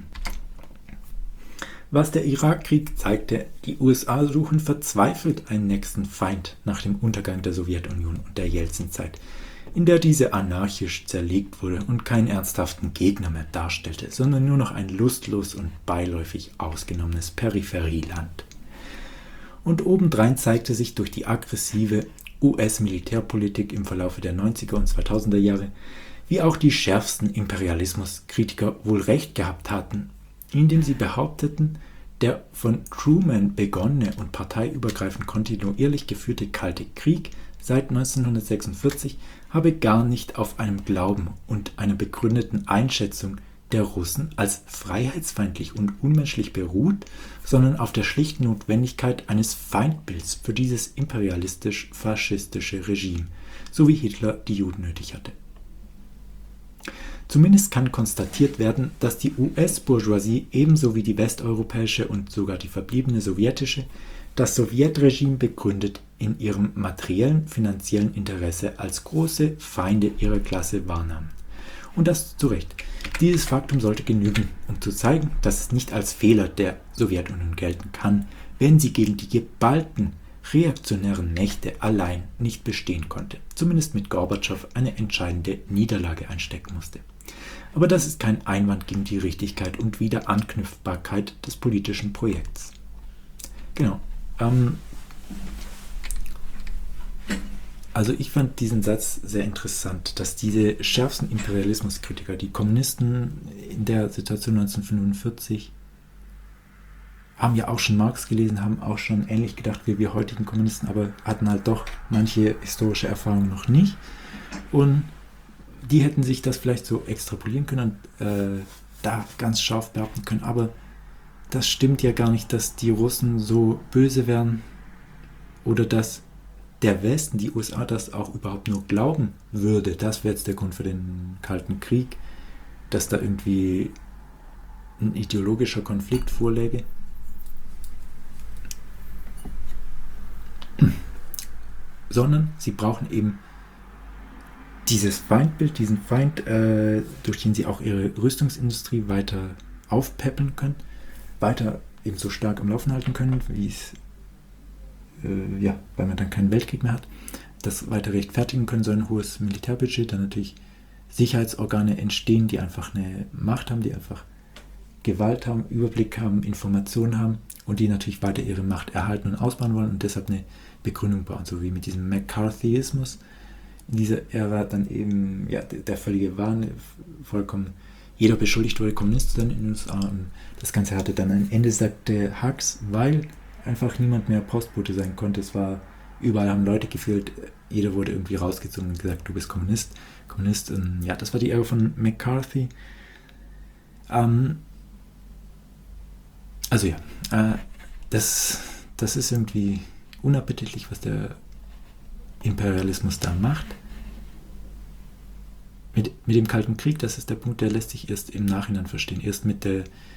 Was der Irakkrieg zeigte, die USA suchen verzweifelt einen nächsten Feind nach dem Untergang der Sowjetunion und der Jelzin-Zeit, in der diese anarchisch zerlegt wurde und keinen ernsthaften Gegner mehr darstellte, sondern nur noch ein lustlos und beiläufig ausgenommenes Peripherieland. Und obendrein zeigte sich durch die aggressive US-Militärpolitik im Verlaufe der 90er und 2000er Jahre, wie auch die schärfsten Imperialismuskritiker wohl recht gehabt hatten, indem sie behaupteten, der von Truman begonnene und parteiübergreifend kontinuierlich geführte Kalte Krieg seit 1946 habe gar nicht auf einem Glauben und einer begründeten Einschätzung der Russen als freiheitsfeindlich und unmenschlich beruht, sondern auf der schlichten Notwendigkeit eines Feindbilds für dieses imperialistisch-faschistische Regime, so wie Hitler die Juden nötig hatte. Zumindest kann konstatiert werden, dass die US-Bourgeoisie ebenso wie die westeuropäische und sogar die verbliebene sowjetische das Sowjetregime begründet in ihrem materiellen, finanziellen Interesse als große Feinde ihrer Klasse wahrnahmen. Und das zu Recht. Dieses Faktum sollte genügen, um zu zeigen, dass es nicht als Fehler der Sowjetunion gelten kann, wenn sie gegen die geballten reaktionären Mächte allein nicht bestehen konnte, zumindest mit Gorbatschow eine entscheidende Niederlage einstecken musste. Aber das ist kein Einwand gegen die Richtigkeit und Wiederanknüpfbarkeit des politischen Projekts. Genau. Also ich fand diesen Satz sehr interessant, dass diese schärfsten Imperialismuskritiker, die Kommunisten in der Situation 1945, haben ja auch schon Marx gelesen, haben auch schon ähnlich gedacht wie wir heutigen Kommunisten, aber hatten halt doch manche historische Erfahrungen noch nicht. Und die hätten sich das vielleicht so extrapolieren können und da ganz scharf behaupten können. Aber das stimmt ja gar nicht, dass die Russen so böse wären oder dass der Westen, die USA, das auch überhaupt nur glauben würde. Das wäre jetzt der Grund für den Kalten Krieg, dass da irgendwie ein ideologischer Konflikt vorläge. Sondern sie brauchen eben dieses Feindbild, diesen Feind, durch den sie auch ihre Rüstungsindustrie weiter aufpäppeln können, weiter eben so stark am Laufen halten können, wie es, weil man dann keinen Weltkrieg mehr hat, das weiter rechtfertigen können, so ein hohes Militärbudget, dann natürlich Sicherheitsorgane entstehen, die einfach eine Macht haben, die einfach Gewalt haben, Überblick haben, Informationen haben und die natürlich weiter ihre Macht erhalten und ausbauen wollen und deshalb eine Begründung bauen, so wie mit diesem McCarthyismus. In dieser Ära dann eben der völlige Wahn, vollkommen jeder beschuldigt wurde, Kommunist zu sein in den USA und das Ganze hatte dann ein Ende, sagte Hux, weil einfach niemand mehr Postbote sein konnte. Es war, überall haben Leute gefehlt, jeder wurde irgendwie rausgezogen und gesagt, du bist Kommunist. Und ja, das war die Ära von McCarthy. Also ja, das ist irgendwie unappetitlich, was der Imperialismus da macht. Mit dem Kalten Krieg, das ist der Punkt, der lässt sich erst im Nachhinein verstehen. Erst mit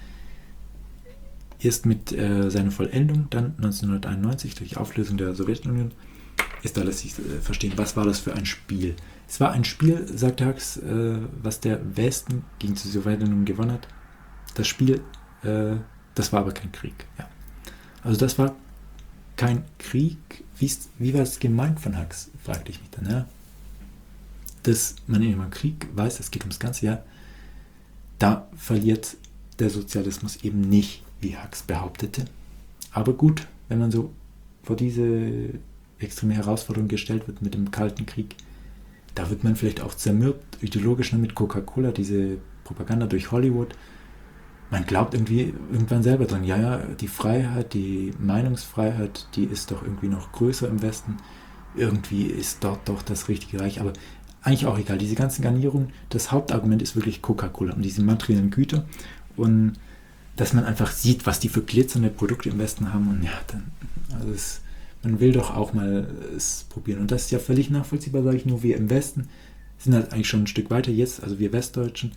seiner Vollendung, dann 1991 durch Auflösung der Sowjetunion, da lässt sich verstehen, was war das für ein Spiel. Es war ein Spiel, sagt Hux, was der Westen gegen die Sowjetunion gewonnen hat. Das Spiel, das war aber kein Krieg. Ja. Also das war kein Krieg. Wie war es gemeint von Hux, fragte ich mich dann. Ja. Dass man in einem Krieg weiß, es geht ums ganze Jahr, da verliert der Sozialismus eben nicht, wie Hux behauptete. Aber gut, wenn man so vor diese extreme Herausforderung gestellt wird mit dem Kalten Krieg, da wird man vielleicht auch zermürbt, ideologisch mit Coca-Cola, diese Propaganda durch Hollywood. Man glaubt irgendwie irgendwann selber dran, ja, die Freiheit, die Meinungsfreiheit, die ist doch irgendwie noch größer im Westen. Irgendwie ist dort doch das richtige Reich, aber eigentlich auch egal. Diese ganzen Garnierungen, das Hauptargument ist wirklich Coca-Cola und diese materiellen Güter und dass man einfach sieht, was die für glitzernde Produkte im Westen haben und ja, dann, also man will doch auch mal es probieren und das ist ja völlig nachvollziehbar, sage ich nur, wir im Westen sind halt eigentlich schon ein Stück weiter jetzt, also wir Westdeutschen,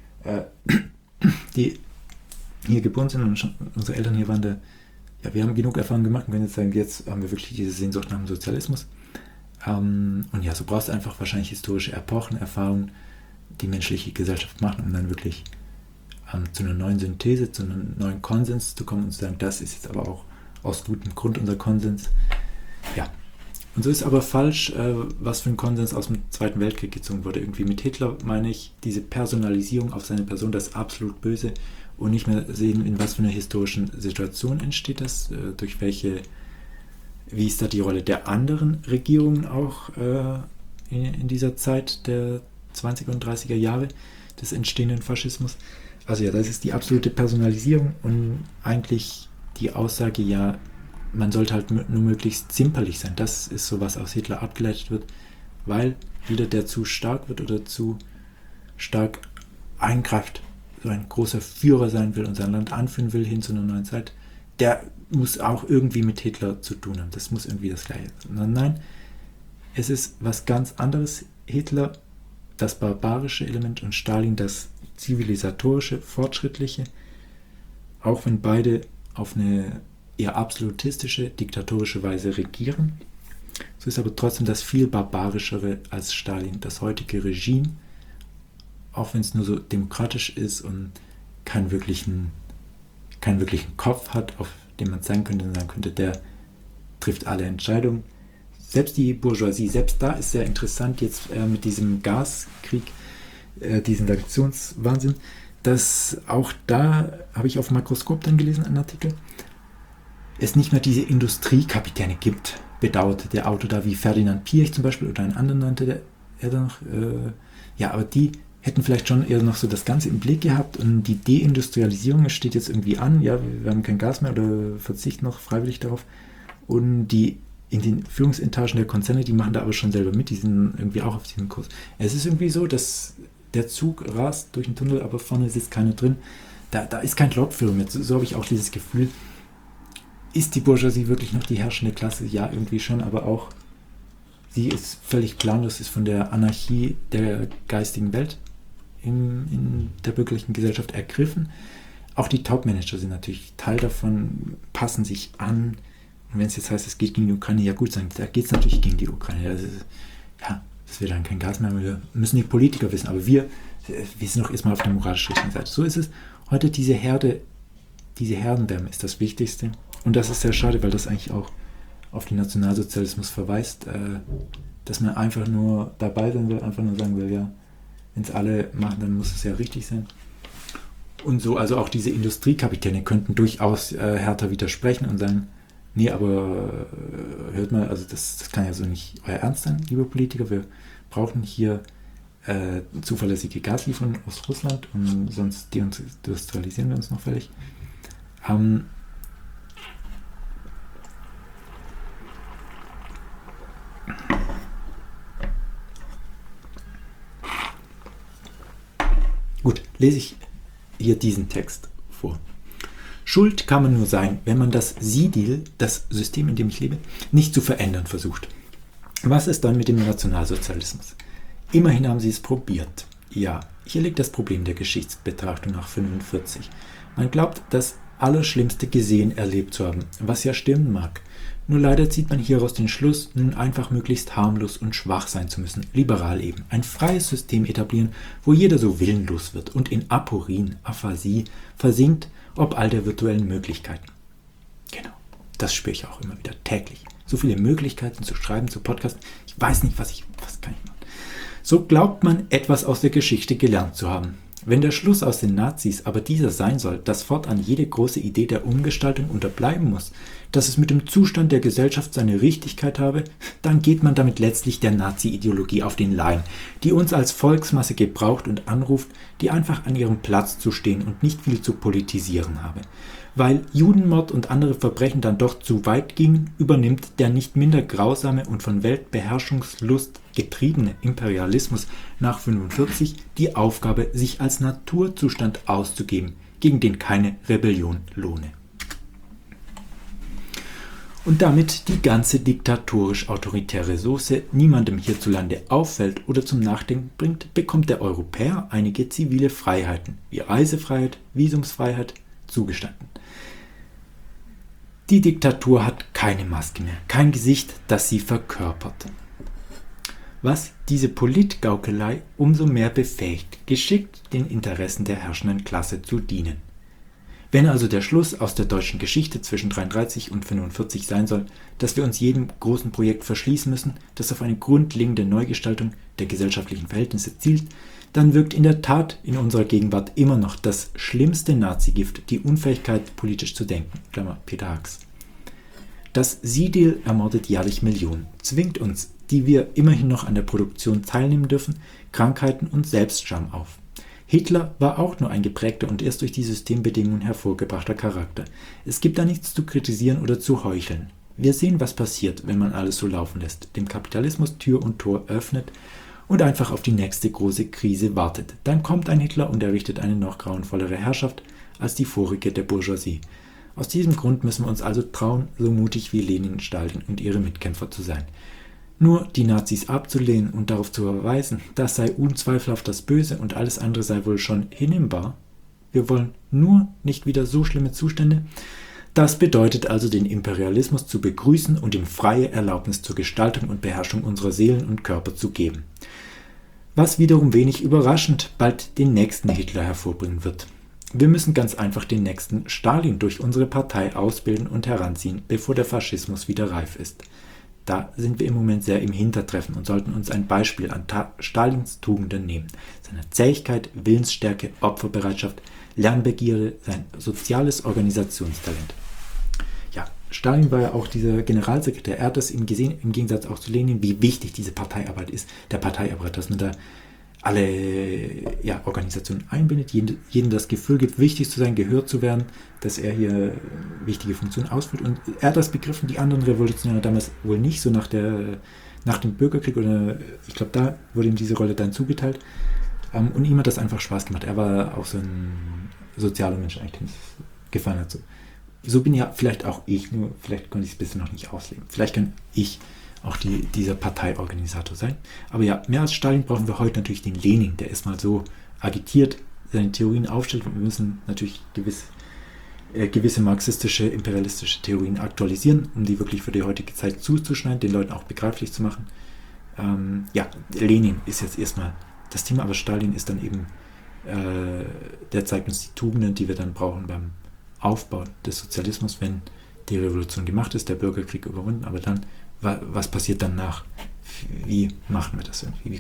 die hier geboren sind und unsere Eltern hier waren wir haben genug Erfahrung gemacht und können jetzt sagen, jetzt haben wir wirklich diese Sehnsucht nach dem Sozialismus. Und ja, so brauchst du einfach wahrscheinlich historische Epochen, Erfahrungen, die menschliche Gesellschaft machen, um dann wirklich zu einer neuen Synthese, zu einem neuen Konsens zu kommen und zu sagen, das ist jetzt aber auch aus gutem Grund unser Konsens. Ja, und so ist aber falsch, was für ein Konsens aus dem Zweiten Weltkrieg gezogen wurde. Irgendwie mit Hitler meine ich, diese Personalisierung auf seine Person, das absolut Böse und nicht mehr sehen, in was für einer historischen Situation entsteht das, durch welche, wie ist da die Rolle der anderen Regierungen auch in dieser Zeit der 20er und 30er Jahre des entstehenden Faschismus. Also ja, das ist die absolute Personalisierung und eigentlich die Aussage, ja, man sollte halt nur möglichst zimperlich sein. Das ist so, was aus Hitler abgeleitet wird, weil jeder, der zu stark wird oder zu stark eingreift, so ein großer Führer sein will und sein Land anführen will hin zu einer neuen Zeit, der muss auch irgendwie mit Hitler zu tun haben. Das muss irgendwie das Gleiche sein. Nein, es ist was ganz anderes. Hitler, das barbarische Element und Stalin, das zivilisatorische, fortschrittliche, auch wenn beide auf eine eher absolutistische, diktatorische Weise regieren. So ist aber trotzdem das viel barbarischere als Stalin, das heutige Regime, auch wenn es nur so demokratisch ist und keinen wirklichen Kopf hat, auf dem man sagen könnte, der trifft alle Entscheidungen. Selbst die Bourgeoisie, selbst da ist sehr interessant jetzt mit diesem Gaskrieg, diesen Sanktionswahnsinn, dass auch da, habe ich auf Makroskop dann gelesen, einen Artikel, es nicht mehr diese Industriekapitäne gibt, bedauerte der Autor da, wie Ferdinand Piëch zum Beispiel, oder einen anderen nannte er da noch, aber die hätten vielleicht schon eher noch so das Ganze im Blick gehabt und die Deindustrialisierung steht jetzt irgendwie an, ja, wir haben kein Gas mehr oder verzichten noch freiwillig darauf und die in den Führungsetagen der Konzerne, die machen da aber schon selber mit, die sind irgendwie auch auf diesem Kurs. Es ist irgendwie so, dass der Zug rast durch den Tunnel, aber vorne sitzt keiner drin. Da ist kein Lokführer mehr. So habe ich auch dieses Gefühl. Ist die Bourgeoisie wirklich noch die herrschende Klasse? Ja, irgendwie schon, aber auch sie ist völlig planlos, ist von der Anarchie der geistigen Welt in der bürgerlichen Gesellschaft ergriffen. Auch die Top-Manager sind natürlich Teil davon, passen sich an. Und wenn es jetzt heißt, es geht gegen die Ukraine, ja gut, da geht es natürlich gegen die Ukraine. Also, ja, das wird dann kein Gas mehr, wir müssen die Politiker wissen, aber wir sind doch erstmal auf der moralisch richtigen Seite. So ist es. Heute diese Herdenwärme ist das Wichtigste. Und das ist sehr schade, weil das eigentlich auch auf den Nationalsozialismus verweist, dass man einfach nur dabei sein will, einfach nur sagen will, ja, wenn es alle machen, dann muss es ja richtig sein. Und so, also auch diese Industriekapitäne könnten durchaus härter widersprechen und sagen, nee, aber hört mal, also das kann ja so nicht euer Ernst sein, liebe Politiker. Wir brauchen hier zuverlässige Gaslieferungen aus Russland und sonst deindustrialisieren wir uns noch völlig. Gut, lese ich hier diesen Text vor. Schuld kann man nur sein, wenn man das Siedil, das System, in dem ich lebe, nicht zu verändern versucht. Was ist dann mit dem Nationalsozialismus? Immerhin haben sie es probiert. Ja, hier liegt das Problem der Geschichtsbetrachtung nach 1945. Man glaubt, das Allerschlimmste gesehen, erlebt zu haben, was ja stimmen mag. Nur leider zieht man hieraus den Schluss, nun einfach möglichst harmlos und schwach sein zu müssen, liberal eben, ein freies System etablieren, wo jeder so willenlos wird und in Aporien, Aphasie versinkt, ob all der virtuellen Möglichkeiten. Genau, das spüre ich auch immer wieder täglich. So viele Möglichkeiten zu schreiben, zu podcasten, ich weiß nicht, was kann ich machen. So glaubt man, etwas aus der Geschichte gelernt zu haben. Wenn der Schluss aus den Nazis aber dieser sein soll, dass fortan jede große Idee der Umgestaltung unterbleiben muss, dass es mit dem Zustand der Gesellschaft seine Richtigkeit habe, dann geht man damit letztlich der Nazi-Ideologie auf den Leim, die uns als Volksmasse gebraucht und anruft, die einfach an ihrem Platz zu stehen und nicht viel zu politisieren habe. Weil Judenmord und andere Verbrechen dann doch zu weit gingen, übernimmt der nicht minder grausame und von Weltbeherrschungslust getriebene Imperialismus nach 1945 die Aufgabe, sich als Naturzustand auszugeben, gegen den keine Rebellion lohne. Und damit die ganze diktatorisch-autoritäre Soße niemandem hierzulande auffällt oder zum Nachdenken bringt, bekommt der Europäer einige zivile Freiheiten, wie Reisefreiheit, Visumsfreiheit, zugestanden. Die Diktatur hat keine Maske mehr, kein Gesicht, das sie verkörpert. Was diese Politgaukelei umso mehr befähigt, geschickt den Interessen der herrschenden Klasse zu dienen. Wenn also der Schluss aus der deutschen Geschichte zwischen 1933 und 1945 sein soll, dass wir uns jedem großen Projekt verschließen müssen, das auf eine grundlegende Neugestaltung der gesellschaftlichen Verhältnisse zielt, dann wirkt in der Tat in unserer Gegenwart immer noch das schlimmste Nazigift, die Unfähigkeit, politisch zu denken. Klammer, Peter Hacks. Das Siedil ermordet jährlich Millionen, zwingt uns, die wir immerhin noch an der Produktion teilnehmen dürfen, Krankheiten und Selbstscham auf. Hitler war auch nur ein geprägter und erst durch die Systembedingungen hervorgebrachter Charakter. Es gibt da nichts zu kritisieren oder zu heucheln. Wir sehen, was passiert, wenn man alles so laufen lässt, dem Kapitalismus Tür und Tor öffnet und einfach auf die nächste große Krise wartet. Dann kommt ein Hitler und errichtet eine noch grauenvollere Herrschaft als die vorige der Bourgeoisie. Aus diesem Grund müssen wir uns also trauen, so mutig wie Lenin, Stalin und ihre Mitkämpfer zu sein. Nur die Nazis abzulehnen und darauf zu verweisen, das sei unzweifelhaft das Böse und alles andere sei wohl schon hinnehmbar. Wir wollen nur nicht wieder so schlimme Zustände. Das bedeutet also, den Imperialismus zu begrüßen und ihm freie Erlaubnis zur Gestaltung und Beherrschung unserer Seelen und Körper zu geben. Was wiederum wenig überraschend bald den nächsten Hitler hervorbringen wird. Wir müssen ganz einfach den nächsten Stalin durch unsere Partei ausbilden und heranziehen, bevor der Faschismus wieder reif ist. Da sind wir im Moment sehr im Hintertreffen und sollten uns ein Beispiel an Stalins Tugenden nehmen. Seine Zähigkeit, Willensstärke, Opferbereitschaft, Lernbegierde, sein soziales Organisationstalent. Ja, Stalin war ja auch dieser Generalsekretär. Er hat das im Gegensatz auch zu Lenin, wie wichtig diese Parteiarbeit ist. Der Parteiarbeit, dass man da alle Organisationen einbindet, jedem das Gefühl gibt, wichtig zu sein, gehört zu werden, dass er hier wichtige Funktionen ausführt. Und er hat das begriffen, die anderen Revolutionäre damals wohl nicht, so nach dem Bürgerkrieg, oder ich glaube, da wurde ihm diese Rolle dann zugeteilt. Und ihm hat das einfach Spaß gemacht. Er war auch so ein sozialer Mensch, eigentlich, dem es gefallen hat. So bin ja vielleicht auch ich, nur vielleicht konnte ich es bisher noch nicht ausleben. Vielleicht kann ich auch dieser Parteiorganisator sein. Aber ja, mehr als Stalin brauchen wir heute natürlich den Lenin, der erstmal so agitiert, seine Theorien aufstellt. Und wir müssen natürlich gewisse marxistische, imperialistische Theorien aktualisieren, um die wirklich für die heutige Zeit zuzuschneiden, den Leuten auch begreiflich zu machen. Lenin ist jetzt erstmal das Thema, aber Stalin ist dann eben, der zeigt uns die Tugenden, die wir dann brauchen beim Aufbau des Sozialismus, wenn die Revolution gemacht ist, der Bürgerkrieg überwunden, aber dann was passiert danach? Wie machen wir das irgendwie?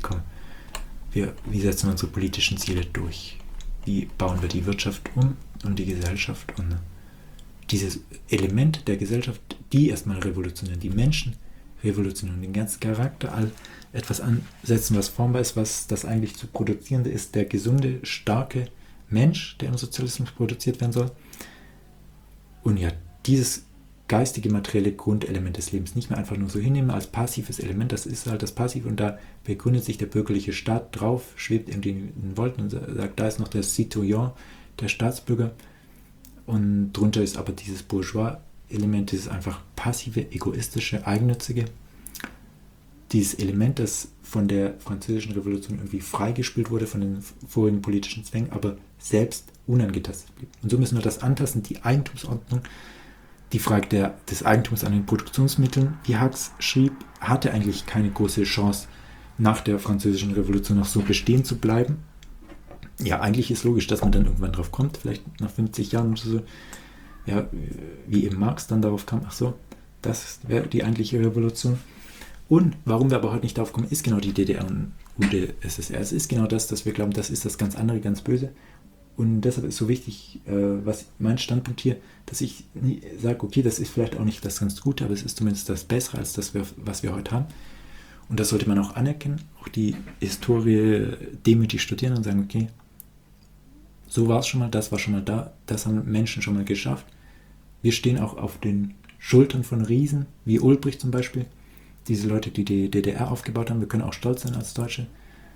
Wie setzen wir unsere politischen Ziele durch? Wie bauen wir die Wirtschaft um und die Gesellschaft? Und dieses Element der Gesellschaft, die erstmal revolutionieren, die Menschen revolutionieren, den ganzen Charakter, etwas ansetzen, was formbar ist, was das eigentlich zu produzierende ist, der gesunde, starke Mensch, der im Sozialismus produziert werden soll. Und ja, dieses geistige, materielle Grundelement des Lebens nicht mehr einfach nur so hinnehmen als passives Element, das ist halt das Passive und da begründet sich der bürgerliche Staat drauf, schwebt irgendwie in den Wolken und sagt, da ist noch der Citoyen, der Staatsbürger und drunter ist aber dieses Bourgeois-Element, dieses einfach passive, egoistische, eigennützige, dieses Element, das von der französischen Revolution irgendwie freigespielt wurde von den vorigen politischen Zwängen, aber selbst unangetastet blieb. Und so müssen wir das antasten, die Eigentumsordnung, die Frage des Eigentums an den Produktionsmitteln, wie Hux schrieb, hatte eigentlich keine große Chance, nach der französischen Revolution noch so bestehen zu bleiben. Ja, eigentlich ist logisch, dass man dann irgendwann drauf kommt, vielleicht nach 50 Jahren oder so, ja, wie eben Marx dann darauf kam, ach so, das wäre die eigentliche Revolution. Und warum wir aber heute nicht darauf kommen, ist genau die DDR und UdSSR. Es ist genau das, dass wir glauben, das ist das ganz andere, ganz böse. Und deshalb ist so wichtig, was mein Standpunkt hier, dass ich sage, okay, das ist vielleicht auch nicht das ganz Gute, aber es ist zumindest das Bessere als das, was wir heute haben. Und das sollte man auch anerkennen, auch die Historie demütig studieren und sagen, okay, so war es schon mal, das war schon mal da, das haben Menschen schon mal geschafft. Wir stehen auch auf den Schultern von Riesen, wie Ulbricht zum Beispiel, diese Leute, die die DDR aufgebaut haben. Wir können auch stolz sein als Deutsche.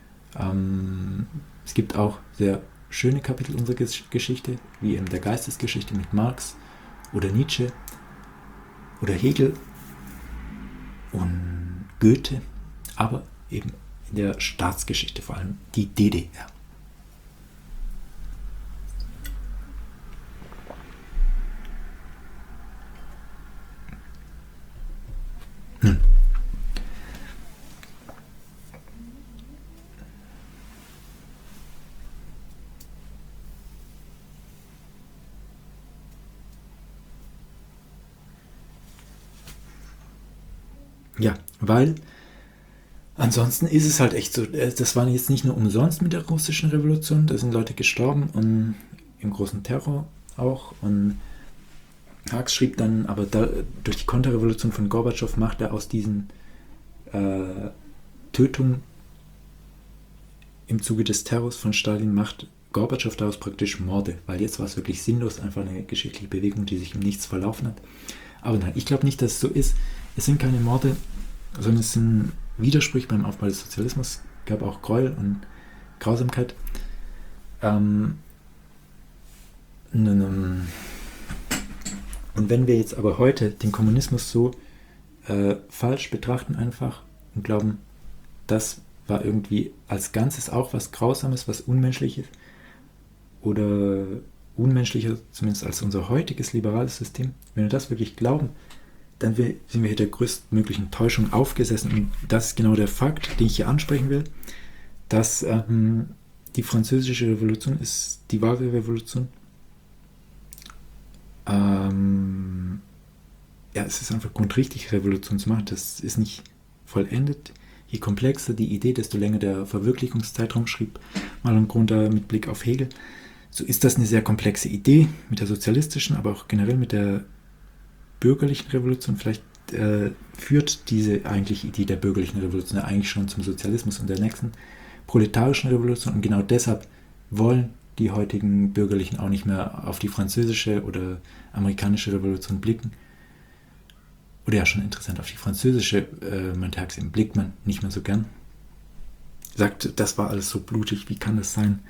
Es gibt auch sehr schöne Kapitel unserer Geschichte, wie in der Geistesgeschichte mit Marx oder Nietzsche oder Hegel und Goethe, aber eben in der Staatsgeschichte vor allem die DDR. Ja, weil ansonsten ist es halt echt so, das war jetzt nicht nur umsonst mit der russischen Revolution, da sind Leute gestorben und im großen Terror auch und Hux schrieb dann, aber durch die Konterrevolution von Gorbatschow macht er aus diesen Tötungen im Zuge des Terrors von Stalin, macht Gorbatschow daraus praktisch Morde, weil jetzt war es wirklich sinnlos, einfach eine geschichtliche Bewegung, die sich im Nichts verlaufen hat. Aber nein, ich glaube nicht, dass es so ist. Es sind keine Morde, sondern es sind Widersprüche beim Aufbau des Sozialismus. Es gab auch Gräuel und Grausamkeit. Und wenn wir jetzt aber heute den Kommunismus so falsch betrachten einfach und glauben, das war irgendwie als Ganzes auch was Grausames, was Unmenschliches oder unmenschlicher, zumindest als unser heutiges liberales System, wenn wir das wirklich glauben, dann sind wir hier der größtmöglichen Täuschung aufgesessen. Und das ist genau der Fakt, den ich hier ansprechen will, dass die französische Revolution ist die wahre Revolution. Es ist einfach grundrichtig, Revolution zu machen. Das ist nicht vollendet. Je komplexer die Idee, desto länger der Verwirklichungszeitraum, schrieb Marlon Grunda mit Blick auf Hegel. So ist das eine sehr komplexe Idee mit der sozialistischen, aber auch generell mit der bürgerlichen Revolution. Vielleicht führt diese eigentliche Idee der bürgerlichen Revolution ja eigentlich schon zum Sozialismus und der nächsten proletarischen Revolution. Und genau deshalb wollen die heutigen Bürgerlichen auch nicht mehr auf die französische oder amerikanische Revolution blicken. Oder ja, schon interessant, auf die französische, Montagsem blickt man nicht mehr so gern. Sagt, das war alles so blutig, wie kann das sein?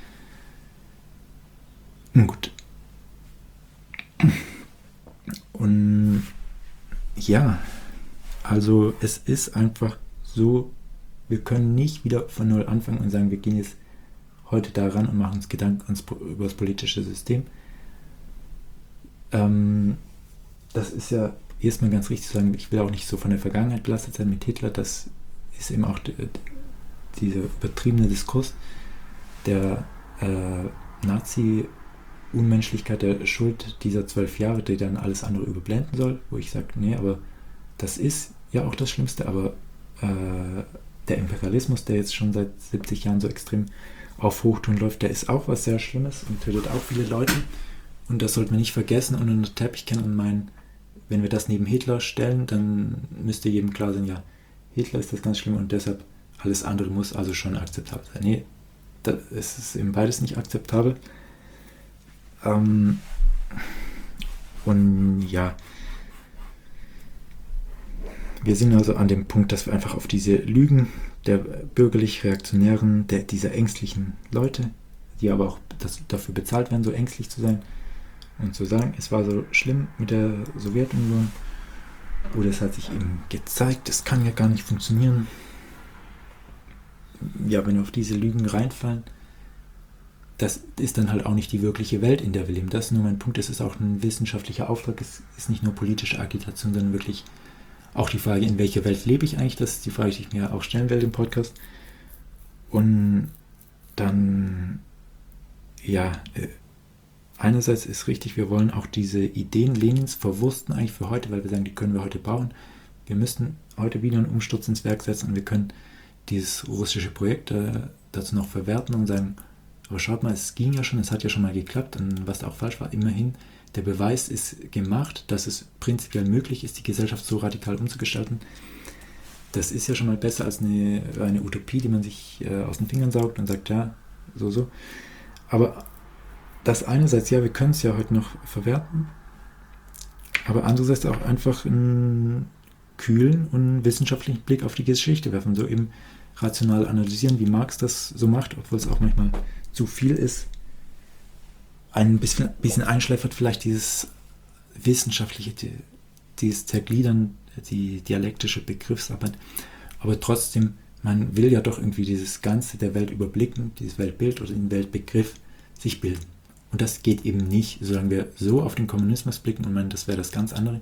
Nun gut. Und ja, also es ist einfach so, wir können nicht wieder von null anfangen und sagen, wir gehen jetzt heute da ran und machen uns Gedanken über das politische System. Das ist ja erstmal ganz richtig zu sagen, ich will auch nicht so von der Vergangenheit belastet sein mit Hitler, das ist eben auch dieser übertriebene Diskurs der Nazi-Unmenschlichkeit, der Schuld dieser 12 Jahre, die dann alles andere überblenden soll, wo ich sage, nee, aber das ist ja auch das Schlimmste, aber der Imperialismus, der jetzt schon seit 70 Jahren so extrem auf Hochtouren läuft, der ist auch was sehr Schlimmes und tötet auch viele Leute und das sollte man nicht vergessen und unter den Teppich kennen und meinen, wenn wir das neben Hitler stellen, dann müsste jedem klar sein, ja, Hitler ist das ganz schlimm und deshalb alles andere muss also schon akzeptabel sein. Nee, es ist eben beides nicht akzeptabel. Und ja, Wir sind also an dem Punkt, dass wir einfach auf diese Lügen der bürgerlich-reaktionären, dieser ängstlichen Leute, die aber auch dafür bezahlt werden, so ängstlich zu sein und zu sagen, es war so schlimm mit der Sowjetunion, oder es hat sich eben gezeigt, es kann ja gar nicht funktionieren. Ja, wenn wir auf diese Lügen reinfallen, das ist dann halt auch nicht die wirkliche Welt, in der wir leben. Das ist nur mein Punkt, es ist auch ein wissenschaftlicher Auftrag, es ist nicht nur politische Agitation, sondern wirklich auch die Frage, in welcher Welt lebe ich eigentlich, das ist die Frage, die ich mir auch stellen werde im Podcast. Und dann, ja, einerseits ist richtig, wir wollen auch diese Ideen Lenins verwursten eigentlich für heute, weil wir sagen, die können wir heute brauchen. Wir müssten heute wieder einen Umsturz ins Werk setzen und wir können dieses russische Projekt dazu noch verwerten und sagen, aber schaut mal, es ging ja schon, es hat ja schon mal geklappt und was auch falsch war, immerhin, der Beweis ist gemacht, dass es prinzipiell möglich ist, die Gesellschaft so radikal umzugestalten. Das ist ja schon mal besser als eine Utopie, die man sich aus den Fingern saugt und sagt, ja, so. Aber das einerseits, ja, wir können es ja heute noch verwerten, aber andererseits auch einfach einen kühlen und wissenschaftlichen Blick auf die Geschichte werfen, so eben rational analysieren, wie Marx das so macht, obwohl es auch manchmal zu viel ist. Ein bisschen einschläfert vielleicht dieses wissenschaftliche, dieses Zergliedern, die dialektische Begriffsarbeit, aber trotzdem, man will ja doch irgendwie dieses Ganze der Welt überblicken, dieses Weltbild oder den Weltbegriff sich bilden. Und das geht eben nicht, solange wir so auf den Kommunismus blicken und meinen, das wäre das ganz andere.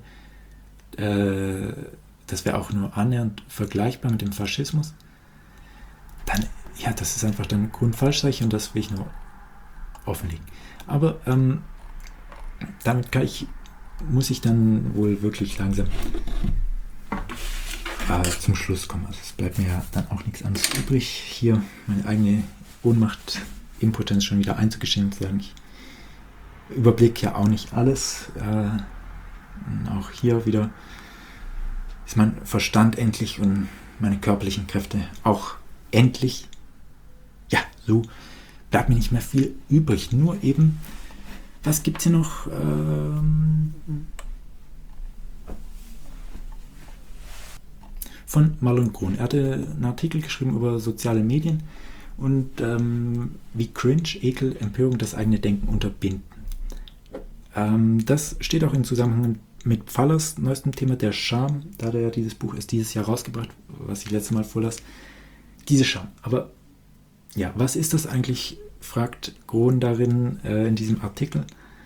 Das wäre auch nur annähernd vergleichbar mit dem Faschismus. Dann, ja, das ist einfach dann grundfalsch und das will ich nur offenlegen. Aber damit muss ich dann wohl wirklich langsam zum Schluss kommen. Also es bleibt mir ja dann auch nichts anderes übrig, hier meine eigene Ohnmacht, Impotenz schon wieder einzugestehen und zu sagen, ich überblicke ja auch nicht alles. Und auch hier wieder ist mein Verstand endlich und meine körperlichen Kräfte auch endlich. Ja, so bleibt mir nicht mehr viel übrig. Nur eben, was gibt es hier noch? Von Marlon Krohn. Er hatte einen Artikel geschrieben über soziale Medien und wie Cringe, Ekel, Empörung das eigene Denken unterbinden. Das steht auch im Zusammenhang mit Pfallers neuestem Thema, der Scham. Da hat er ja dieses Buch erst dieses Jahr rausgebracht, was ich letztes Mal vorlas. Diese Scham. Aber ja, was ist das eigentlich, fragt Krohn darin in diesem Artikel.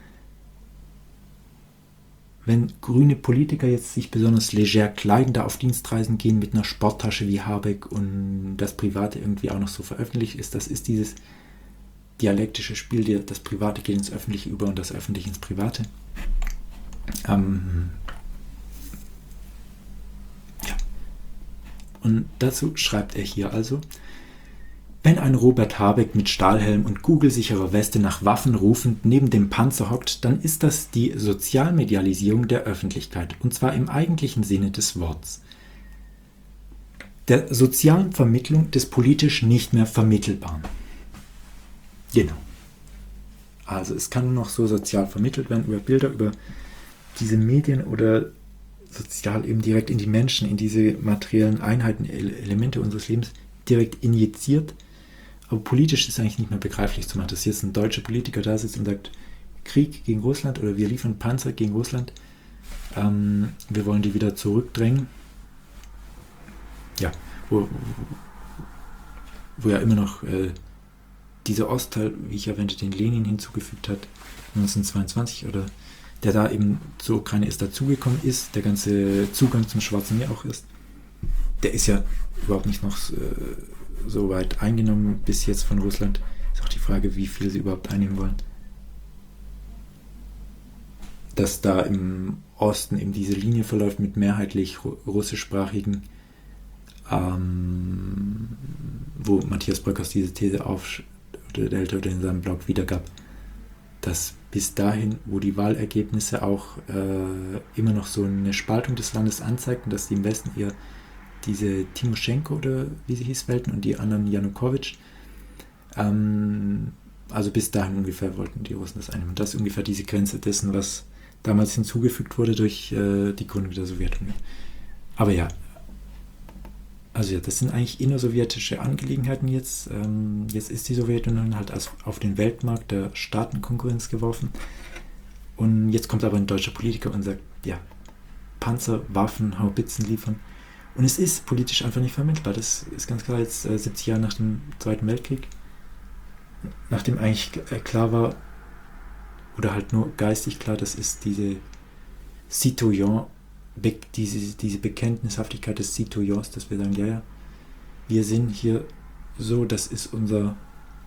Wenn grüne Politiker jetzt sich besonders leger kleiden, da auf Dienstreisen gehen mit einer Sporttasche wie Habeck und das Private irgendwie auch noch so veröffentlicht ist, das ist dieses dialektische Spiel, das Private geht ins Öffentliche über und das Öffentliche ins Private. Ja. Und dazu schreibt er hier also: Wenn ein Robert Habeck mit Stahlhelm und kugelsicherer Weste nach Waffen rufend neben dem Panzer hockt, dann ist das die Sozialmedialisierung der Öffentlichkeit, und zwar im eigentlichen Sinne des Wortes. Der sozialen Vermittlung des politisch nicht mehr Vermittelbaren. Genau. Also es kann nur noch so sozial vermittelt werden, über Bilder, über diese Medien oder sozial eben direkt in die Menschen, in diese materiellen Einheiten, Elemente unseres Lebens direkt injiziert. Aber politisch ist eigentlich nicht mehr begreiflich zu machen, dass jetzt ein deutscher Politiker da sitzt und sagt, Krieg gegen Russland oder wir liefern Panzer gegen Russland, wir wollen die wieder zurückdrängen. Ja, wo ja immer noch dieser Ostteil, wie ich erwähnte, den Lenin hinzugefügt hat, 1922, oder der da eben zur Ukraine ist dazugekommen ist, der ganze Zugang zum Schwarzen Meer auch ist, der ist ja überhaupt nicht noch so weit eingenommen bis jetzt von Russland. Ist auch die Frage, wie viel sie überhaupt einnehmen wollen. Dass da im Osten eben diese Linie verläuft mit mehrheitlich russischsprachigen, wo Matthias Bröckers diese These aufstellte oder in seinem Blog wiedergab, dass bis dahin, wo die Wahlergebnisse auch immer noch so eine Spaltung des Landes anzeigten, dass die im Westen eher diese Timoschenko oder wie sie hieß wählten und die anderen Janukowitsch, also bis dahin ungefähr wollten die Russen das einnehmen. Und das ist ungefähr diese Grenze dessen, was damals hinzugefügt wurde durch die Gründung der Sowjetunion. Aber ja, Also ja, das sind eigentlich innersowjetische Angelegenheiten jetzt. Jetzt ist die Sowjetunion halt auf den Weltmarkt der Staatenkonkurrenz geworfen. Und jetzt kommt aber ein deutscher Politiker und sagt, ja, Panzer, Waffen, Haubitzen liefern. Und es ist politisch einfach nicht vermittelbar. Das ist ganz klar jetzt 70 Jahre nach dem Zweiten Weltkrieg. Nachdem eigentlich klar war, oder halt nur geistig klar, das ist diese diese Bekenntnishaftigkeit des Citoyens, dass wir sagen, ja, wir sind hier so, das ist unser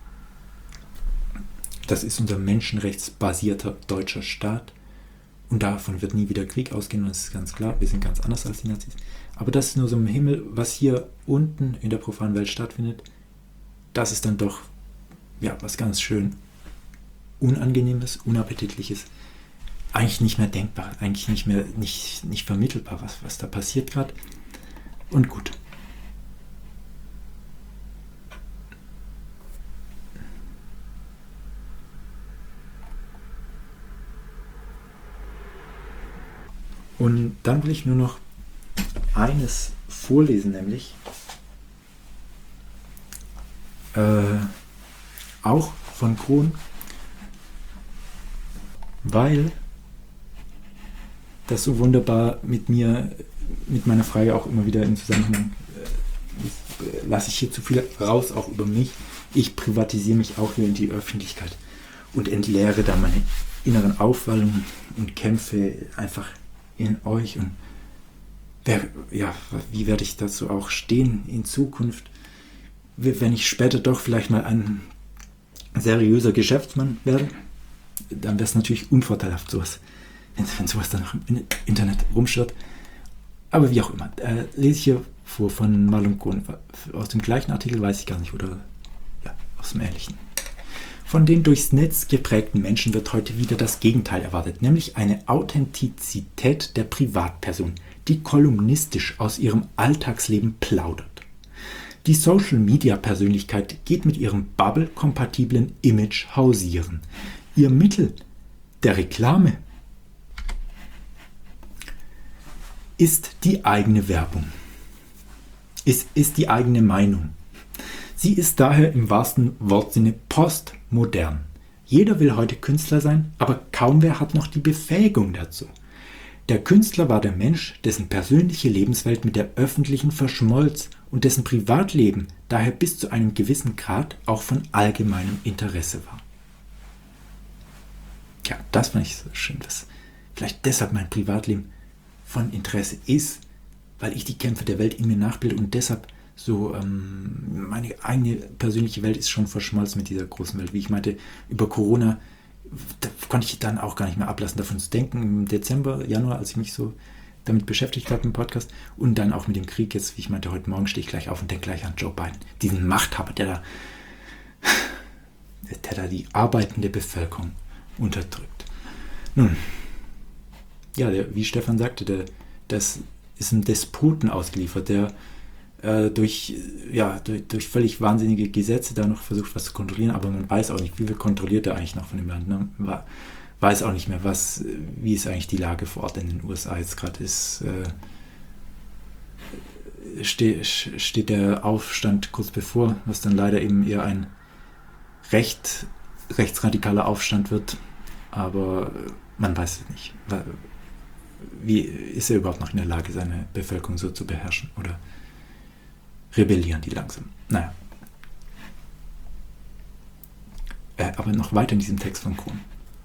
menschenrechtsbasierter deutscher Staat und davon wird nie wieder Krieg ausgehen und das ist ganz klar, wir sind ganz anders als die Nazis. Aber das ist nur so im Himmel, was hier unten in der profanen Welt stattfindet, das ist dann doch was ganz schön Unangenehmes, Unappetitliches, eigentlich nicht mehr denkbar, eigentlich nicht vermittelbar, was da passiert gerade. Und gut. Und dann will ich nur noch eines vorlesen, nämlich auch von Krohn, weil das so wunderbar mit meiner Frage auch immer wieder im Zusammenhang, lasse ich hier zu viel raus, auch über mich. Ich privatisiere mich auch hier in die Öffentlichkeit und entleere da meine inneren Aufwallungen und Kämpfe einfach in euch. Und wie werde ich dazu auch stehen in Zukunft, wenn ich später doch vielleicht mal ein seriöser Geschäftsmann werde, dann wäre es natürlich unvorteilhaft, wenn sowas dann noch im Internet rumschwirrt. Aber wie auch immer, lese ich hier vor von Marlon Kohn. Aus dem gleichen Artikel weiß ich gar nicht, oder aus dem Ähnlichen. Von den durchs Netz geprägten Menschen wird heute wieder das Gegenteil erwartet, nämlich eine Authentizität der Privatperson, die kolumnistisch aus ihrem Alltagsleben plaudert. Die Social-Media-Persönlichkeit geht mit ihrem Bubble-kompatiblen Image hausieren. Ihr Mittel der Reklame ist die eigene Werbung, ist die eigene Meinung. Sie ist daher im wahrsten Wortsinne postmodern. Jeder will heute Künstler sein, aber kaum wer hat noch die Befähigung dazu. Der Künstler war der Mensch, dessen persönliche Lebenswelt mit der öffentlichen verschmolz und dessen Privatleben daher bis zu einem gewissen Grad auch von allgemeinem Interesse war. Ja, das fand ich so schön, dass vielleicht deshalb mein Privatleben von Interesse ist, weil ich die Kämpfe der Welt in mir nachbilde und deshalb so meine eigene persönliche Welt ist schon verschmolzen mit dieser großen Welt. Wie ich meinte, über Corona, da konnte ich dann auch gar nicht mehr ablassen, davon zu denken. Im Dezember, Januar, als ich mich so damit beschäftigt habe im Podcast und dann auch mit dem Krieg jetzt, wie ich meinte, heute Morgen stehe ich gleich auf und denke gleich an Joe Biden, diesen Machthaber, der da die arbeitende Bevölkerung unterdrückt. Nun, ja, wie Stefan sagte, das ist ein Despoten ausgeliefert, der durch völlig wahnsinnige Gesetze da noch versucht, was zu kontrollieren, aber man weiß auch nicht, wie viel kontrolliert er eigentlich noch von dem Land. Ne? Man weiß auch nicht mehr, wie ist eigentlich die Lage vor Ort in den USA jetzt gerade ist. Steht der Aufstand kurz bevor, was dann leider eben eher ein rechtsradikaler Aufstand wird, aber man weiß es nicht. Wie ist er überhaupt noch in der Lage, seine Bevölkerung so zu beherrschen? Oder rebellieren die langsam? Naja. Aber noch weiter in diesem Text von Krohn.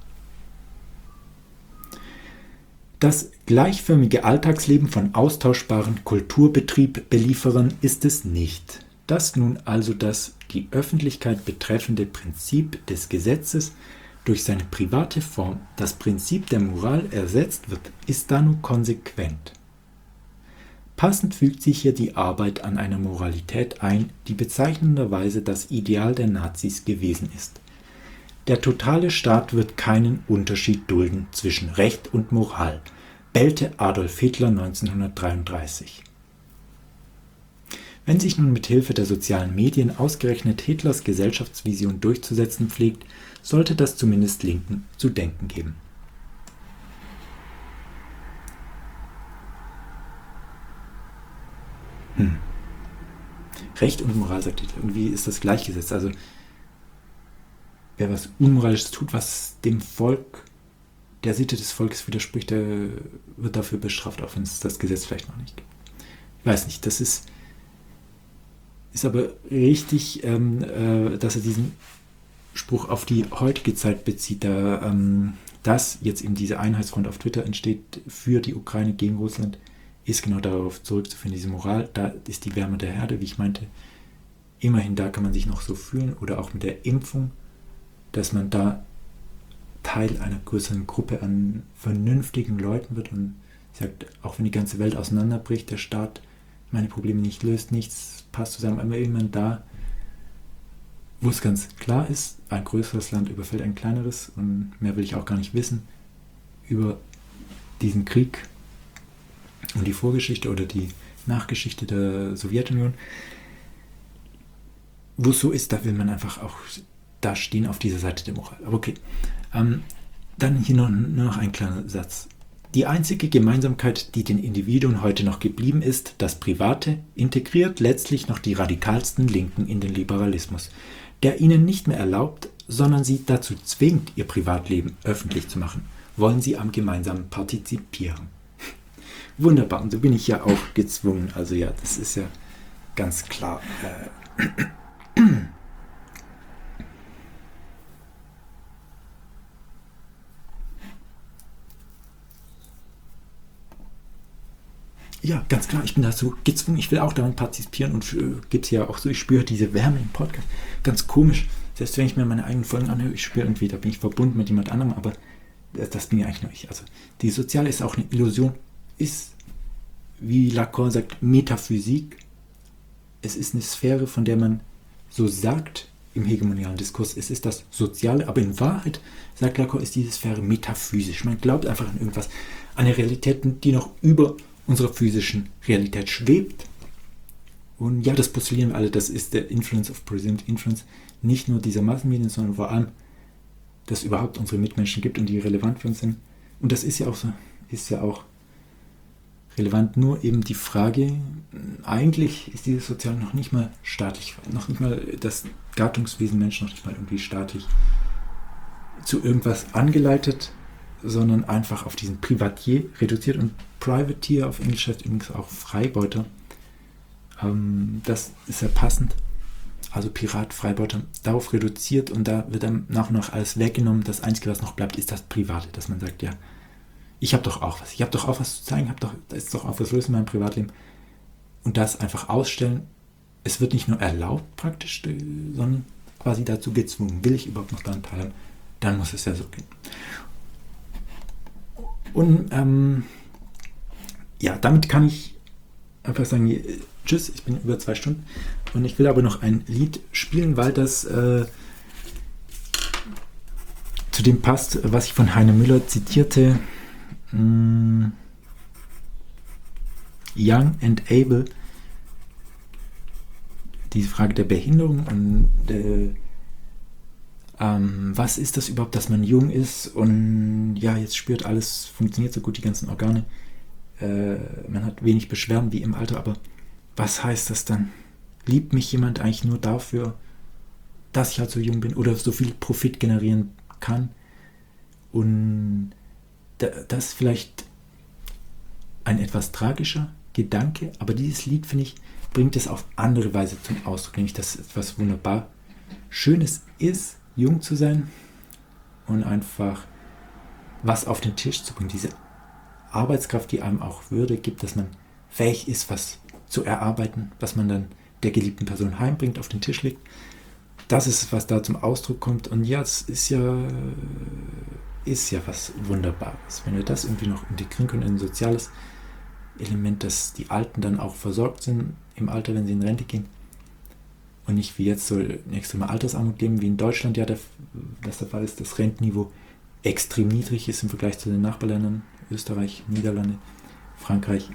Das gleichförmige Alltagsleben von austauschbaren Kulturbetrieb beliefern ist es nicht. Dass nun also das die Öffentlichkeit betreffende Prinzip des Gesetzes durch seine private Form das Prinzip der Moral ersetzt wird, ist da nur konsequent. Passend fügt sich hier die Arbeit an einer Moralität ein, die bezeichnenderweise das Ideal der Nazis gewesen ist. Der totale Staat wird keinen Unterschied dulden zwischen Recht und Moral, bellte Adolf Hitler 1933. Wenn sich nun mit Hilfe der sozialen Medien ausgerechnet Hitlers Gesellschaftsvision durchzusetzen pflegt, sollte das zumindest Linken zu denken geben. Recht und Moral, sagt Hitler. Irgendwie ist das gleichgesetzt. Also wer was Unmoralisches tut, was dem Volk, der Sitte des Volkes widerspricht, der wird dafür bestraft, auch wenn es das Gesetz vielleicht noch nicht gibt. Ich weiß nicht, das ist aber richtig, dass er diesen Spruch auf die heutige Zeit bezieht, da dass jetzt eben diese Einheitsfront auf Twitter entsteht für die Ukraine gegen Russland, ist genau darauf zurückzuführen, diese Moral, da ist die Wärme der Herde, wie ich meinte, immerhin da kann man sich noch so fühlen, oder auch mit der Impfung, dass man da Teil einer größeren Gruppe an vernünftigen Leuten wird und sagt, auch wenn die ganze Welt auseinanderbricht, der Staat meine Probleme nicht löst, nichts passt zusammen, aber irgendwann da, wo es ganz klar ist, ein größeres Land überfällt ein kleineres und mehr will ich auch gar nicht wissen über diesen Krieg und die Vorgeschichte oder die Nachgeschichte der Sowjetunion. Wo es so ist, da will man einfach auch da stehen auf dieser Seite der Moral. Aber okay, dann hier nur noch ein kleiner Satz. Die einzige Gemeinsamkeit, die den Individuen heute noch geblieben ist, das Private, integriert letztlich noch die radikalsten Linken in den Liberalismus, der ihnen nicht mehr erlaubt, sondern sie dazu zwingt, ihr Privatleben öffentlich zu machen. Wollen sie am Gemeinsamen partizipieren. Wunderbar, und so bin ich ja auch gezwungen. Also ja, das ist ja ganz klar. Ja, ganz klar, ich bin dazu gezwungen, ich will auch daran partizipieren und gibt es ja auch so, ich spüre diese Wärme im Podcast. Ganz komisch, selbst wenn ich mir meine eigenen Folgen anhöre, ich spüre irgendwie, da bin ich verbunden mit jemand anderem, aber das bin ja eigentlich nur ich. Also die Soziale ist auch eine Illusion, ist, wie Lacan sagt, Metaphysik. Es ist eine Sphäre, von der man so sagt im hegemonialen Diskurs, es ist das Soziale, aber in Wahrheit, sagt Lacan, ist diese Sphäre metaphysisch. Man glaubt einfach an irgendwas, an eine Realität, die noch über unserer physischen Realität schwebt. Und ja, das postulieren wir alle, das ist der Influence of Presumed Influence, nicht nur dieser Massenmedien, sondern vor allem, dass es überhaupt unsere Mitmenschen gibt und die relevant für uns sind. Und das ist ja auch so, ist ja auch relevant, nur eben die Frage, eigentlich ist dieses Soziale noch nicht mal staatlich, noch nicht mal das Gattungswesen Mensch noch nicht mal irgendwie staatlich zu irgendwas angeleitet, sondern einfach auf diesen Privatier reduziert, und Privateer auf Englisch heißt übrigens auch Freibeuter. Das ist ja passend. Also Pirat, Freibeuter, darauf reduziert, und da wird dann nach und nach alles weggenommen. Das Einzige, was noch bleibt, ist das Private, dass man sagt, ja, ich habe doch auch was zu zeigen, da ist doch auch was los in meinem Privatleben. Und das einfach ausstellen, es wird nicht nur erlaubt praktisch, sondern quasi dazu gezwungen. Will ich überhaupt noch daran teilhaben, dann muss es ja so gehen. Und ja, damit kann ich einfach sagen, tschüss, ich bin über 2 Stunden und ich will aber noch ein Lied spielen, weil das zu dem passt, was ich von Heine Müller zitierte. Young and Able, diese Frage der Behinderung und was ist das überhaupt, dass man jung ist und ja, jetzt spürt alles, funktioniert so gut, die ganzen Organe, man hat wenig Beschwerden wie im Alter, aber was heißt das dann? Liebt mich jemand eigentlich nur dafür, dass ich halt so jung bin oder so viel Profit generieren kann? Und das ist vielleicht ein etwas tragischer Gedanke, aber dieses Lied, finde ich, bringt es auf andere Weise zum Ausdruck, nämlich dass etwas wunderbar Schönes ist, jung zu sein und einfach was auf den Tisch zu bringen, diese Arbeitskraft, die einem auch Würde gibt, dass man fähig ist, was zu erarbeiten, was man dann der geliebten Person heimbringt, auf den Tisch legt. Das ist, was da zum Ausdruck kommt. Und ja, es ist ja was Wunderbares, wenn wir das irgendwie noch integrieren können in ein soziales Element, dass die Alten dann auch versorgt sind im Alter, wenn sie in Rente gehen. Und nicht wie jetzt so nächstes Mal Altersarmut leben, wie in Deutschland ja das der Fall ist, das Rentenniveau extrem niedrig ist im Vergleich zu den Nachbarländern, Österreich, Niederlande, Frankreich.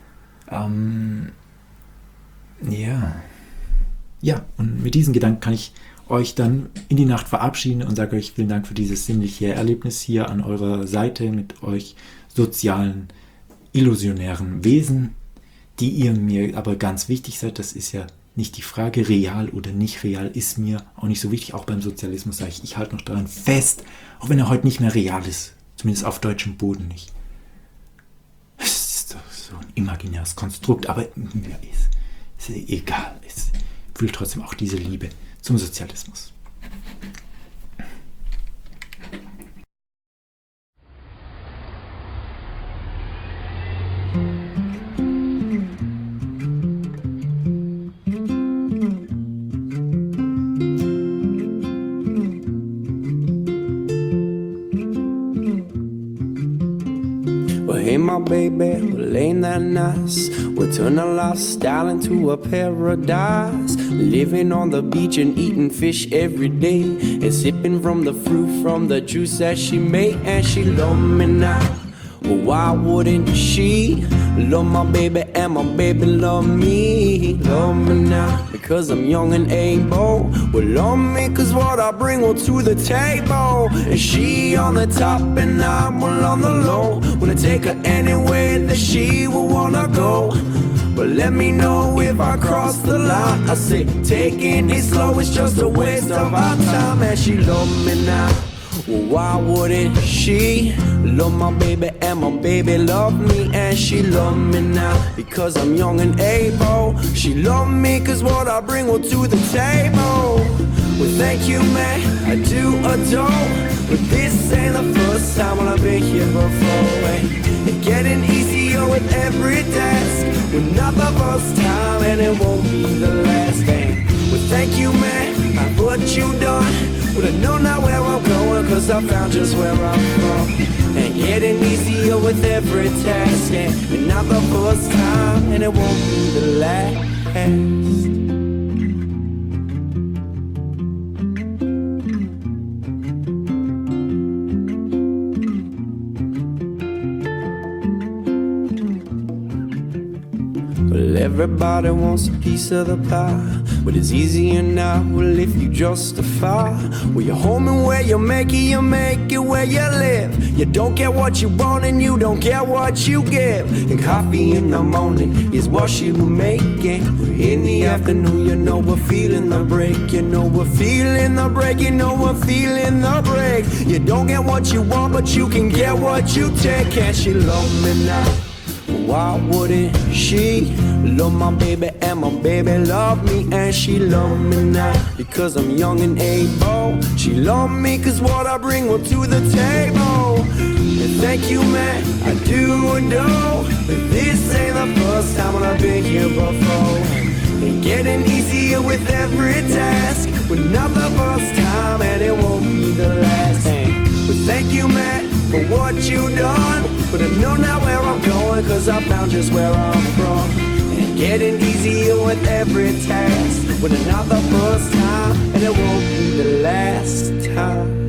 Ja, und mit diesen Gedanken kann ich euch dann in die Nacht verabschieden und sage euch vielen Dank für dieses sinnliche Erlebnis hier an eurer Seite mit euch sozialen, illusionären Wesen, die ihr mir aber ganz wichtig seid. Das ist ja nicht die Frage, real oder nicht real, ist mir auch nicht so wichtig. Auch beim Sozialismus sage ich halte noch daran fest, auch wenn er heute nicht mehr real ist. Zumindest auf deutschem Boden nicht. Es ist doch so ein imaginäres Konstrukt, aber mir ist egal. Ich fühle trotzdem auch diese Liebe zum Sozialismus. Hey my baby, well ain't that nice? We'll turn our lifestyle into a paradise. Living on the beach and eating fish every day, and sipping from the fruit from the juice that she made. And she love me now, well why wouldn't she? Love my baby and my baby love me. Love me now, because I'm young and able. Well love me cause what I bring will to the table. And she on the top and I'm well on the low. Wanna take her anywhere that she will wanna go. But let me know if I cross the line. I say taking it slow is just a waste of our time. And she love me now, well why wouldn't she? Love my baby and my baby love me. And she love me now because I'm young and able. She love me cause what I bring will to the table. Well thank you man, I do adore. But this ain't the first time when I've been here before. It's getting easier with every task. Well not the first time and it won't be the last thing. Well thank you man, for what you done. Well I know now where I'm going cause I found just where I'm from. And getting easier with every task. And not the first time and it won't be the last. Well, everybody wants a piece of the pie, but it's easier now, well, if you justify. Well, you're home and where you make it where you live. You don't get what you want and you don't get what you give. And coffee in the morning is what you making. In the afternoon, you know we're feeling the break. You know we're feeling the break. You know we're feeling the break. You don't get what you want, but you can get what you take. And she love me now, why wouldn't she? Love my baby and my baby love me. And she love me now because I'm young and able. She love me cause what I bring will to the table. And thank you man, I do adore. But this ain't the first time when I've been here before. And getting easier with every task. But not the first time and it won't be the last. But thank you man, for what you done. But I know now where I'm going cause I found just where I'm from. And getting easier with every task. But not the first time and it won't be the last time.